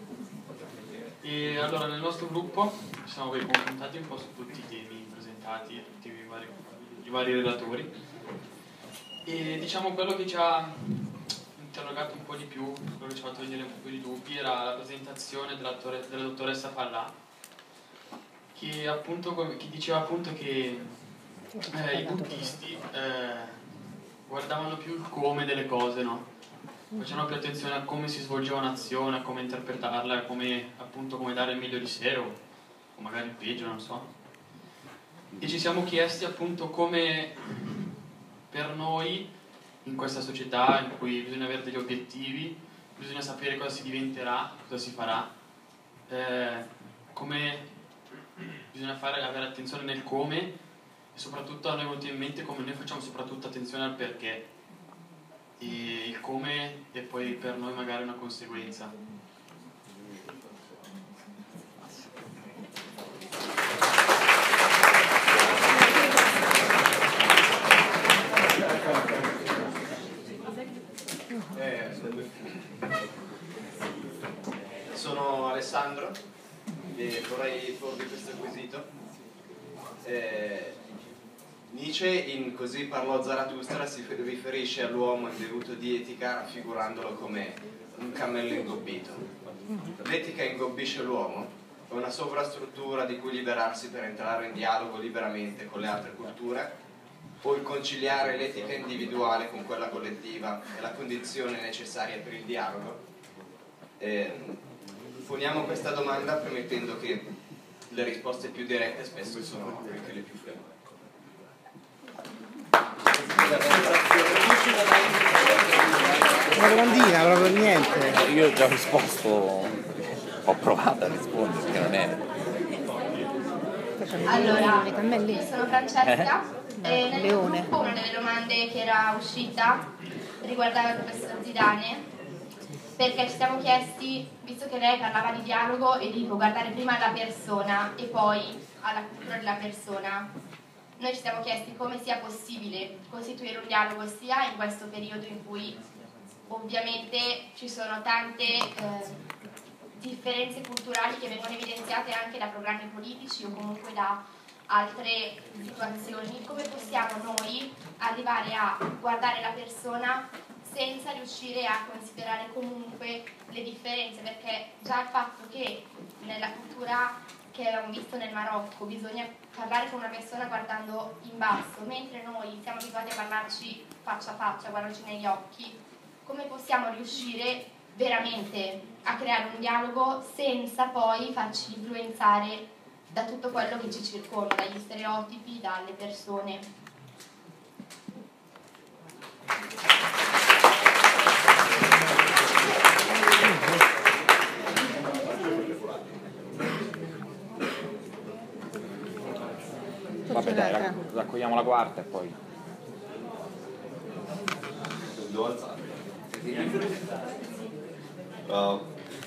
E allora nel nostro gruppo ci siamo poi confrontati un po' su tutti i temi presentati, tutti i vari, i vari relatori. E diciamo quello che ci ha interrogato un po' di più, quello che ci ha fatto venire un po' più di dubbi era la presentazione della, della dottoressa Fallà, che, appunto, che diceva appunto che eh, i buddisti eh, guardavano più il come delle cose, no? Facevano più attenzione a come si svolgeva un'azione, a come interpretarla, a come, appunto, come dare il meglio di sé o, o magari il peggio, non so. E ci siamo chiesti appunto come per noi in questa società in cui bisogna avere degli obiettivi, bisogna sapere cosa si diventerà, cosa si farà, eh, come bisogna fare, avere attenzione nel come, e soprattutto a noi è venuto in mente come noi facciamo soprattutto attenzione al perché, e il come e poi per noi magari una conseguenza. Eh, sono Alessandro e vorrei porvi questo quesito. Eh, Nietzsche in Così parlò Zarathustra si riferisce all'uomo imbevuto di etica raffigurandolo come un cammello ingobbito. L'etica ingobbisce l'uomo, è una sovrastruttura di cui liberarsi per entrare in dialogo liberamente con le altre culture, o il conciliare l'etica individuale con quella collettiva è la condizione necessaria per il dialogo? Eh, poniamo questa domanda premettendo che le risposte più dirette spesso sono anche le più frequenti. Una domandina, proprio niente. Io ho già risposto, ho provato a rispondere perché non è. Allora, io sono Francesca Eh? e nel Leone. mio gruppo una delle domande che era uscita riguardava il professor Zidane, perché ci siamo chiesti, visto che lei parlava di dialogo e di guardare prima alla persona e poi alla cultura della persona, noi ci siamo chiesti come sia possibile costituire un dialogo sia in questo periodo in cui ovviamente ci sono tante eh, differenze culturali che vengono evidenziate anche da programmi politici o comunque da altre situazioni, come possiamo noi arrivare a guardare la persona senza riuscire a considerare comunque le differenze, perché già il fatto che nella cultura che abbiamo visto nel Marocco bisogna parlare con una persona guardando in basso, mentre noi siamo abituati a parlarci faccia a faccia, guardarci negli occhi, come possiamo riuscire veramente a creare un dialogo senza poi farci influenzare da tutto quello che ci circonda, dagli stereotipi, dalle persone? Vabbè dai, rac- raccogliamo la quarta e poi. Devo alzare. Uh,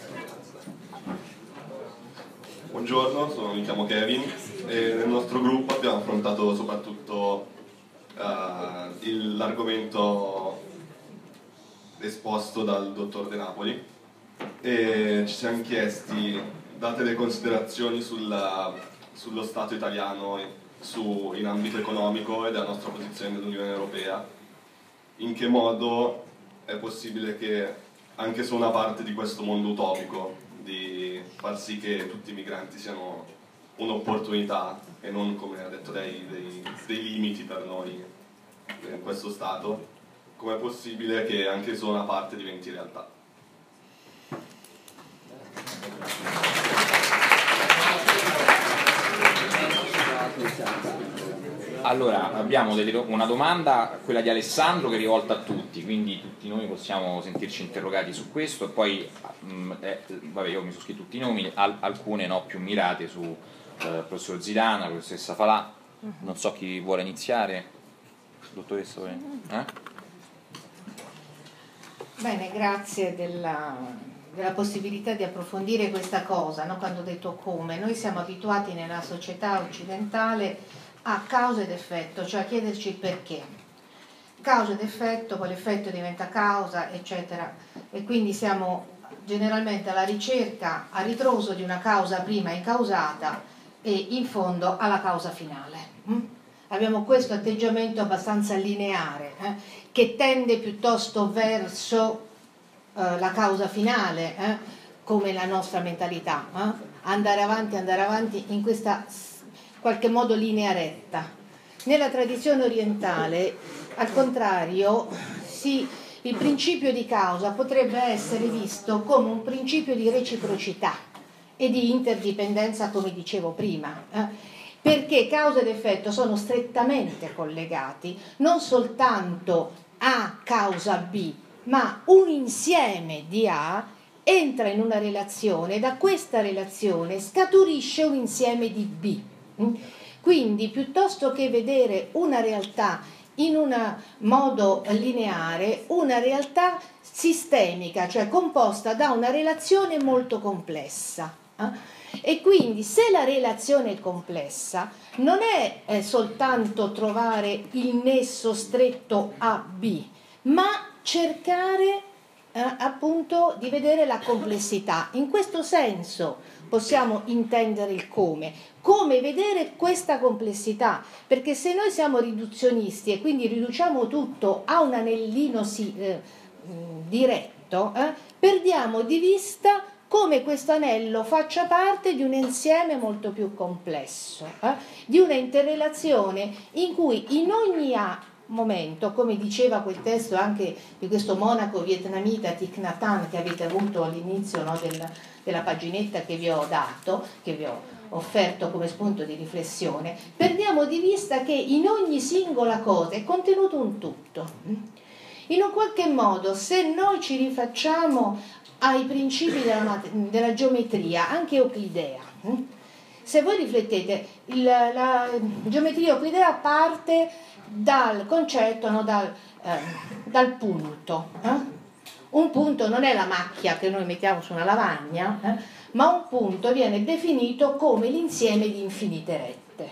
buongiorno, sono, mi chiamo Kevin e nel nostro gruppo abbiamo affrontato soprattutto uh, il, l'argomento esposto dal dottor De Napoli e ci siamo chiesti, date le considerazioni sulla, sullo Stato italiano in, su, in ambito economico e della nostra posizione nell'Unione Europea, in che modo è possibile che anche su una parte di questo mondo utopico di far sì che tutti i migranti siano un'opportunità e non, come ha detto lei, dei, dei limiti per noi in questo Stato, com'è possibile che anche su una parte diventi realtà? Allora, abbiamo delle, una domanda, quella di Alessandro, che è rivolta a tutti, quindi tutti noi possiamo sentirci interrogati su questo, e poi mh, eh, vabbè, io mi sono scritto tutti i nomi, al, alcune no, più mirate su eh, professor Zidane, professoressa Falà. Non so chi vuole iniziare, dottoressa vuole? Eh? Bene, grazie della, della possibilità di approfondire questa cosa, no? Quando ho detto come, noi siamo abituati nella società occidentale a causa ed effetto, cioè a chiederci il perché. Causa ed effetto, poi l'effetto diventa causa, eccetera. E quindi siamo generalmente alla ricerca, a ritroso di una causa prima incausata e in fondo alla causa finale. Mm? Abbiamo questo atteggiamento abbastanza lineare, eh, che tende piuttosto verso eh, la causa finale, eh, come la nostra mentalità, eh? andare avanti, andare avanti in questa qualche modo linea retta. Nella tradizione orientale, al contrario, sì, il principio di causa potrebbe essere visto come un principio di reciprocità e di interdipendenza, come dicevo prima, eh? perché causa ed effetto sono strettamente collegati, non soltanto A causa B, ma un insieme di A entra in una relazione e da questa relazione scaturisce un insieme di B. Quindi piuttosto che vedere una realtà in un modo lineare, una realtà sistemica, cioè composta da una relazione molto complessa. Eh? E quindi se la relazione è complessa, non è eh, soltanto trovare il nesso stretto A B, ma cercare eh, appunto di vedere la complessità. In questo senso possiamo intendere il come, come vedere questa complessità, perché se noi siamo riduzionisti e quindi riduciamo tutto a un anellino si, eh, diretto, eh, perdiamo di vista come questo anello faccia parte di un insieme molto più complesso, eh, di una interrelazione in cui in ogni momento, come diceva quel testo anche di questo monaco vietnamita Thich Nhat Hanh che avete avuto all'inizio, no, del, della paginetta che vi ho dato, che vi ho offerto come spunto di riflessione, perdiamo di vista che in ogni singola cosa è contenuto un tutto. In un qualche modo, se noi ci rifacciamo ai principi della, della geometria, anche euclidea, se voi riflettete, il, la geometria euclidea parte dal concetto, no, dal, eh, dal punto. Eh? Un punto non è la macchia che noi mettiamo su una lavagna, eh? ma un punto viene definito come l'insieme di infinite rette.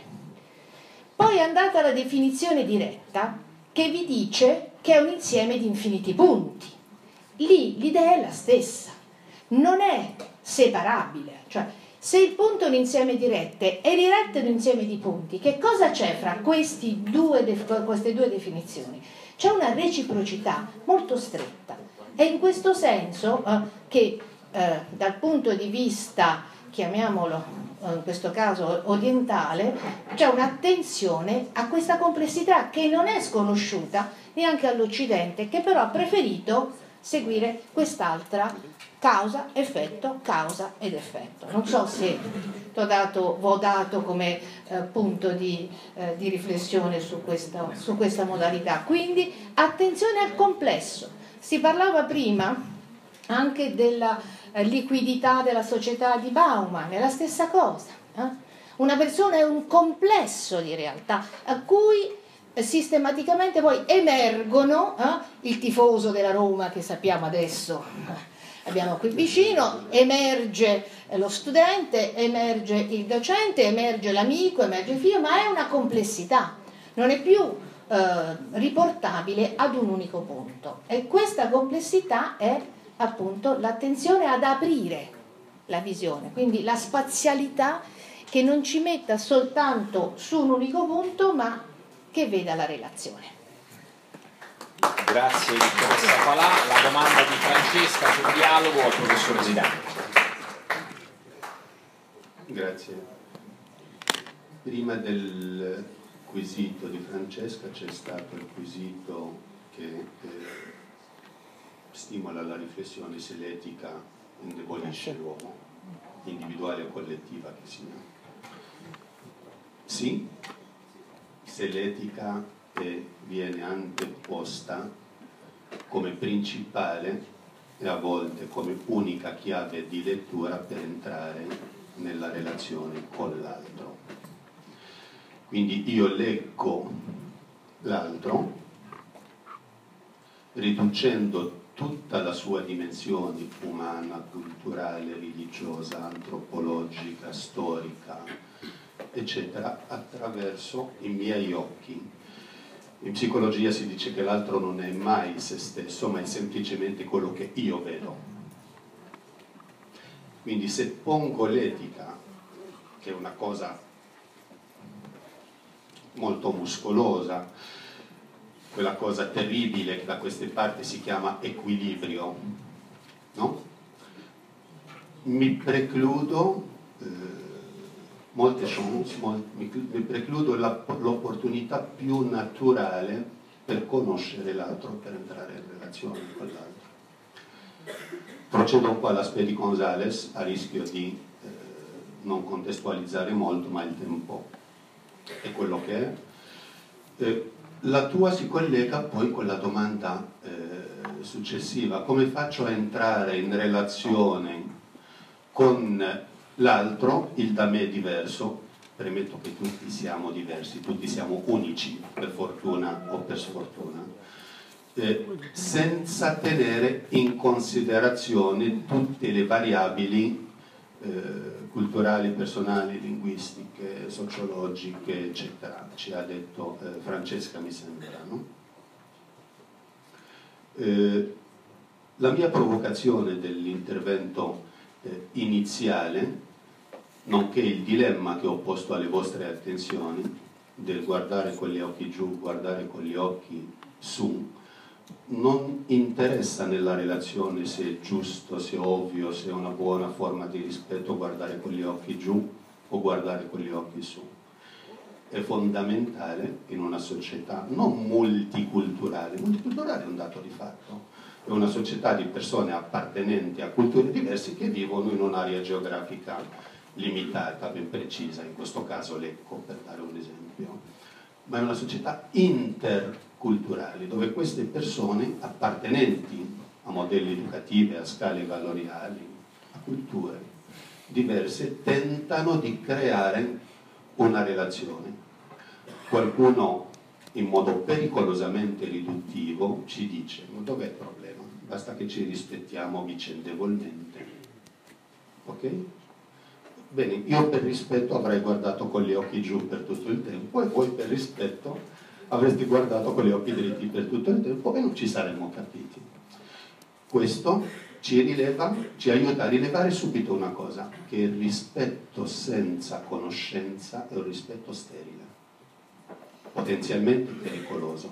Poi è andata la definizione diretta che vi dice che è un insieme di infiniti punti. Lì l'idea è la stessa, non è separabile, cioè se il punto è un insieme di rette e le rette è un insieme di punti, che cosa c'è fra questi due, queste due definizioni? C'è una reciprocità molto stretta. È in questo senso eh, che eh, dal punto di vista, chiamiamolo eh, in questo caso orientale, c'è un'attenzione a questa complessità che non è sconosciuta neanche all'Occidente, che però ha preferito seguire quest'altra causa, effetto, causa ed effetto. Non so se t'ho dato, v'ho dato come eh, punto di, eh, di riflessione su questa, su questa modalità. Quindi attenzione al complesso. Si parlava prima anche della eh, liquidità della società di Bauman, è la stessa cosa. Eh? Una persona è un complesso di realtà a cui sistematicamente poi emergono eh, il tifoso della Roma che sappiamo adesso eh, abbiamo qui vicino, emerge lo studente, emerge il docente, emerge l'amico, emerge il figlio, ma è una complessità, non è più eh, riportabile ad un unico punto, e questa complessità è appunto l'attenzione ad aprire la visione, quindi la spazialità che non ci metta soltanto su un unico punto ma che veda la relazione. Grazie dottoressa Palà. La domanda di Francesca sul dialogo al professor Zidane. Grazie. Prima del quesito di Francesca c'è stato il quesito che eh, stimola la riflessione se l'etica indebolisce l'uomo, individuale o collettiva che sia. Sì, se l'etica eh, viene anteposta come principale e a volte come unica chiave di lettura per entrare nella relazione con l'altro. Quindi io leggo l'altro riducendo tutta la sua dimensione umana, culturale, religiosa, antropologica, storica, eccetera, attraverso i miei occhi. In psicologia si dice che l'altro non è mai se stesso, ma è semplicemente quello che io vedo. Quindi se pongo l'etica, che è una cosa molto muscolosa, quella cosa terribile che da queste parti si chiama equilibrio, no? Mi precludo eh, molte chance, mol, mi, mi precludo la, l'opportunità più naturale per conoscere l'altro, per entrare in relazione con l'altro. Procedo qua alla Spedi Gonzales, a rischio di eh, non contestualizzare molto, ma il tempo è quello che è. Eh, la tua si collega poi con la domanda eh, successiva: come faccio a entrare in relazione con l'altro, il da me diverso, premetto che tutti siamo diversi, tutti siamo unici, per fortuna o per sfortuna, eh, senza tenere in considerazione tutte le variabili eh, culturali, personali, linguistiche, sociologiche, eccetera, ci ha detto eh, Francesca, mi sembra, no? Eh, la mia provocazione dell'intervento eh, iniziale, nonché il dilemma che ho posto alle vostre attenzioni, del guardare con gli occhi giù, guardare con gli occhi su, non interessa nella relazione se è giusto, se è ovvio, se è una buona forma di rispetto guardare con gli occhi giù o guardare con gli occhi su. È fondamentale in una società non multiculturale, multiculturale è un dato di fatto, è una società di persone appartenenti a culture diverse che vivono in un'area geografica limitata, ben precisa, in questo caso Lecco, per dare un esempio, ma è una società interculturale, dove queste persone appartenenti a modelli educativi, a scale valoriali, a culture diverse, tentano di creare una relazione. Qualcuno, in modo pericolosamente riduttivo, ci dice: ma dov'è il problema? Basta che ci rispettiamo vicendevolmente. Ok? Bene, io per rispetto avrei guardato con gli occhi giù per tutto il tempo, e voi per rispetto avreste guardato con gli occhi dritti per tutto il tempo, e non ci saremmo capiti. Questo ci rileva, ci aiuta a rilevare subito una cosa, che il rispetto senza conoscenza è un rispetto sterile, potenzialmente pericoloso.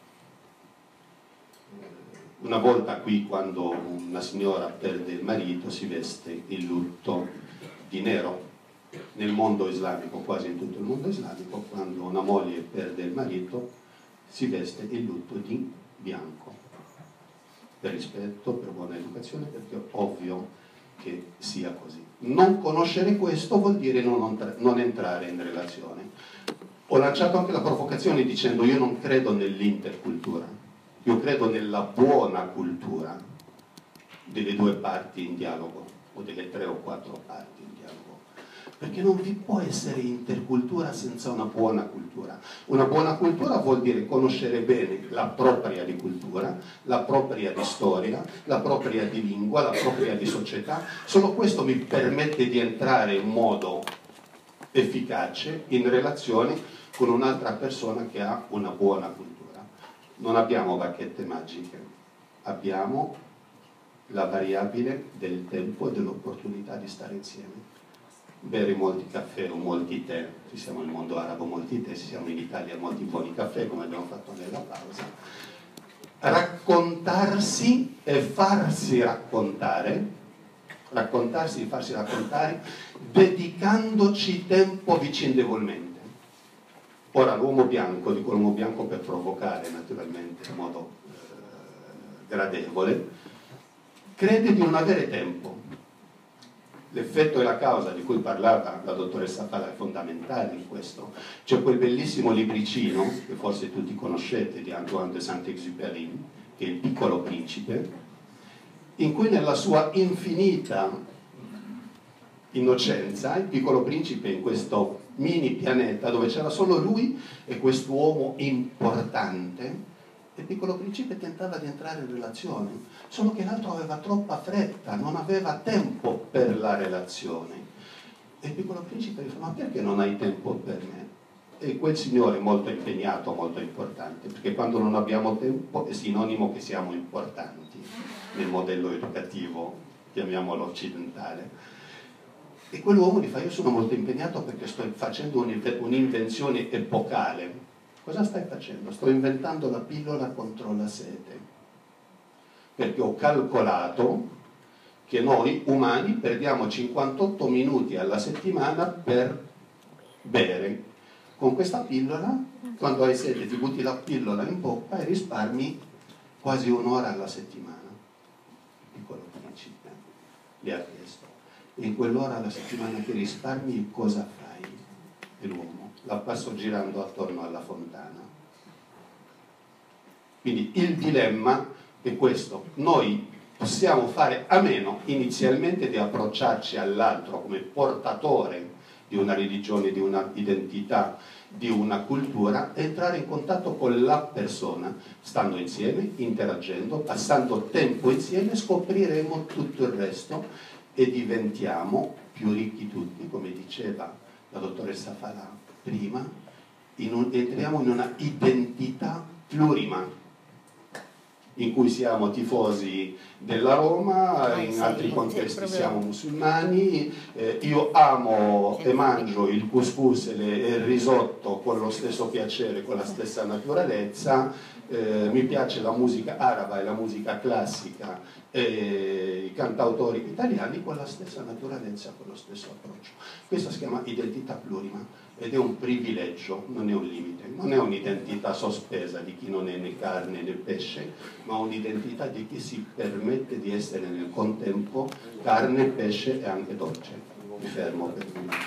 Una volta qui, quando una signora perde il marito, si veste il lutto di nero. Nel mondo islamico, quasi in tutto il mondo islamico, quando una moglie perde il marito, si veste il lutto di bianco, per rispetto, per buona educazione, perché è ovvio che sia così. Non conoscere questo vuol dire non, non entrare in relazione. Ho lanciato anche la provocazione dicendo: io non credo nell'intercultura, io credo nella buona cultura delle due parti in dialogo, o delle tre o quattro parti in dialogo, perché non vi può essere intercultura senza una buona cultura. Una buona cultura vuol dire conoscere bene la propria di cultura, la propria di storia, la propria di lingua, la propria di società. Solo questo mi permette di entrare in modo efficace in relazione con un'altra persona che ha una buona cultura. Non abbiamo bacchette magiche, abbiamo la variabile del tempo e dell'opportunità di stare insieme. Bere molti caffè o molti tè, ci siamo nel mondo arabo, molti tè, ci siamo in Italia, molti buoni caffè, come abbiamo fatto nella pausa. Raccontarsi e farsi raccontare, raccontarsi e farsi raccontare, dedicandoci tempo vicendevolmente. Ora l'uomo bianco, dico l'uomo bianco per provocare naturalmente in modo eh, gradevole, crede di non avere tempo. L'effetto e la causa di cui parlava la dottoressa Fala è fondamentale in questo. C'è quel bellissimo libricino, che forse tutti conoscete, di Antoine de Saint-Exupéry, che è Il piccolo principe, in cui nella sua infinita innocenza, il piccolo principe in questo mini pianeta dove c'era solo lui e quest'uomo importante, il piccolo principe tentava di entrare in relazione, solo che l'altro aveva troppa fretta, non aveva tempo per la relazione. E il piccolo principe gli fa: ma perché non hai tempo per me? E quel signore molto impegnato, molto importante, perché quando non abbiamo tempo è sinonimo che siamo importanti nel modello educativo, chiamiamolo occidentale. E quell'uomo gli fa: io sono molto impegnato perché sto facendo un'invenzione epocale. Cosa stai facendo? Sto inventando la pillola contro la sete, perché ho calcolato che noi umani perdiamo cinquantotto minuti alla settimana per bere. Con questa pillola, quando hai sete ti butti la pillola in bocca e risparmi quasi un'ora alla settimana. Piccolo principe gli ha chiesto: e in quell'ora alla settimana che risparmi cosa fai? E l'uomo la passo girando attorno alla fontana. Quindi il dilemma è questo: noi possiamo fare a meno inizialmente di approcciarci all'altro come portatore di di una religione, di una identità, di una cultura, entrare in contatto con la persona, stando insieme, interagendo, passando tempo insieme, scopriremo tutto il resto e diventiamo più ricchi tutti, come diceva la dottoressa Falà prima, in un, entriamo in una identità plurima, in cui siamo tifosi della Roma, in altri contesti siamo musulmani, eh, io amo e mangio il couscous e, le, e il risotto con lo stesso piacere, con la stessa naturalezza, eh, mi piace la musica araba e la musica classica e i cantautori italiani con la stessa naturalezza, con lo stesso approccio. Questo si chiama identità plurima ed è un privilegio, non è un limite, non è un'identità sospesa di chi non è né carne né pesce, ma un'identità di chi si permette di essere nel contempo carne, pesce e anche dolce. Mi fermo per un momento.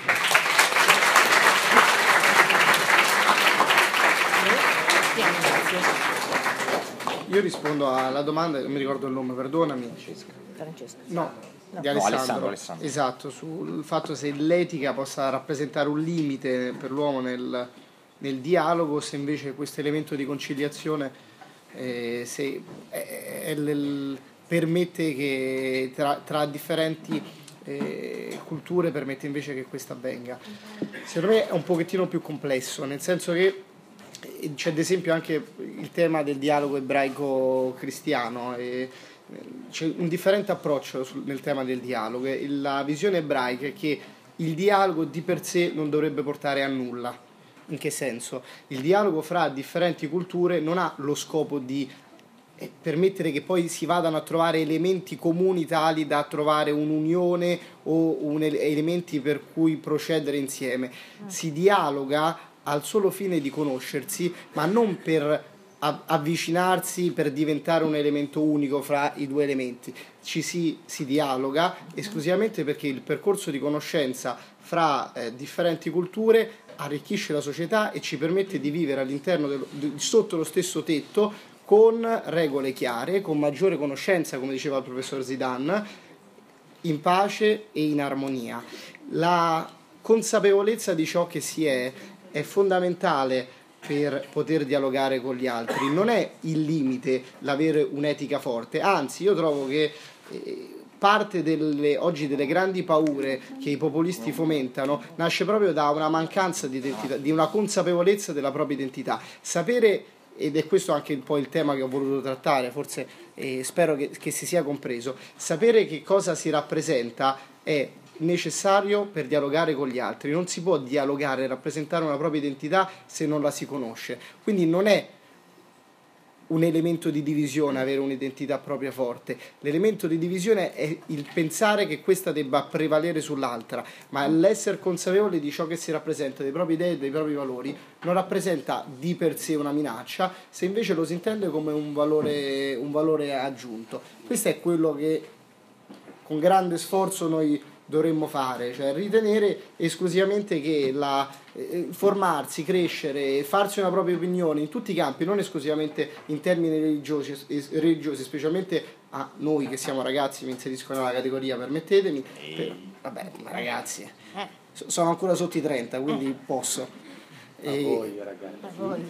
Io rispondo alla domanda, non mi ricordo il nome, perdonami. Francesca. No, No. di No, Alessandro. Alessandro, Alessandro. Esatto, sul fatto se l'etica possa rappresentare un limite per l'uomo nel, nel dialogo, se invece questo elemento di conciliazione eh, se, è, è l, permette che tra, tra differenti eh, culture permette invece che questo avvenga. Secondo me è un pochettino più complesso, nel senso che c'è ad esempio anche il tema del dialogo ebraico-cristiano, e c'è un differente approccio sul, nel tema del dialogo. La visione ebraica è che il dialogo di per sé non dovrebbe portare a nulla. In che senso? Il dialogo fra differenti culture non ha lo scopo di permettere che poi si vadano a trovare elementi comuni tali da trovare un'unione o un elementi per cui procedere insieme. Si dialoga al solo fine di conoscersi, ma non per avvicinarsi, per diventare un elemento unico fra i due elementi. Ci si, si dialoga esclusivamente perché il percorso di conoscenza fra eh, differenti culture arricchisce la società e ci permette di vivere all'interno del, di, sotto lo stesso tetto, con regole chiare, con maggiore conoscenza, come diceva il professor Zidane, in pace e in armonia. La consapevolezza di ciò che si è è fondamentale per poter dialogare con gli altri. Non è il limite l'avere un'etica forte, anzi io trovo che eh, parte delle, oggi delle grandi paure che i populisti fomentano nasce proprio da una mancanza di identità, di una consapevolezza della propria identità. Sapere, ed è questo anche un po' il tema che ho voluto trattare, forse eh, spero che, che si sia compreso, sapere che cosa si rappresenta è necessario per dialogare con gli altri. Non si può dialogare e rappresentare una propria identità se non la si conosce. Quindi non è un elemento di divisione avere un'identità propria forte. L'elemento di divisione è il pensare che questa debba prevalere sull'altra, ma l'essere consapevoli di ciò che si rappresenta, dei propri idee e dei propri valori, non rappresenta di per sé una minaccia, se invece lo si intende come un valore, un valore aggiunto. Questo è quello che con grande sforzo noi dovremmo fare, cioè ritenere esclusivamente che la, eh, formarsi, crescere, farsi una propria opinione in tutti i campi, non esclusivamente in termini religiosi, religiosi specialmente a noi che siamo ragazzi, mi inserisco nella categoria, permettetemi, per, vabbè, ma ragazzi, eh, sono ancora sotto i trenta, quindi posso. A e, voi, ragazzi. A voi.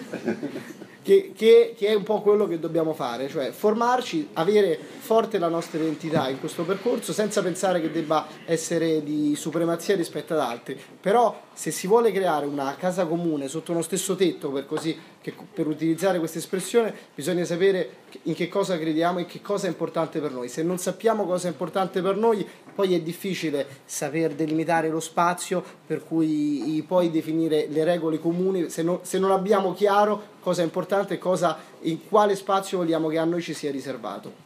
Che, che, che è un po' quello che dobbiamo fare, cioè formarci, avere forte la nostra identità in questo percorso senza pensare che debba essere di supremazia rispetto ad altri. Però se si vuole creare una casa comune sotto uno stesso tetto, per così, che, per utilizzare questa espressione, bisogna sapere in che cosa crediamo e che cosa è importante per noi. Se non sappiamo cosa è importante per noi, poi è difficile saper delimitare lo spazio per cui poi definire le regole comuni, se non, se non abbiamo chiaro cosa è importante e cosa, in quale spazio vogliamo che a noi ci sia riservato.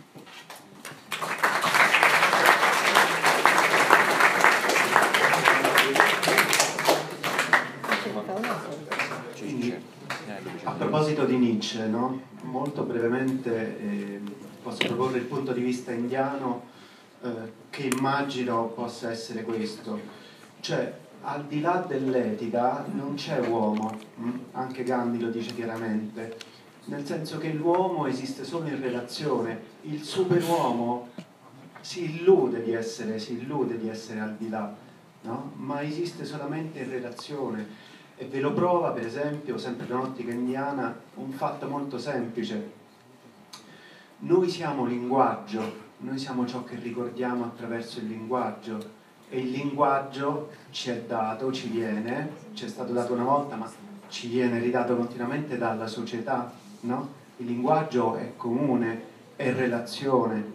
A proposito di Nietzsche, no? Molto brevemente eh, posso proporre il punto di vista indiano eh, che immagino possa essere questo, cioè al di là dell'etica non c'è uomo, mh? Anche Gandhi lo dice chiaramente, nel senso che l'uomo esiste solo in relazione, il superuomo si illude di essere, si illude di essere al di là, no? Ma esiste solamente in relazione. E ve lo prova, per esempio, sempre da un'ottica indiana, un fatto molto semplice. Noi siamo linguaggio, noi siamo ciò che ricordiamo attraverso il linguaggio, e il linguaggio ci è dato, ci viene, ci è stato dato una volta, ma ci viene ridato continuamente dalla società, no? Il linguaggio è comune, è relazione.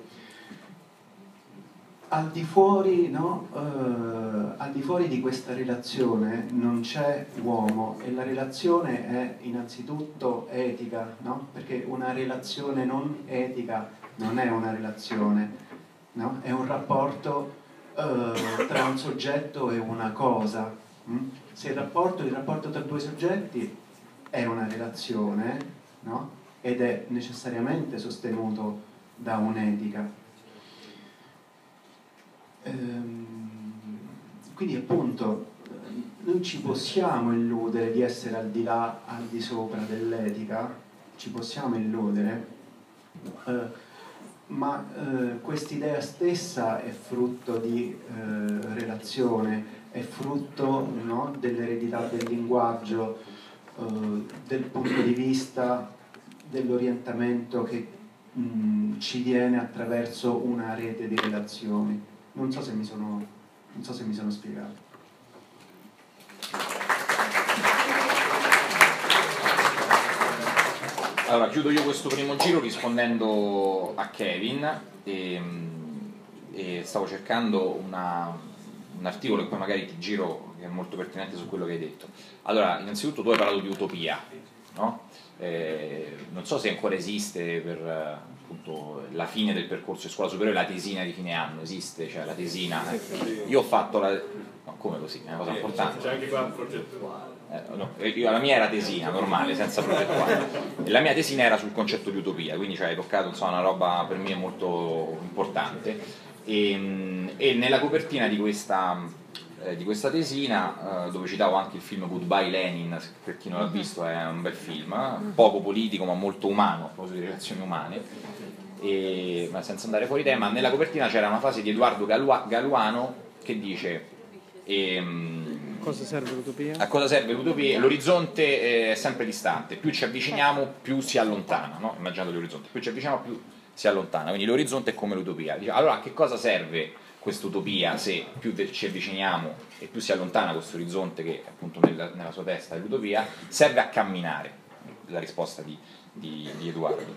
Al di fuori, no? uh, al di fuori di questa relazione non c'è uomo, e la relazione è innanzitutto etica, no? Perché una relazione non etica non è una relazione, no? È un rapporto uh, tra un soggetto e una cosa. Mm? Se il rapporto, il rapporto tra due soggetti è una relazione, no? Ed è necessariamente sostenuto da un'etica. Quindi appunto noi ci possiamo illudere di essere al di là, al di sopra dell'etica, ci possiamo illudere, eh, ma eh, quest'idea stessa è frutto di eh, relazione, è frutto, no, dell'eredità del linguaggio, eh, del punto di vista, dell'orientamento che mh, ci viene attraverso una rete di relazioni. Non so se mi sono, non so se mi sono spiegato. Allora, chiudo io questo primo giro rispondendo a Kevin e, e stavo cercando una, un articolo che poi magari ti giro, che è molto pertinente su quello che hai detto. Allora, innanzitutto tu hai parlato di utopia, no? Eh, non so se ancora esiste per appunto la fine del percorso di scuola superiore la tesina di fine anno, esiste? Cioè la tesina, eh. Io ho fatto la... no, come così? È una cosa importante. C'è anche qua progettuale. Eh, no, io, la mia era tesina normale, senza progettuale, e la mia tesina era sul concetto di utopia, quindi cioè, hai toccato insomma, una roba per me molto importante, e, e nella copertina di questa, eh, di questa tesina, eh, dove citavo anche il film Goodbye Lenin, per chi non l'ha visto è un bel film, eh, poco politico ma molto umano, proprio di relazioni umane, e, ma senza andare fuori tema, nella copertina c'era una frase di Edoardo Galua, Galuano che dice... E, cosa serve l'utopia? A cosa serve l'utopia? L'orizzonte è sempre distante, più ci avviciniamo più si allontana, no? Immaginate l'orizzonte, più ci avviciniamo più si allontana, quindi l'orizzonte è come l'utopia. Allora a che cosa serve quest'utopia se più ci avviciniamo e più si allontana questo orizzonte che appunto nella, nella sua testa è l'utopia? Serve a camminare, la risposta di, di, di Edoardo.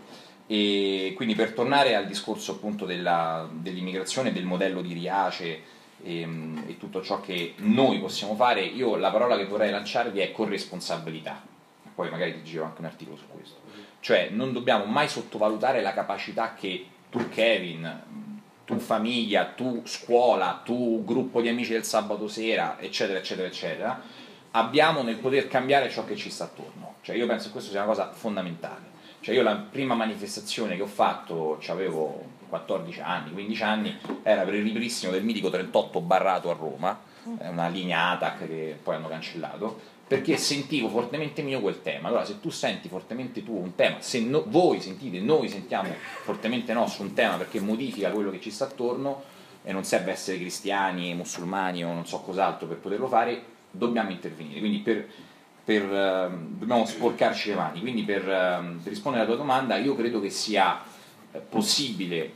E quindi per tornare al discorso appunto della, dell'immigrazione, del modello di Riace e, e tutto ciò che noi possiamo fare, io la parola che vorrei lanciarvi è corresponsabilità, poi magari ti giro anche un articolo su questo, cioè non dobbiamo mai sottovalutare la capacità che tu Kevin, tu famiglia, tu scuola, tu gruppo di amici del sabato sera, eccetera eccetera eccetera, abbiamo nel poter cambiare ciò che ci sta attorno. Cioè io penso che questo sia una cosa fondamentale. Cioè io la prima manifestazione che ho fatto, avevo quattordici anni, quindici anni, era per il ripristino del mitico trentotto Barrato a Roma, una linea A T A C che poi hanno cancellato, perché sentivo fortemente mio quel tema. Allora se tu senti fortemente tu un tema, se no, voi sentite, noi sentiamo fortemente nostro un tema perché modifica quello che ci sta attorno, e non serve essere cristiani, musulmani o non so cos'altro per poterlo fare, dobbiamo intervenire. Quindi per... Per, uh, dobbiamo sporcarci le mani. Quindi per, uh, per rispondere alla tua domanda, io credo che sia uh, possibile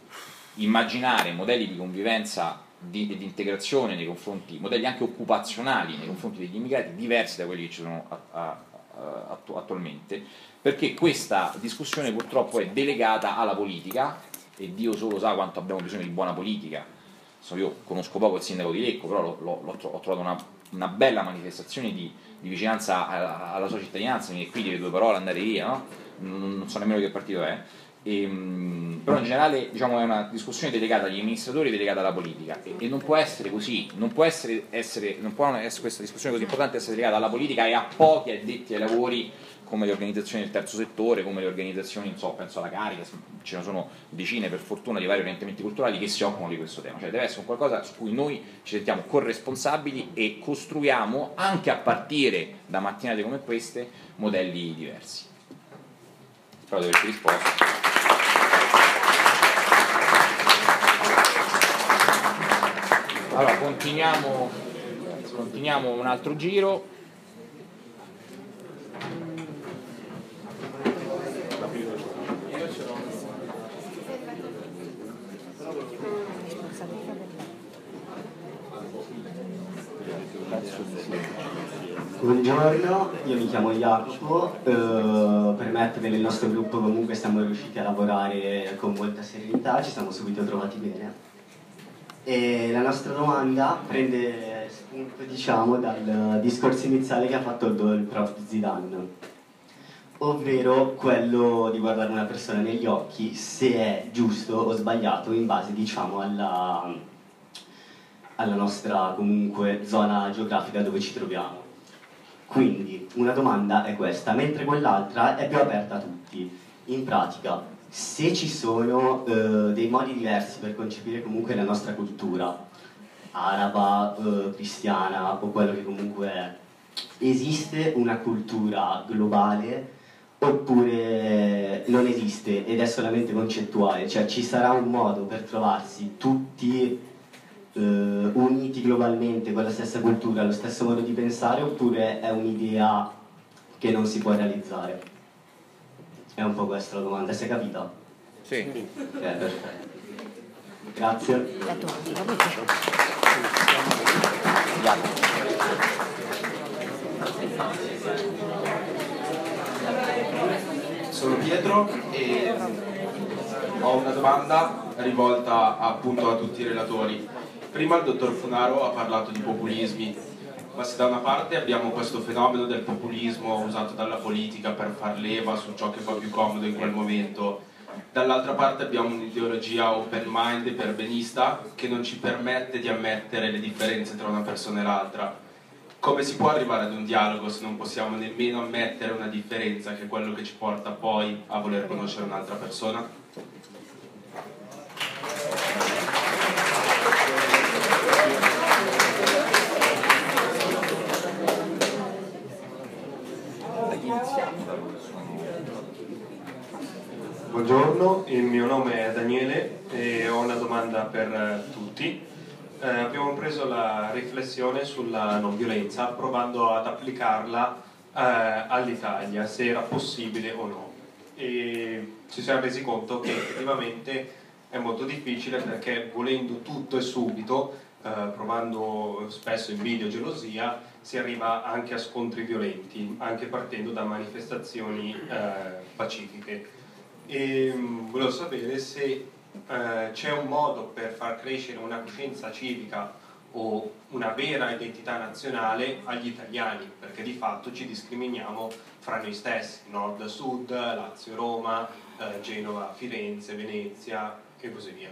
immaginare modelli di convivenza di, e di integrazione nei confronti, modelli anche occupazionali nei confronti degli immigrati diversi da quelli che ci sono a, a, a, attu- attualmente, perché questa discussione purtroppo è delegata alla politica, e Dio solo sa quanto abbiamo bisogno di buona politica. So, io conosco poco il sindaco di Lecco, però l'ho, l'ho, l'ho, ho trovato una, una bella manifestazione di di vicinanza alla, alla sua cittadinanza, quindi qui dire due parole, andare via, no? non, non so nemmeno che partito è, e, mh, però in generale diciamo, è una discussione delegata agli amministratori, delegata alla politica, e, e non può essere così, non può essere, essere, non può essere questa discussione così importante essere delegata alla politica e a pochi addetti ai lavori come le organizzazioni del terzo settore, come le organizzazioni, non so, penso alla Caritas, ce ne sono decine per fortuna di vari orientamenti culturali che si occupano di questo tema, cioè deve essere un qualcosa su cui noi ci sentiamo corresponsabili e costruiamo, anche a partire da mattinate come queste, modelli diversi. Spero di averti risposto. Allora, continuiamo, continuiamo un altro giro. Buongiorno, io mi chiamo Jacopo, eh, per mettermi nel nostro gruppo comunque siamo riusciti a lavorare con molta serenità, ci siamo subito trovati bene. E la nostra domanda prende spunto, diciamo, dal discorso iniziale che ha fatto il, il prof Zidane, ovvero quello di guardare una persona negli occhi se è giusto o sbagliato in base, diciamo, alla, alla nostra comunque zona geografica dove ci troviamo. Quindi una domanda è questa, mentre quell'altra è più aperta a tutti. In pratica, se ci sono eh, dei modi diversi per concepire comunque la nostra cultura, araba, eh, cristiana o quello che comunque è, esiste una cultura globale oppure non esiste ed è solamente concettuale? Cioè ci sarà un modo per trovarsi tutti Uh, uniti globalmente con la stessa cultura, lo stesso modo di pensare, oppure è un'idea che non si può realizzare? È un po' questa la domanda, si è capita? Sì. Eh, perfetto. Grazie. Sono Pietro e ho una domanda rivolta appunto a tutti i relatori. Prima il dottor Funaro ha parlato di populismi, ma se da una parte abbiamo questo fenomeno del populismo usato dalla politica per far leva su ciò che fa più comodo in quel momento, dall'altra parte abbiamo un'ideologia open mind e perbenista che non ci permette di ammettere le differenze tra una persona e l'altra. Come si può arrivare ad un dialogo se non possiamo nemmeno ammettere una differenza, che è quello che ci porta poi a voler conoscere un'altra persona? Buongiorno, il mio nome è Daniele e ho una domanda per tutti. Eh, abbiamo preso la riflessione sulla non violenza provando ad applicarla eh, all'Italia, se era possibile o no. E ci siamo resi conto che effettivamente è molto difficile perché volendo tutto e subito, eh, provando spesso invidia o gelosia, si arriva anche a scontri violenti, anche partendo da manifestazioni eh, pacifiche. E mh, volevo sapere se eh, c'è un modo per far crescere una coscienza civica o una vera identità nazionale agli italiani, perché di fatto ci discriminiamo fra noi stessi, nord-sud, Lazio-Roma, eh, Genova-Firenze, Venezia e così via.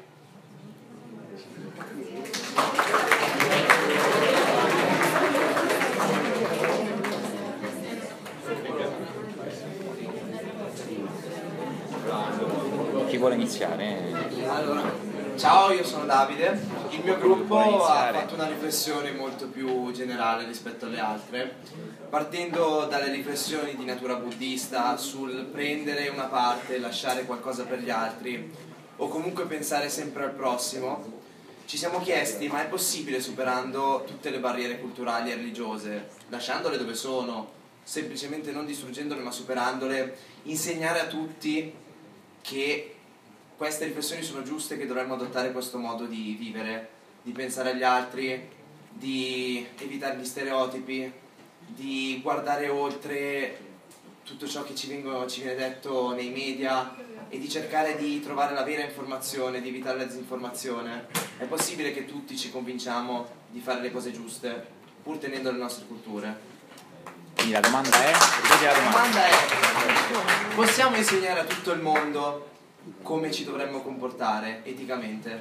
Chi vuole iniziare? Allora, ciao, io sono Davide. Il mio gruppo ha fatto una riflessione molto più generale rispetto alle altre, partendo dalle riflessioni di natura buddista sul prendere una parte e lasciare qualcosa per gli altri, o comunque pensare sempre al prossimo. Ci siamo chiesti, ma è possibile, superando tutte le barriere culturali e religiose, lasciandole dove sono, semplicemente non distruggendole ma superandole, insegnare a tutti che queste riflessioni sono giuste, che dovremmo adottare questo modo di vivere, di pensare agli altri, di evitare gli stereotipi, di guardare oltre tutto ciò che ci, vengo, ci viene detto nei media e di cercare di trovare la vera informazione, di evitare la disinformazione. È possibile che tutti ci convinciamo di fare le cose giuste, pur tenendo le nostre culture? Quindi la domanda è? La domanda è: possiamo insegnare a tutto il mondo come ci dovremmo comportare eticamente?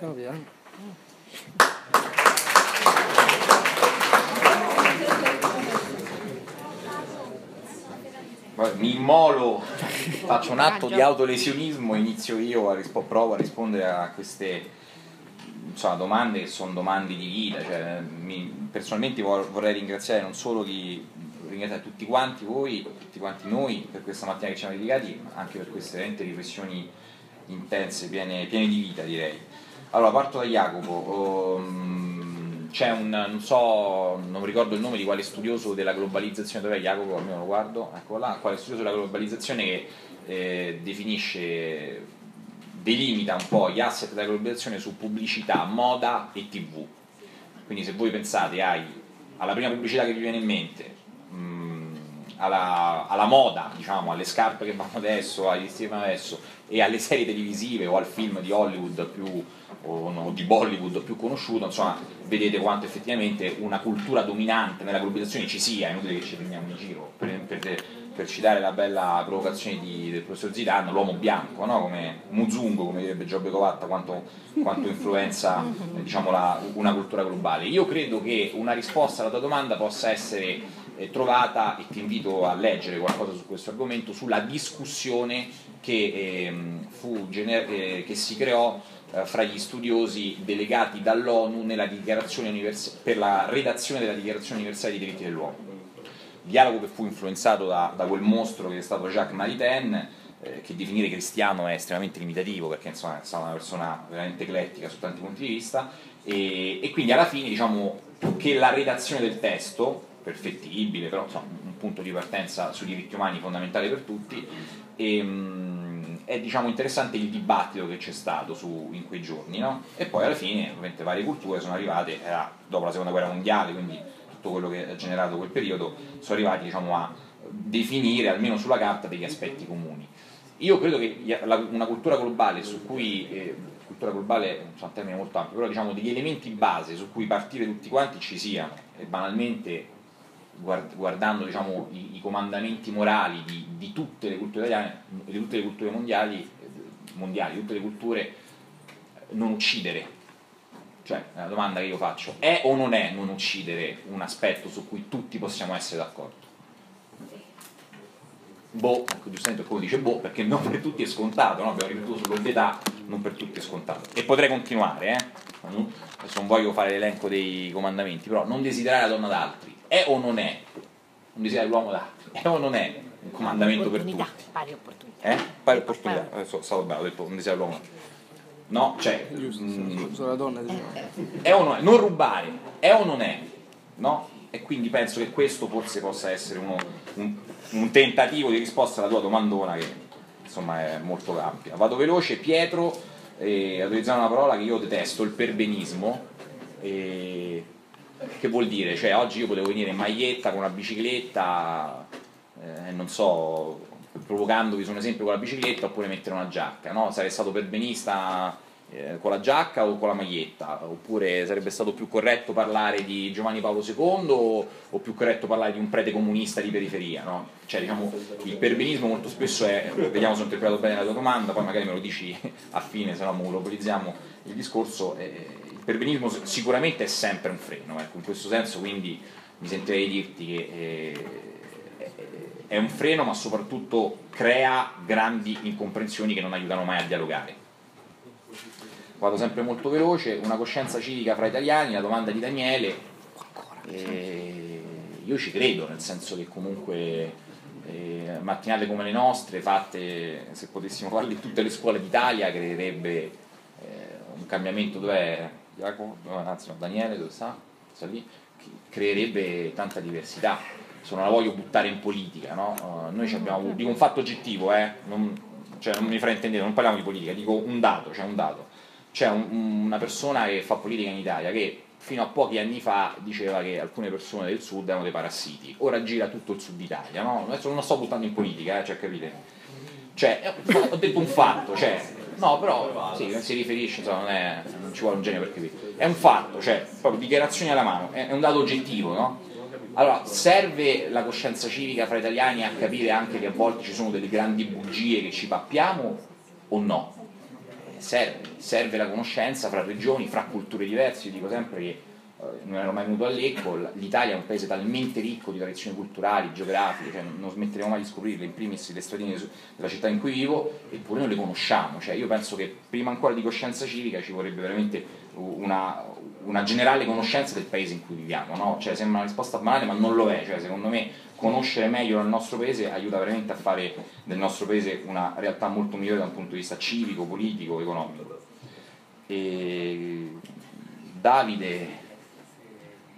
Mi immolo, faccio un atto di autolesionismo, inizio io a rispo- provo a rispondere a queste insomma, domande che sono domande di vita. Cioè, mi, personalmente vorrei ringraziare non solo chi, ringraziare tutti quanti voi, tutti quanti noi per questa mattina che ci siamo dedicati, ma anche per queste veramente riflessioni intense, piene, piene di vita, direi. Allora, parto da Jacopo. Um, c'è un, non so, non ricordo il nome di quale studioso della globalizzazione, dov'è Jacopo, almeno lo guardo, ecco là, quale studioso della globalizzazione che eh, definisce, delimita un po' gli asset della globalizzazione su pubblicità, moda e tivù. Quindi se voi pensate ai, alla prima pubblicità che vi viene in mente, mh, alla, alla moda, diciamo, alle scarpe che vanno adesso, agli vestiti che vanno adesso, e alle serie televisive o al film di Hollywood più o no, di Bollywood più conosciuto, insomma, vedete quanto effettivamente una cultura dominante nella globalizzazione ci sia, è inutile che ci prendiamo in giro. Per, per, per citare la bella provocazione di, del professor Zidane, l'uomo bianco, no? Come Muzungo, come direbbe Giobbe Covatta, quanto, quanto influenza eh, diciamo, la, una cultura globale. Io credo che una risposta alla tua domanda possa essere eh, trovata, e ti invito a leggere qualcosa su questo argomento, sulla discussione che, eh, fu gener- eh, che si creò fra gli studiosi delegati dall'ONU nella dichiarazione univers- per la redazione della Dichiarazione Universale dei Diritti dell'Uomo. Dialogo che fu influenzato da, da quel mostro che è stato Jacques Maritain, eh, che definire cristiano è estremamente limitativo, perché insomma è stata una persona veramente eclettica su tanti punti di vista, e, e quindi alla fine, diciamo, più che la redazione del testo, perfettibile, però insomma, un punto di partenza sui diritti umani fondamentale per tutti, e, mh, è diciamo interessante il dibattito che c'è stato su, in quei giorni, no? E poi alla fine ovviamente varie culture sono arrivate, era dopo la seconda guerra mondiale, quindi tutto quello che ha generato quel periodo, sono arrivati diciamo a definire almeno sulla carta degli aspetti comuni. Io credo che una cultura globale su cui eh, cultura globale è un termine molto ampio, però diciamo degli elementi base su cui partire tutti quanti ci siano, e banalmente guardando diciamo, i, i comandamenti morali di, di tutte le culture italiane, di tutte le culture mondiali, mondiali, tutte le culture, non uccidere. Cioè, la domanda che io faccio, è o non è non uccidere un aspetto su cui tutti possiamo essere d'accordo? Boh, giustamente quello dice boh, perché non per tutti è scontato, no? Abbiamo ripetuto sull'ovvietà, non per tutti è scontato. E potrei continuare, eh? Adesso non voglio fare l'elenco dei comandamenti, però non desiderare la donna d'altri, è o non è? Non desiderare l'uomo d'altri, è o non è un comandamento per tutti? Pari opportunità. Eh? Pari opportunità, adesso stavo bravo, ho detto non desiderare l'uomo d'altri. No, cioè, mh, la donna è o non è? Non rubare, è o non è? No? E quindi penso che questo forse possa essere uno, un, un tentativo di risposta alla tua domandona, che insomma è molto ampia. Vado veloce. Pietro eh, ha utilizzato una parola che io detesto, il perbenismo. Eh, che vuol dire? Cioè oggi io potevo venire in maglietta con una bicicletta, eh, non so, provocandovi su un esempio con la bicicletta, oppure mettere una giacca, no? Sarei stato perbenista eh, con la giacca o con la maglietta, oppure sarebbe stato più corretto parlare di Giovanni Paolo secondo o, o più corretto parlare di un prete comunista di periferia, no? Cioè diciamo il perbenismo molto spesso è, vediamo se ho interpretato bene la tua domanda, poi magari me lo dici a fine, se no monopolizziamo il discorso. eh, il perbenismo sicuramente è sempre un freno, ecco, in questo senso, quindi mi sentirei di dirti che eh, è un freno, ma soprattutto crea grandi incomprensioni che non aiutano mai a dialogare. Vado sempre molto veloce. Una coscienza civica fra italiani, la domanda di Daniele. Eh, io ci credo, nel senso che comunque eh, mattinate come le nostre, fatte, se potessimo farle in tutte le scuole d'Italia, creerebbe eh, un cambiamento. Dov'è Jacopo? No, anzi no, Daniele, dove sta? Sta lì. Creerebbe tanta diversità. Se non la voglio buttare in politica, no? Uh, noi ci abbiamo, dico un fatto oggettivo, eh? non, cioè non mi fraintendete, non parliamo di politica, dico un dato, c'è cioè un dato. C'è un, una persona che fa politica in Italia che fino a pochi anni fa diceva che alcune persone del sud erano dei parassiti, ora gira tutto il sud Italia, no? Adesso non lo sto buttando in politica, eh, cioè capite? Cioè, ho detto un fatto, cioè, no, però sì, si riferisce, insomma, non, è, non ci vuole un genio per capire. È un fatto, cioè, proprio dichiarazioni alla mano, è, è un dato oggettivo, no? Allora, serve la coscienza civica fra italiani a capire anche che a volte ci sono delle grandi bugie che ci pappiamo o no? Serve, serve la conoscenza fra regioni, fra culture diverse. Io dico sempre che eh, non ero mai venuto a Lecco, l'Italia è un paese talmente ricco di tradizioni culturali, geografiche, cioè non smetteremo mai di scoprirle, in primis le stradine della città in cui vivo, eppure non le conosciamo. Cioè, io penso che prima ancora di coscienza civica ci vorrebbe veramente una, una generale conoscenza del paese in cui viviamo, no? Cioè, sembra una risposta banale, ma non lo è. Cioè, secondo me conoscere meglio il nostro paese aiuta veramente a fare del nostro paese una realtà molto migliore da un punto di vista civico, politico, economico. E Davide,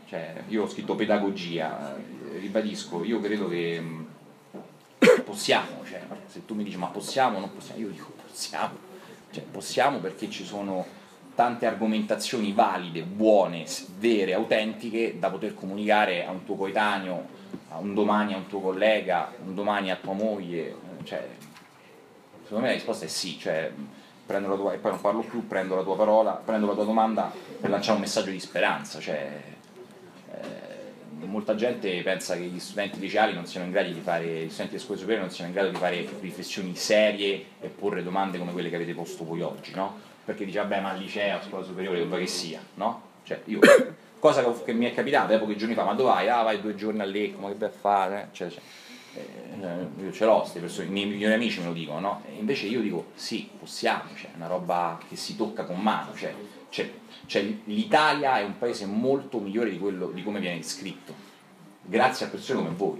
cioè, io ho scritto pedagogia, eh, ribadisco, io credo che mh, possiamo, cioè, se tu mi dici ma possiamo o non possiamo, io dico possiamo, cioè, possiamo perché ci sono tante argomentazioni valide, buone, vere, autentiche da poter comunicare a un tuo coetaneo, a un domani a un tuo collega, un domani a tua moglie, cioè, secondo me la risposta è sì, cioè, prendo la tua, e poi non parlo più, prendo la tua parola, prendo la tua domanda per lanciare un messaggio di speranza, cioè, eh, molta gente pensa che gli studenti liceali non siano in grado di fare, gli studenti di scuole superiori non siano in grado di fare riflessioni serie e porre domande come quelle che avete posto voi oggi, no? Perché dice vabbè ma al liceo, a scuola superiore, dove che sia, no? Cioè io, cosa che mi è capitata eh, pochi giorni fa, ma dove vai? Ah vai due giorni a Lecco, ma che bel fare, cioè, cioè, eh, io ce l'ho queste persone, i miei migliori amici me lo dicono, no? E invece io dico sì, possiamo, cioè, è una roba che si tocca con mano, cioè, cioè, cioè l'Italia è un paese molto migliore di quello di come viene descritto, grazie a persone come voi.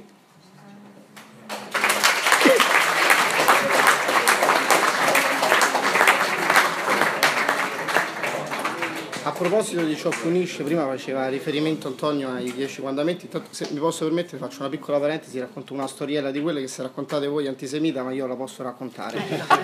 A proposito di ciò che unisce, prima faceva riferimento Antonio ai Dieci Comandamenti. Intanto, se mi posso permettere, faccio una piccola parentesi, racconto una storiella di quelle che se raccontate voi antisemita, ma io la posso raccontare.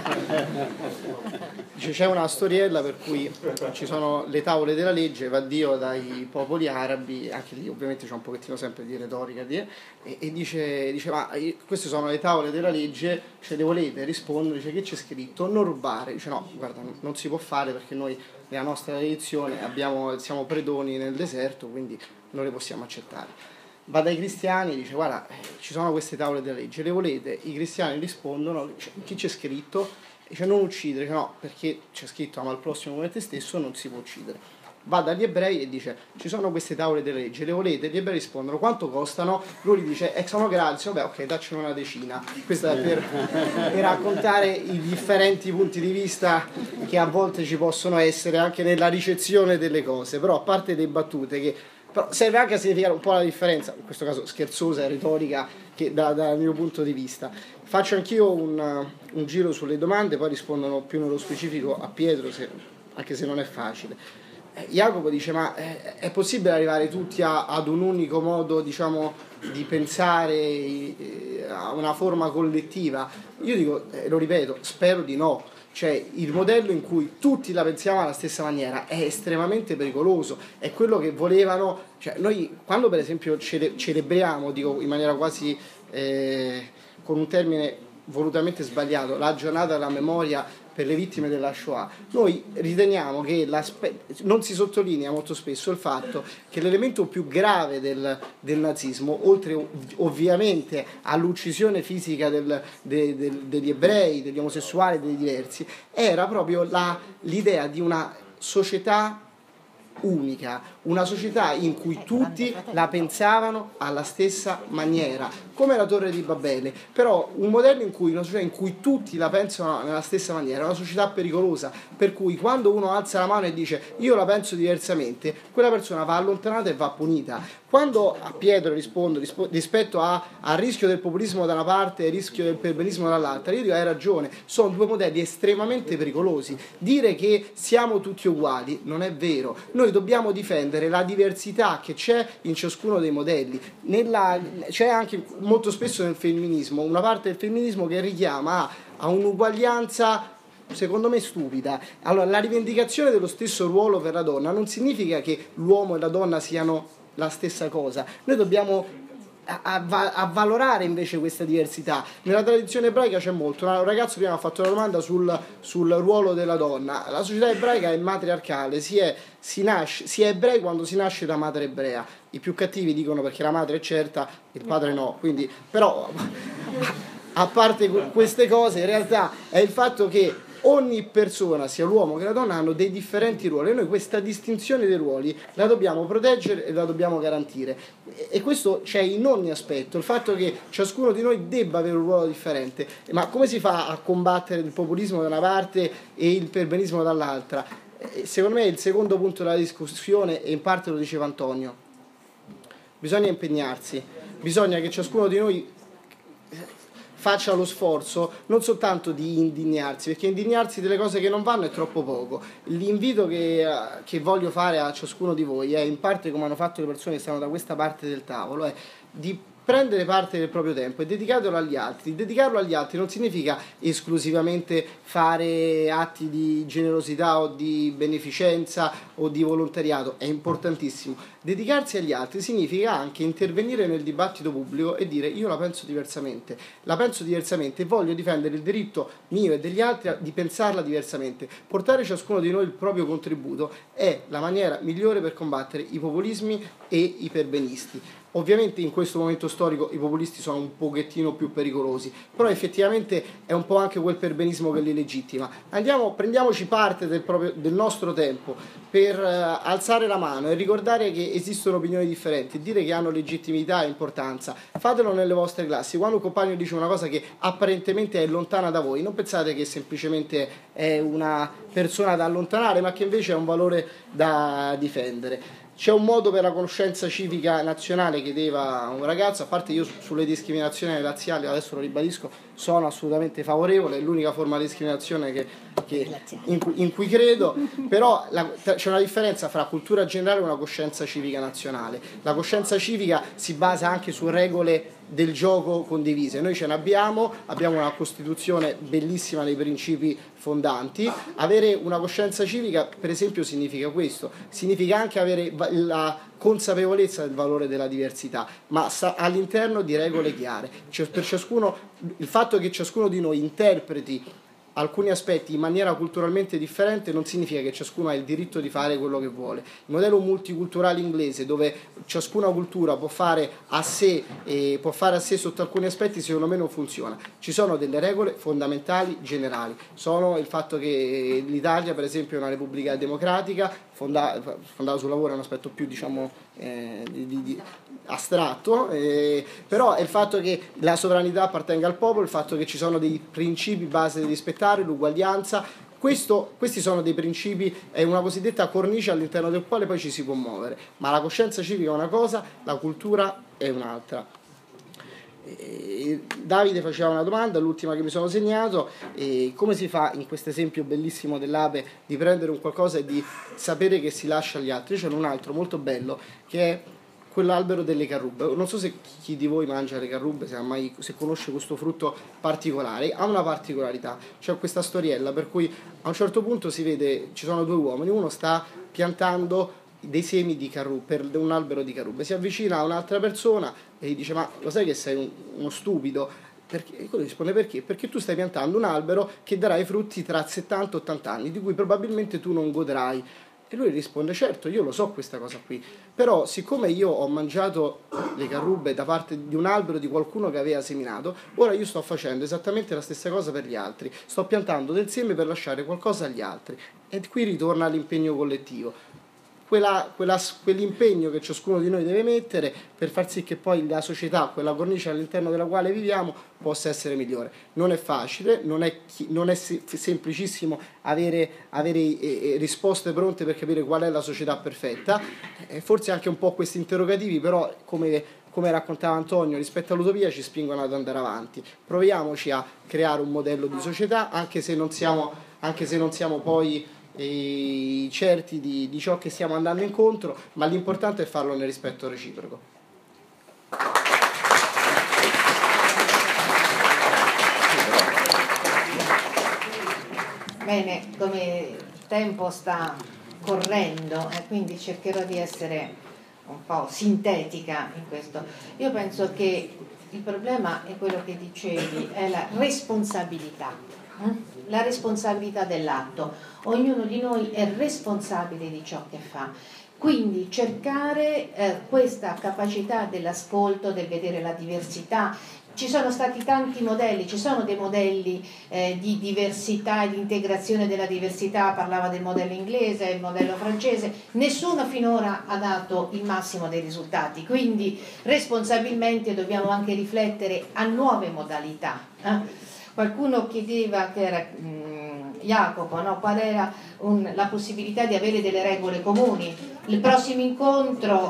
Dice, c'è una storiella per cui ci sono le tavole della legge, va Dio dai popoli arabi, anche lì ovviamente c'è un pochettino sempre di retorica, di, e, e dice, dice, ma queste sono le tavole della legge, ce le volete? Rispondono, dice, che c'è scritto? Non rubare. Dice, no, guarda, non si può fare perché noi nella nostra tradizione abbiamo, siamo predoni nel deserto, quindi non le possiamo accettare. Va dai cristiani e dice, guarda, ci sono queste tavole della legge, le volete? I cristiani rispondono, dice, chi c'è scritto? Dice, non uccidere. Dice, no, perché c'è scritto ama il prossimo come te stesso, non si può uccidere. Va dagli ebrei e dice, ci sono queste tavole della legge, le volete? Gli ebrei rispondono, quanto costano? Lui gli dice, eh, sono gratis. Vabbè, ok, daccene una decina. Questo è per, per raccontare i differenti punti di vista che a volte ci possono essere anche nella ricezione delle cose. Però a parte le battute, che però serve anche a significare un po' la differenza, in questo caso scherzosa e retorica, che da, dal mio punto di vista. Faccio anch'io un, un giro sulle domande, poi rispondono più nello specifico a Pietro, se, anche se non è facile. Jacopo dice, ma è possibile arrivare tutti a, ad un unico modo, diciamo, di pensare eh, a una forma collettiva? Io dico, eh, lo ripeto, spero di no. Cioè, il modello in cui tutti la pensiamo alla stessa maniera è estremamente pericoloso, è quello che volevano, cioè noi quando per esempio cele, celebriamo, dico in maniera quasi eh, con un termine volutamente sbagliato, la giornata della memoria per le vittime della Shoah, noi riteniamo che non si sottolinea molto spesso il fatto che l'elemento più grave del, del nazismo, oltre ov- ovviamente all'uccisione fisica del, de, de, degli ebrei, degli omosessuali, dei diversi, era proprio la, l'idea di una società unica, una società in cui tutti la pensavano alla stessa maniera, come la Torre di Babele, però un modello in cui una società in cui tutti la pensano nella stessa maniera, una società pericolosa, per cui quando uno alza la mano e dice io la penso diversamente, quella persona va allontanata e va punita. Quando a Pietro rispondo rispo, rispetto a, al rischio del populismo da una parte e il rischio del perbenismo dall'altra, io dico hai ragione, sono due modelli estremamente pericolosi. Dire che siamo tutti uguali non è vero, noi dobbiamo difendere la diversità che c'è in ciascuno dei modelli. Nella, c'è anche molto spesso nel femminismo una parte del femminismo che richiama a, a un'uguaglianza secondo me stupida. Allora, la rivendicazione dello stesso ruolo per la donna non significa che l'uomo e la donna siano la stessa cosa, noi dobbiamo avvalorare invece questa diversità. Nella tradizione ebraica c'è molto. Un ragazzo prima ha fatto una domanda sul, sul ruolo della donna. La società ebraica è matriarcale, si è, si, nasce, si è ebrei quando si nasce da madre ebrea. I più cattivi dicono perché la madre è certa, il padre no, quindi, però a parte queste cose, in realtà è il fatto che ogni persona, sia l'uomo che la donna, hanno dei differenti ruoli e noi questa distinzione dei ruoli la dobbiamo proteggere e la dobbiamo garantire, e questo c'è in ogni aspetto, il fatto che ciascuno di noi debba avere un ruolo differente. Ma come si fa a combattere il populismo da una parte e il perbenismo dall'altra? Secondo me il secondo punto della discussione, e in parte lo diceva Antonio, bisogna impegnarsi, bisogna che ciascuno di noi faccia lo sforzo non soltanto di indignarsi, perché indignarsi delle cose che non vanno è troppo poco. L'invito che, che voglio fare a ciascuno di voi è, in parte come hanno fatto le persone che stanno da questa parte del tavolo, è di prendere parte del proprio tempo e dedicarlo agli altri. Dedicarlo agli altri non significa esclusivamente fare atti di generosità o di beneficenza o di volontariato, è importantissimo. Dedicarsi agli altri significa anche intervenire nel dibattito pubblico e dire: io la penso diversamente, la penso diversamente e voglio difendere il diritto mio e degli altri di pensarla diversamente. Portare ciascuno di noi il proprio contributo è la maniera migliore per combattere i populismi e i perbenisti. Ovviamente in questo momento storico i populisti sono un pochettino più pericolosi, però effettivamente è un po' anche quel perbenismo che li legittima. Andiamo, prendiamoci parte del, proprio, del nostro tempo per uh, alzare la mano e ricordare che esistono opinioni differenti, dire che hanno legittimità e importanza. Fatelo nelle vostre classi. Quando un compagno dice una cosa che apparentemente è lontana da voi, non pensate che semplicemente è una persona da allontanare, ma che invece è un valore da difendere. C'è un modo per la conoscenza civica nazionale, chiedeva un ragazzo. A parte io sulle discriminazioni razziali, adesso lo ribadisco, sono assolutamente favorevole, è l'unica forma di discriminazione che, che in, cui, in cui credo, però la, c'è una differenza fra cultura generale e una coscienza civica nazionale. La coscienza civica si basa anche su regole del gioco condivise. Noi ce ne abbiamo, abbiamo una Costituzione bellissima nei principi fondanti. Avere una coscienza civica, per esempio, significa questo, significa anche avere la consapevolezza del valore della diversità, ma all'interno di regole chiare. Cioè, per ciascuno, il fatto che ciascuno di noi interpreti alcuni aspetti in maniera culturalmente differente non significa che ciascuno ha il diritto di fare quello che vuole. Il modello multiculturale inglese, dove ciascuna cultura può fare a sé e può fare a sé sotto alcuni aspetti, secondo me non funziona. Ci sono delle regole fondamentali generali. Sono il fatto che l'Italia, per esempio, è una repubblica democratica fondata, fondata sul lavoro, è un aspetto più, diciamo, eh, di, di, di astratto, eh, però è il fatto che la sovranità appartenga al popolo, il fatto che ci sono dei principi base da rispettare, l'uguaglianza. Questo, questi sono dei principi, è una cosiddetta cornice all'interno del quale poi ci si può muovere, ma la coscienza civica è una cosa, la cultura è un'altra. E Davide faceva una domanda, l'ultima che mi sono segnato: e come si fa in questo esempio bellissimo dell'ape di prendere un qualcosa e di sapere che si lascia agli altri? C'è un altro molto bello che è quell'albero delle carrubbe. Non so se chi di voi mangia le carrubbe, se, mai, se conosce questo frutto particolare. Ha una particolarità, c'è questa storiella per cui a un certo punto si vede, ci sono due uomini, uno sta piantando dei semi di carrubbe, per un albero di carrubbe, si avvicina a un'altra persona e gli dice: ma lo sai che sei un, uno stupido? Perché? E quello risponde: perché? Perché tu stai piantando un albero che darà i frutti tra settanta ottanta anni, di cui probabilmente tu non godrai. E lui risponde: certo, io lo so questa cosa qui, però siccome io ho mangiato le carrubbe da parte di un albero di qualcuno che aveva seminato, ora io sto facendo esattamente la stessa cosa per gli altri, sto piantando del seme per lasciare qualcosa agli altri. E qui ritorna l'impegno collettivo. Quella, quella, quell'impegno che ciascuno di noi deve mettere per far sì che poi la società, quella cornice all'interno della quale viviamo, possa essere migliore. Non è facile, non è, non è semplicissimo avere, avere eh, risposte pronte per capire qual è la società perfetta, e forse anche un po' questi interrogativi, però come, come raccontava Antonio, rispetto all'utopia ci spingono ad andare avanti. Proviamoci a creare un modello di società, anche se non siamo, anche se non siamo poi e certi di, di ciò che stiamo andando incontro, ma l'importante è farlo nel rispetto reciproco. Bene, come il tempo sta correndo e eh, quindi cercherò di essere un po' sintetica in questo. Io penso che il problema è quello che dicevi, è la responsabilità. La responsabilità dell'atto. Ognuno di noi è responsabile di ciò che fa, quindi cercare eh, questa capacità dell'ascolto, del vedere la diversità. Ci sono stati tanti modelli, ci sono dei modelli eh, di diversità e di integrazione della diversità, parlava del modello inglese, il modello francese, nessuno finora ha dato il massimo dei risultati, quindi responsabilmente dobbiamo anche riflettere a nuove modalità. Eh? Qualcuno chiedeva, che era mh, Jacopo, no? Qual era un, la possibilità di avere delle regole comuni. Il prossimo incontro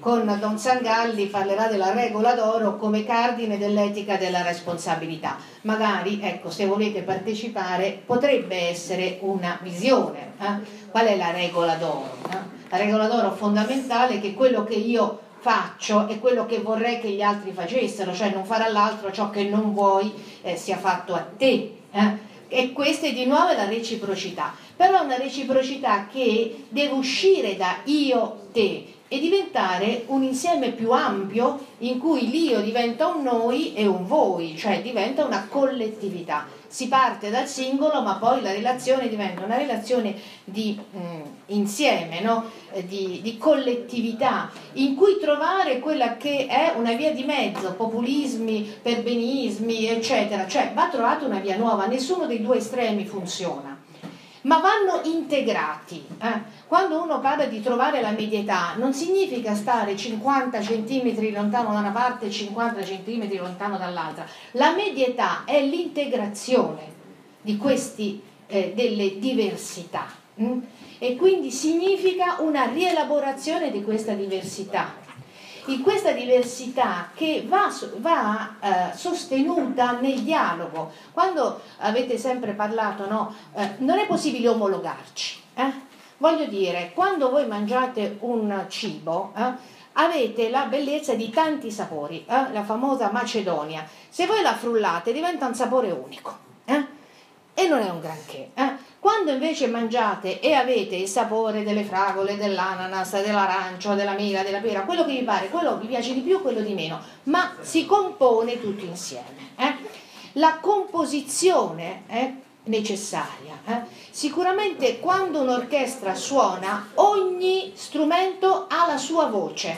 con Don Sangalli parlerà della regola d'oro come cardine dell'etica della responsabilità. Magari, ecco, se volete partecipare, potrebbe essere una visione. Eh? Qual è la regola d'oro? Eh? La regola d'oro fondamentale è che quello che io faccio è quello che vorrei che gli altri facessero, cioè non fare all'altro ciò che non vuoi eh, sia fatto a te. Eh? E questa è di nuovo la reciprocità, però è una reciprocità che deve uscire da io-te e diventare un insieme più ampio in cui l'io diventa un noi e un voi, cioè diventa una collettività. Si parte dal singolo, ma poi la relazione diventa una relazione di mh, insieme, no? eh, di, di collettività, in cui trovare quella che è una via di mezzo, populismi, perbenismi, eccetera. Cioè va trovata una via nuova, nessuno dei due estremi funziona, ma vanno integrati. Eh? Quando uno parla di trovare la medietà, non significa stare cinquanta centimetri lontano da una parte e cinquanta centimetri lontano dall'altra. La medietà è l'integrazione di questi, eh, delle diversità. Hm? E quindi significa una rielaborazione di questa diversità. In questa diversità che va, va eh, sostenuta nel dialogo. Quando avete sempre parlato, no, eh, non è possibile omologarci. Eh? Voglio dire, quando voi mangiate un cibo, eh, avete la bellezza di tanti sapori, eh? La famosa Macedonia. Se voi la frullate diventa un sapore unico, eh? E non è un granché. Eh? Quando invece mangiate e avete il sapore delle fragole, dell'ananas, dell'arancio, della mela, della pera, quello che vi pare, quello vi piace di più, quello di meno, ma si compone tutto insieme. Eh? La composizione è necessaria. Eh? Sicuramente quando un'orchestra suona, ogni strumento ha la sua voce.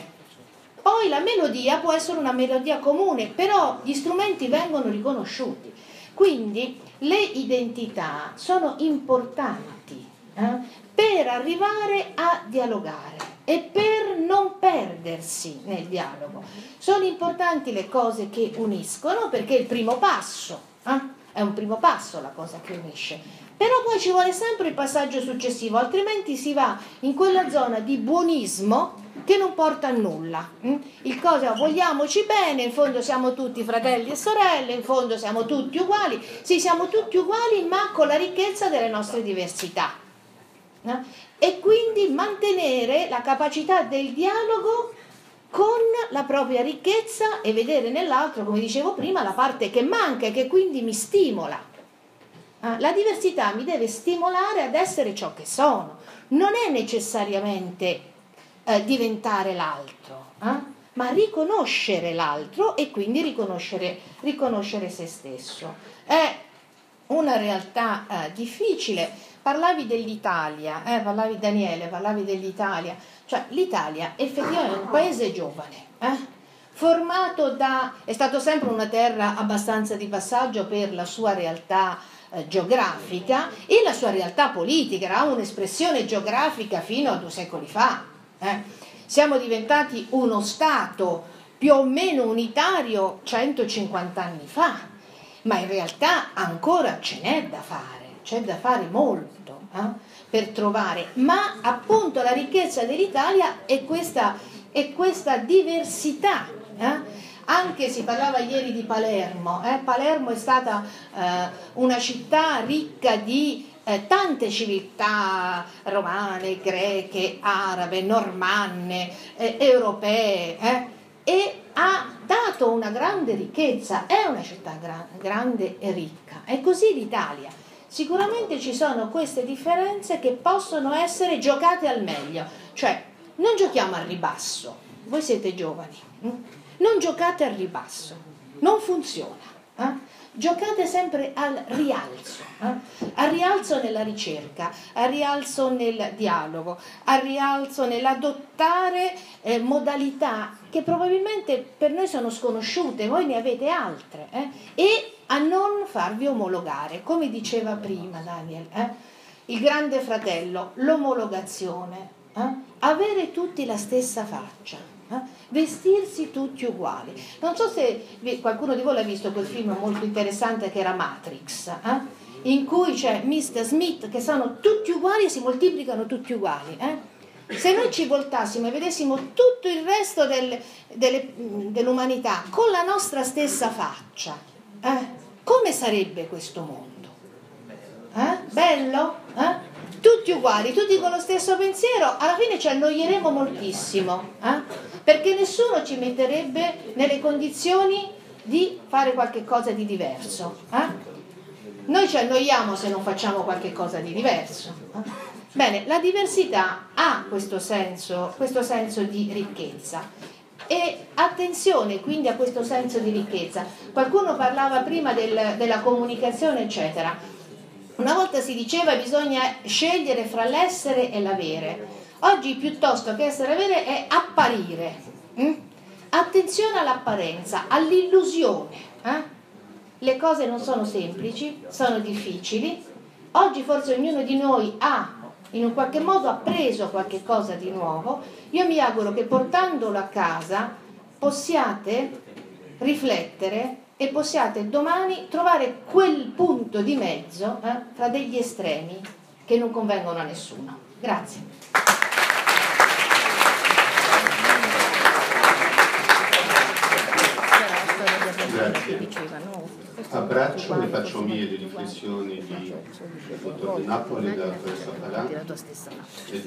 Poi la melodia può essere una melodia comune, però gli strumenti vengono riconosciuti. Quindi le identità sono importanti eh, per arrivare a dialogare e per non perdersi nel dialogo. Sono importanti le cose che uniscono, perché è il primo passo, eh? È un primo passo la cosa che unisce. Però poi ci vuole sempre il passaggio successivo, altrimenti si va in quella zona di buonismo che non porta a nulla. Il cosa, vogliamoci bene, in fondo siamo tutti fratelli e sorelle, in fondo siamo tutti uguali, sì, siamo tutti uguali, ma con la ricchezza delle nostre diversità. E quindi mantenere la capacità del dialogo con la propria ricchezza e vedere nell'altro, come dicevo prima, la parte che manca e che quindi mi stimola. La diversità mi deve stimolare ad essere ciò che sono, non è necessariamente eh, diventare l'altro, eh? ma riconoscere l'altro e quindi riconoscere, riconoscere se stesso. È una realtà eh, difficile. Parlavi dell'Italia, eh? parlavi Daniele, parlavi dell'Italia, cioè l'Italia effettivamente è un paese giovane, eh? formato da, è stato sempre una terra abbastanza di passaggio per la sua realtà eh, geografica e la sua realtà politica, era un'espressione geografica fino a due secoli fa. Eh? Siamo diventati uno Stato più o meno unitario centocinquanta anni fa, ma in realtà ancora ce n'è da fare, c'è da fare molto eh? per trovare, ma appunto la ricchezza dell'Italia è questa, è questa diversità. Eh? Anche si parlava ieri di Palermo, eh? Palermo è stata eh, una città ricca di eh, tante civiltà romane, greche, arabe, normanne, eh, europee, eh? e ha dato una grande ricchezza, è una città gra- grande e ricca. E così l'Italia. Sicuramente ci sono queste differenze che possono essere giocate al meglio, cioè non giochiamo al ribasso, voi siete giovani, hm? non giocate al ribasso, non funziona, eh? giocate sempre al rialzo, eh? al rialzo nella ricerca, al rialzo nel dialogo, al rialzo nell'adottare eh, modalità che probabilmente per noi sono sconosciute, voi ne avete altre, eh? e a non farvi omologare, come diceva prima Daniel, eh? il grande fratello, l'omologazione, eh? avere tutti la stessa faccia, eh? vestirsi tutti uguali. Non so se vi, qualcuno di voi l'ha visto quel film molto interessante che era Matrix, eh? in cui c'è mister Smith che sono tutti uguali e si moltiplicano tutti uguali. Eh? Se noi ci voltassimo e vedessimo tutto il resto del, delle, dell'umanità con la nostra stessa faccia, eh, come sarebbe questo mondo? Eh? Bello? Eh? Tutti uguali, tutti con lo stesso pensiero, alla fine ci annoieremo moltissimo, eh? Perché nessuno ci metterebbe nelle condizioni di fare qualche cosa di diverso. Eh? Noi ci annoiamo se non facciamo qualche cosa di diverso. Eh? Bene, la diversità ha questo senso, questo senso di ricchezza. E attenzione quindi a questo senso di ricchezza. Qualcuno parlava prima del, della comunicazione, eccetera. Una volta si diceva che bisogna scegliere fra l'essere e l'avere. Oggi piuttosto che essere avere è apparire. Mm? Attenzione all'apparenza, all'illusione. Eh? Le cose non sono semplici, sono difficili. Oggi forse ognuno di noi ha in un qualche modo appreso qualche cosa di nuovo. Io mi auguro che portandolo a casa possiate riflettere e possiate domani trovare quel punto di mezzo eh, tra degli estremi che non convengono a nessuno. Grazie. Grazie. Abbraccio e faccio mie le riflessioni di dottor De Napoli, della professora Balà e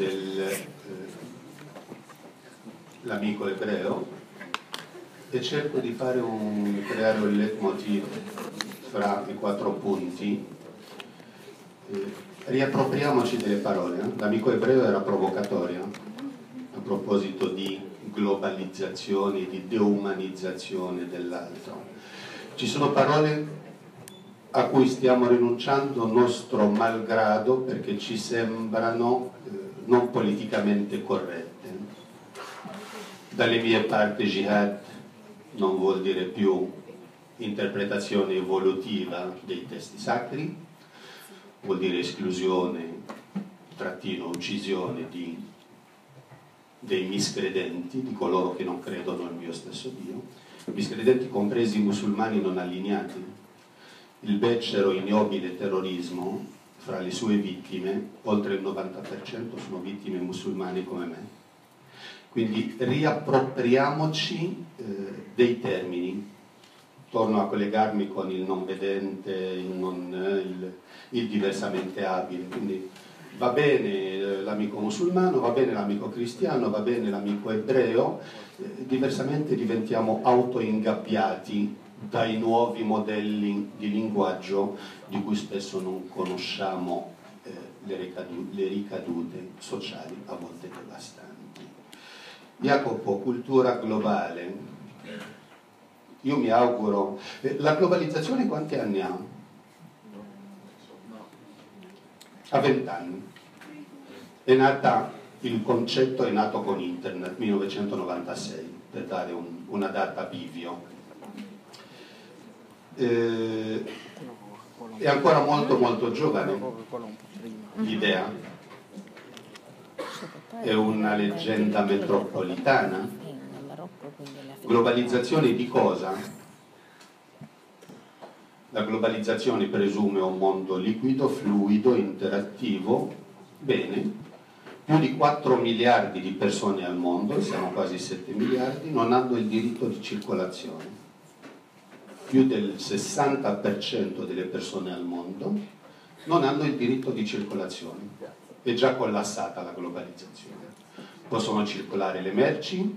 dell'amico eh, ebreo, e cerco di fare un, creare un leitmotiv fra i quattro punti. Eh, riappropriamoci delle parole. Eh? L'amico ebreo era provocatorio a proposito di globalizzazione, di deumanizzazione dell'altro. Ci sono parole a cui stiamo rinunciando nostro malgrado perché ci sembrano eh, non politicamente corrette. Dalle mie parti jihad non vuol dire più interpretazione evolutiva dei testi sacri, vuol dire esclusione, trattino, uccisione di, dei miscredenti, di coloro che non credono al mio stesso Dio. Miscredenti compresi i musulmani non allineati. Il becero ignobile terrorismo, fra le sue vittime, oltre il novanta per cento sono vittime musulmane come me. Quindi riappropriamoci eh, dei termini. Torno a collegarmi con il non vedente, il, non, il, il diversamente abile. Quindi va bene l'amico musulmano, va bene l'amico cristiano, va bene l'amico ebreo, eh, diversamente diventiamo autoingabbiati dai nuovi modelli di linguaggio di cui spesso non conosciamo eh, le, ricadu le ricadute sociali, a volte devastanti. Jacopo, cultura globale. Io mi auguro... Eh, la globalizzazione quanti anni ha? A vent'anni. È nata, il concetto è nato con internet, millenovecentonovantasei, per dare un, una data bivio. Eh, è ancora molto molto giovane l'idea, è una leggenda metropolitana. Globalizzazione di cosa? La globalizzazione presume un mondo liquido, fluido, interattivo. Bene, più di quattro miliardi di persone al mondo, siamo quasi sette miliardi, non hanno il diritto di circolazione. Più del sessanta per cento delle persone al mondo non hanno il diritto di circolazione. È già collassata la globalizzazione. Possono circolare le merci,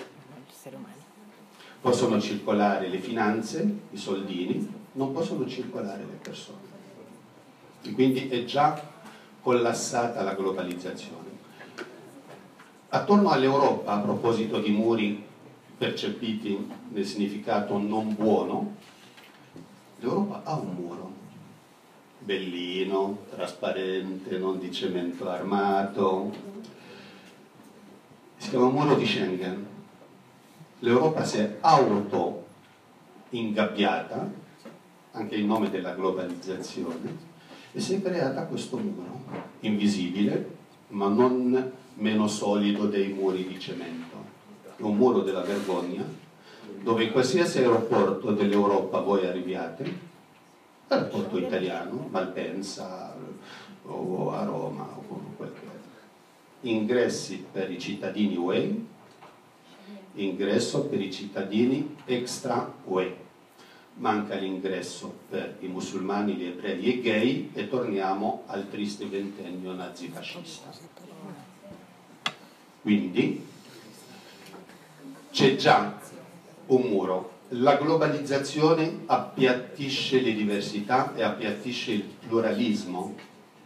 possono circolare le finanze, i soldini, non possono circolare le persone. E quindi è già collassata la globalizzazione. Attorno all'Europa, a proposito di muri percepiti nel significato non buono, l'Europa ha un muro, bellino, trasparente, non di cemento armato, si chiama muro di Schengen. L'Europa si è auto ingabbiata, anche in nome della globalizzazione, e si è creata questo muro, invisibile, ma non meno solido dei muri di cemento. È un muro della vergogna, dove in qualsiasi aeroporto dell'Europa voi arriviate, aeroporto italiano, Malpensa o a Roma o quel che è, ingressi per i cittadini U E, ingresso per i cittadini extra U E. Manca l'ingresso per i musulmani, gli ebrei e i gay e torniamo al triste ventennio nazifascista. Quindi c'è già un muro. La globalizzazione appiattisce le diversità e appiattisce il pluralismo.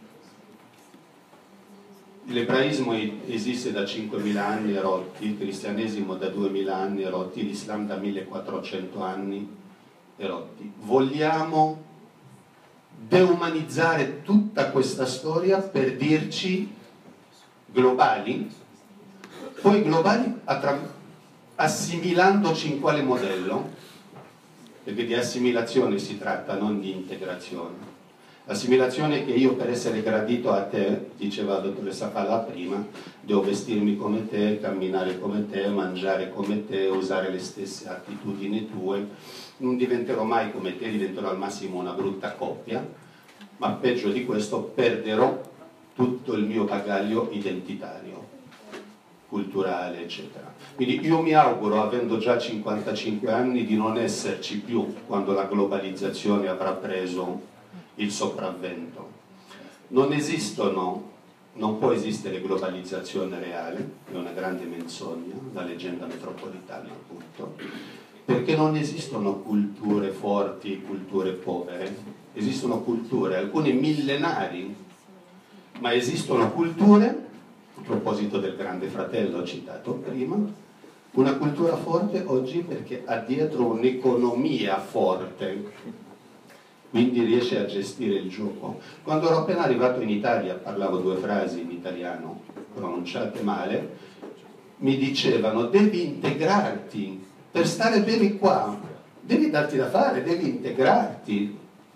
L'ebraismo esiste da cinquemila anni e rotti, il cristianesimo da duemila anni e rotti, l'Islam da millequattrocento anni e rotti. Vogliamo deumanizzare tutta questa storia per dirci globali? Poi globali assimilandoci in quale modello? Perché di assimilazione si tratta, non di integrazione. L'assimilazione che io, per essere gradito a te, diceva la dottoressa Falla prima, devo vestirmi come te, camminare come te, mangiare come te, usare le stesse attitudini tue, non diventerò mai come te, diventerò al massimo una brutta coppia, ma peggio di questo perderò tutto il mio bagaglio identitario, culturale, eccetera. Quindi io mi auguro, avendo già cinquantacinque anni, di non esserci più quando la globalizzazione avrà preso il sopravvento. Non esistono, non può esistere globalizzazione reale, è una grande menzogna, la leggenda metropolitana appunto, perché non esistono culture forti e culture povere, esistono culture, alcune millenari, ma esistono culture, a proposito del Grande Fratello citato prima, una cultura forte oggi perché ha dietro un'economia forte, quindi riesce a gestire il gioco. Quando ero appena arrivato in Italia, parlavo due frasi in italiano pronunciate male, mi dicevano devi integrarti, per stare bene qua, devi darti da fare, devi integrarti.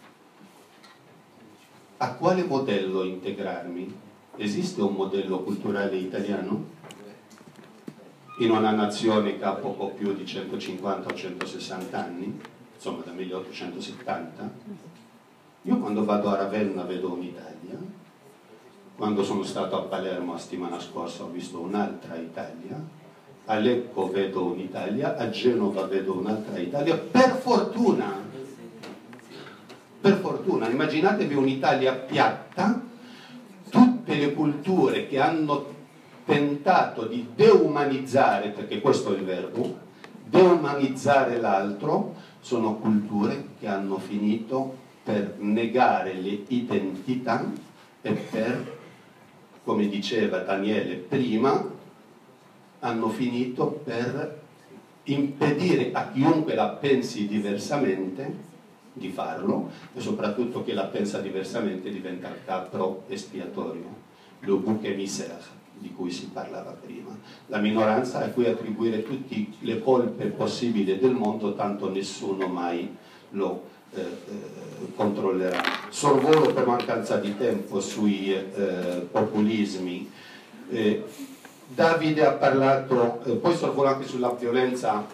A quale modello integrarmi? Esiste un modello culturale italiano? In una nazione che ha poco più di centocinquanta o centosessanta anni? Insomma dal milleottocentosettanta, io quando vado a Ravenna vedo un'Italia, quando sono stato a Palermo la settimana scorsa ho visto un'altra Italia, a Lecco vedo un'Italia, a Genova vedo un'altra Italia, per fortuna, per fortuna, immaginatevi un'Italia piatta, tutte le culture che hanno tentato di deumanizzare, perché questo è il verbo, deumanizzare l'altro, sono culture che hanno finito per negare le identità e per, come diceva Daniele prima, hanno finito per impedire a chiunque la pensi diversamente di farlo e soprattutto che la pensa diversamente diventa il capro espiatorio, le bouc émissaire di cui si parlava prima, la minoranza a cui attribuire tutte le colpe possibili del mondo, tanto nessuno mai lo eh, eh, controllerà. Sorvolo per mancanza di tempo sui eh, populismi. Eh, Davide ha parlato, eh, poi sorvolo anche sulla violenza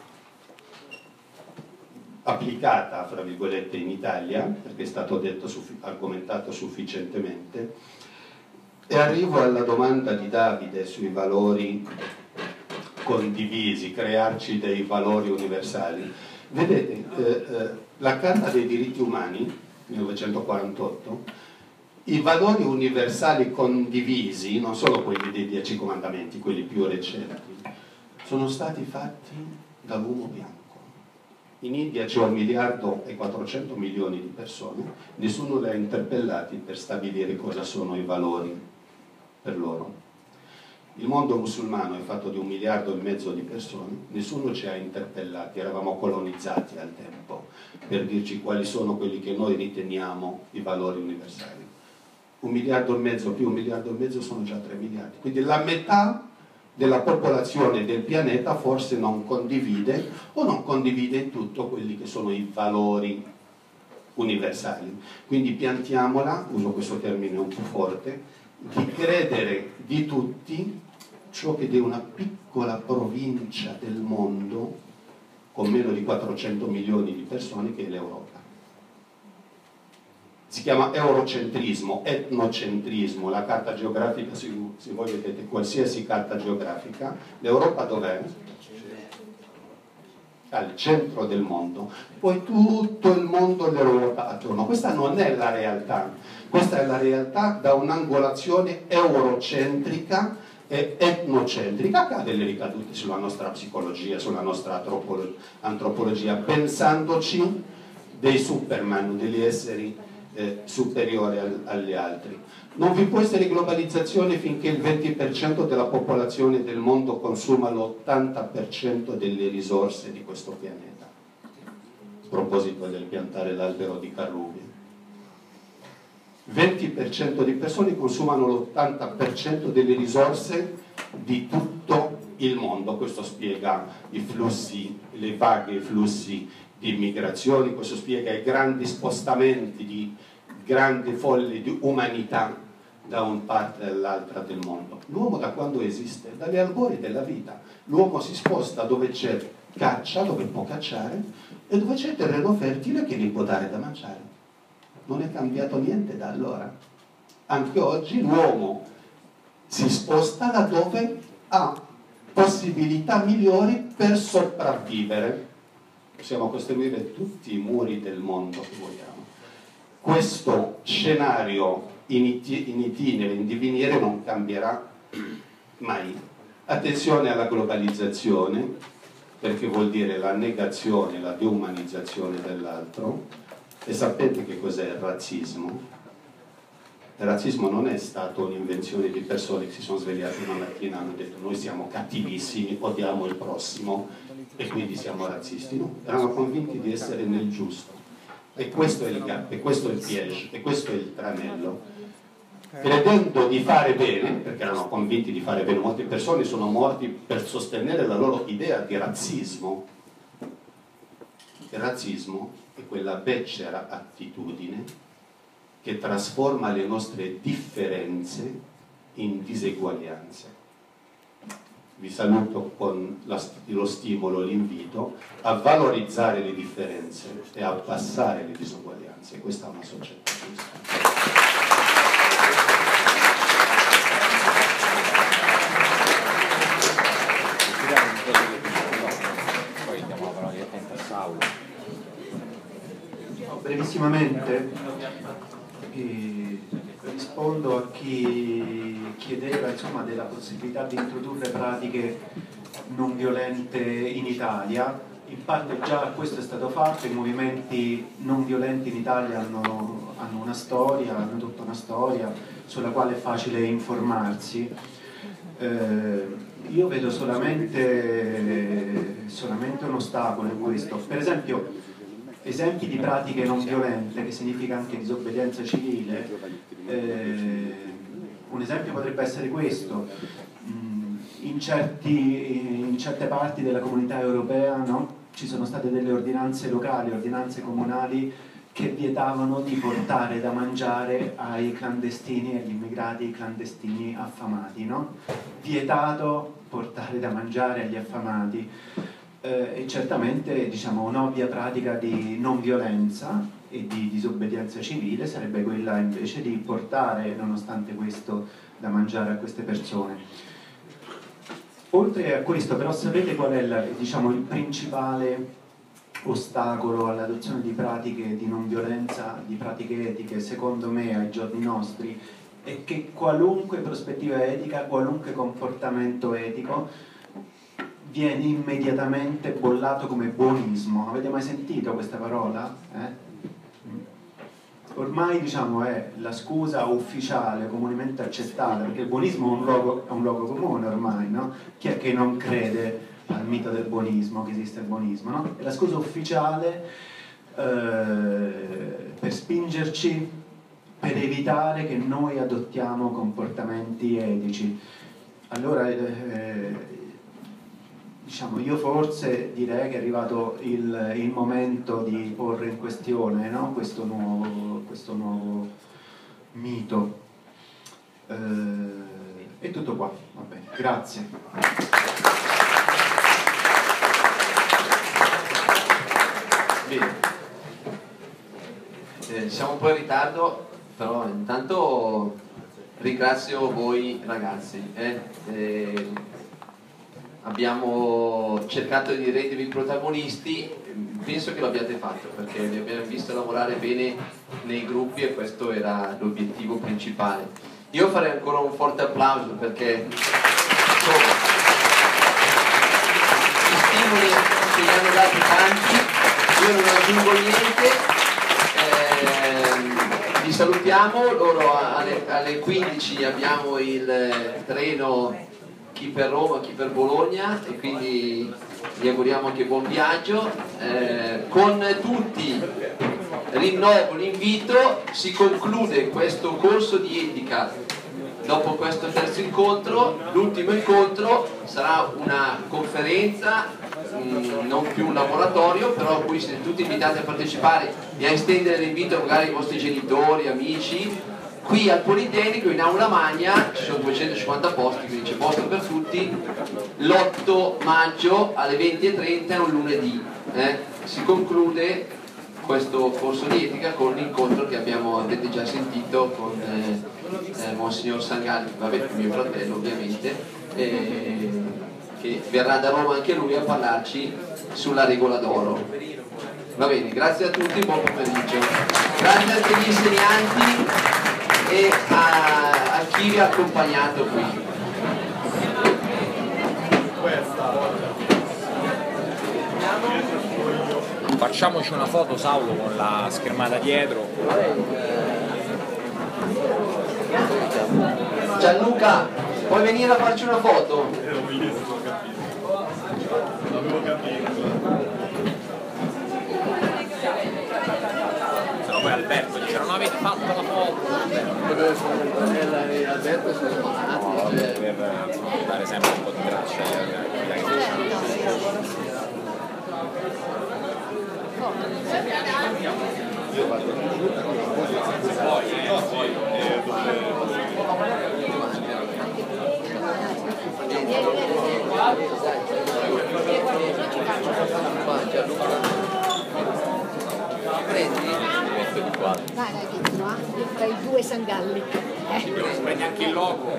applicata, fra virgolette, in Italia, perché è stato detto, argomentato sufficientemente. E arrivo alla domanda di Davide sui valori condivisi, crearci dei valori universali. Vedete, eh, eh, la Carta dei diritti umani, millenovecentoquarantotto, i valori universali condivisi, non solo quelli dei Dieci Comandamenti, quelli più recenti, sono stati fatti dall'uomo bianco. In India c'è un miliardo e quattrocento milioni di persone, nessuno li ha interpellati per stabilire cosa sono i valori per loro. Il mondo musulmano è fatto di un miliardo e mezzo di persone, nessuno ci ha interpellati, eravamo colonizzati al tempo per dirci quali sono quelli che noi riteniamo i valori universali. Un miliardo e mezzo più un miliardo e mezzo sono già tre miliardi, quindi la metà della popolazione del pianeta forse non condivide o non condivide in tutto quelli che sono i valori universali. Quindi piantiamola, uso questo termine un po' forte, di credere di tutti ciò che di una piccola provincia del mondo con meno di quattrocento milioni di persone che è l'Europa. si chiama eurocentrismo, etnocentrismo, la carta geografica, se, se voi vedete qualsiasi carta geografica, l'Europa dov'è? Al centro del mondo, poi tutto il mondo le ruota attorno. Questa non è la realtà, questa è la realtà da un'angolazione eurocentrica e etnocentrica che ha delle ricadute sulla nostra psicologia, sulla nostra antropologia, pensandoci dei superman, degli esseri eh, superiori al, agli altri. Non vi può essere globalizzazione finché il venti per cento della popolazione del mondo consuma l'ottanta per cento delle risorse di questo pianeta. A proposito del piantare l'albero di Carrubi. venti per cento di persone consumano l'ottanta per cento delle risorse di tutto il mondo. Questo spiega i flussi, le vaghe flussi di immigrazioni, questo spiega i grandi spostamenti di grandi folle di umanità da una parte all'altra del mondo. L'uomo da quando esiste? Dagli albori della vita. L'uomo si sposta dove c'è caccia, dove può cacciare, e dove c'è terreno fertile che gli può dare da mangiare. Non è cambiato niente da allora. Anche oggi l'uomo si sposta laddove ha possibilità migliori per sopravvivere. Possiamo costruire tutti i muri del mondo che vogliamo. Questo scenario in itinere, in divenire, non cambierà mai. Attenzione alla globalizzazione, perché vuol dire la negazione, la deumanizzazione dell'altro. E sapete che cos'è il razzismo? Il razzismo non è stato un'invenzione di persone che si sono svegliate una mattina e hanno detto noi siamo cattivissimi, odiamo il prossimo e quindi siamo razzisti. No, erano convinti di essere nel giusto. E questo è il gap, e questo è il piège, e questo è il tranello. Credendo di fare bene, perché erano convinti di fare bene, molte persone sono morti per sostenere la loro idea di razzismo. Il razzismo è quella becera attitudine che trasforma le nostre differenze in diseguaglianze. Vi saluto con lo stimolo, l'invito a valorizzare le differenze e a abbassare le disuguaglianze. Questa è una società giusta. Poi diamo la parola direttamente a Saulo. Brevissimamente eh, rispondo a chi chiedeva insomma, della possibilità di introdurre pratiche non violente in Italia. In parte già questo è stato fatto, i movimenti non violenti in Italia hanno, hanno una storia, hanno tutta una storia sulla quale è facile informarsi. Eh, io vedo solamente, solamente un ostacolo in questo. Per esempio, esempi di pratiche non violente, che significa anche disobbedienza civile, eh, un esempio potrebbe essere questo: in, certi, in certe parti della comunità europea, no, ci sono state delle ordinanze locali, ordinanze comunali che vietavano di portare da mangiare ai clandestini, agli immigrati clandestini affamati, no? Vietato portare da mangiare agli affamati. Eh, e certamente diciamo, un'ovvia pratica di non violenza e di disobbedienza civile sarebbe quella invece di portare, nonostante questo, da mangiare a queste persone. Oltre a questo, però, sapete qual è la, diciamo, il principale ostacolo all'adozione di pratiche di non violenza, di pratiche etiche, secondo me, ai giorni nostri? È che qualunque prospettiva etica, qualunque comportamento etico viene immediatamente bollato come buonismo. Avete mai sentito questa parola? Eh? Ormai diciamo è la scusa ufficiale, comunemente accettata, perché il buonismo è un luogo, è un luogo comune ormai, no? Chi è che non crede al mito del buonismo, che esiste il buonismo, no? È la scusa ufficiale eh, per spingerci, per evitare che noi adottiamo comportamenti etici. Allora eh, diciamo, io forse direi che è arrivato il, il momento di porre in questione, no? questo, nuovo, questo nuovo mito. Eh, è tutto qua, va bene, grazie. Bene. Eh, siamo un po' in ritardo, però intanto ringrazio voi ragazzi. Eh? Eh, abbiamo cercato di rendervi protagonisti, penso che lo abbiate fatto perché vi abbiamo visto lavorare bene nei gruppi e questo era l'obiettivo principale. Io farei ancora un forte applauso perché insomma, gli stimoli che gli hanno dati tanti, io non aggiungo niente, eh, li salutiamo, loro alle, alle quindici abbiamo il treno chi per Roma, chi per Bologna e quindi gli auguriamo anche buon viaggio. Eh, con tutti rinnovo l'invito, si conclude questo corso di etica dopo questo terzo incontro. L'ultimo incontro sarà una conferenza, mh, non più un laboratorio, però a cui siete tutti invitati a partecipare e a estendere l'invito magari ai vostri genitori, amici. Qui al Politecnico in Aula Magna ci sono duecentocinquanta posti, quindi c'è posto per tutti. L'otto maggio alle venti e trenta è un lunedì. Eh? Si conclude questo corso di etica con l'incontro che abbiamo, avete già sentito, con eh, eh, Monsignor Sangalli, vabbè, mio fratello ovviamente, eh, che verrà da Roma anche lui a parlarci sulla regola d'oro. Va bene, grazie a tutti, buon pomeriggio. Grazie anche agli insegnanti e a, a chi vi ha accompagnato qui. Facciamoci una foto, Saulo, con la schermata dietro. Gianluca, puoi venire a farci una foto? Se no poi Alberto dice non avete fatto la foto. Alberto sono no, per insomma, dare sempre un po' di traccia a chi facciamo. Io vado poi, eh, poi, eh, Vai, vai, dietro, eh? Tra i due sangalli. Eh. Prendi anche il logo.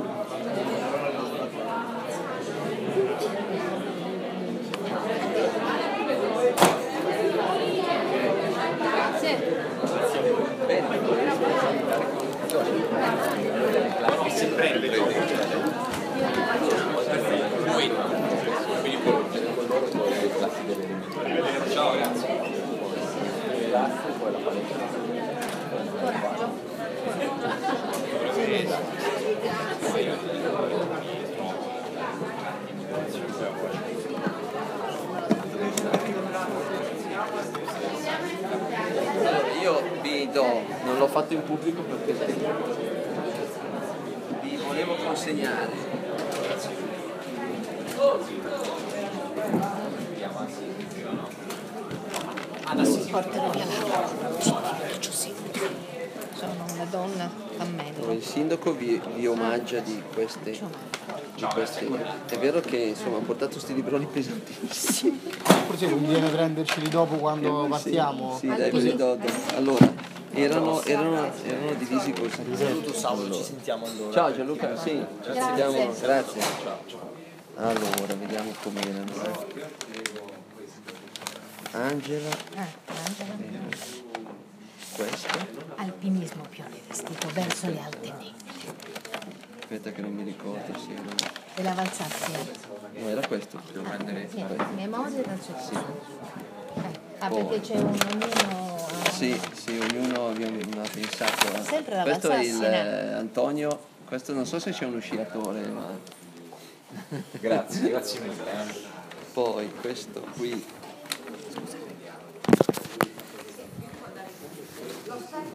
Che si prende lui ciao, grazie. Io vi do, non l'ho fatto in pubblico perché vi volevo consegnare portano via l'acqua. Sono una donna cammello. il sindaco vi, vi omaggia di queste, di queste. È vero che insomma ha portato questi libroni pesantissimi. Forse conviene prenderceli dopo quando Eh, partiamo. Sì, sì dai, così do, do. Allora, erano, erano, erano divisi così. Saluto Saulo, ci sentiamo allora. Ciao Gianluca, sì, ci Grazie. sentiamo, grazie. Allora, vediamo com'erano. Angela, Ah, Angela. questo. Alpinismo più vestito verso le alte nebbie. Aspetta che non mi ricordo se era. E la valzazia. No, era questo. Devo prendere Sì, questo. memoria dal suo Sì. eh. Ah, Poi- perché c'è un ognuno. Sì, sì, ognuno abbiamo ha pensato. a- Sempre la questo è il Valsassina. eh, Antonio, questo non so se c'è uno sciatore, ma. Grazie, grazie mille. Poi questo qui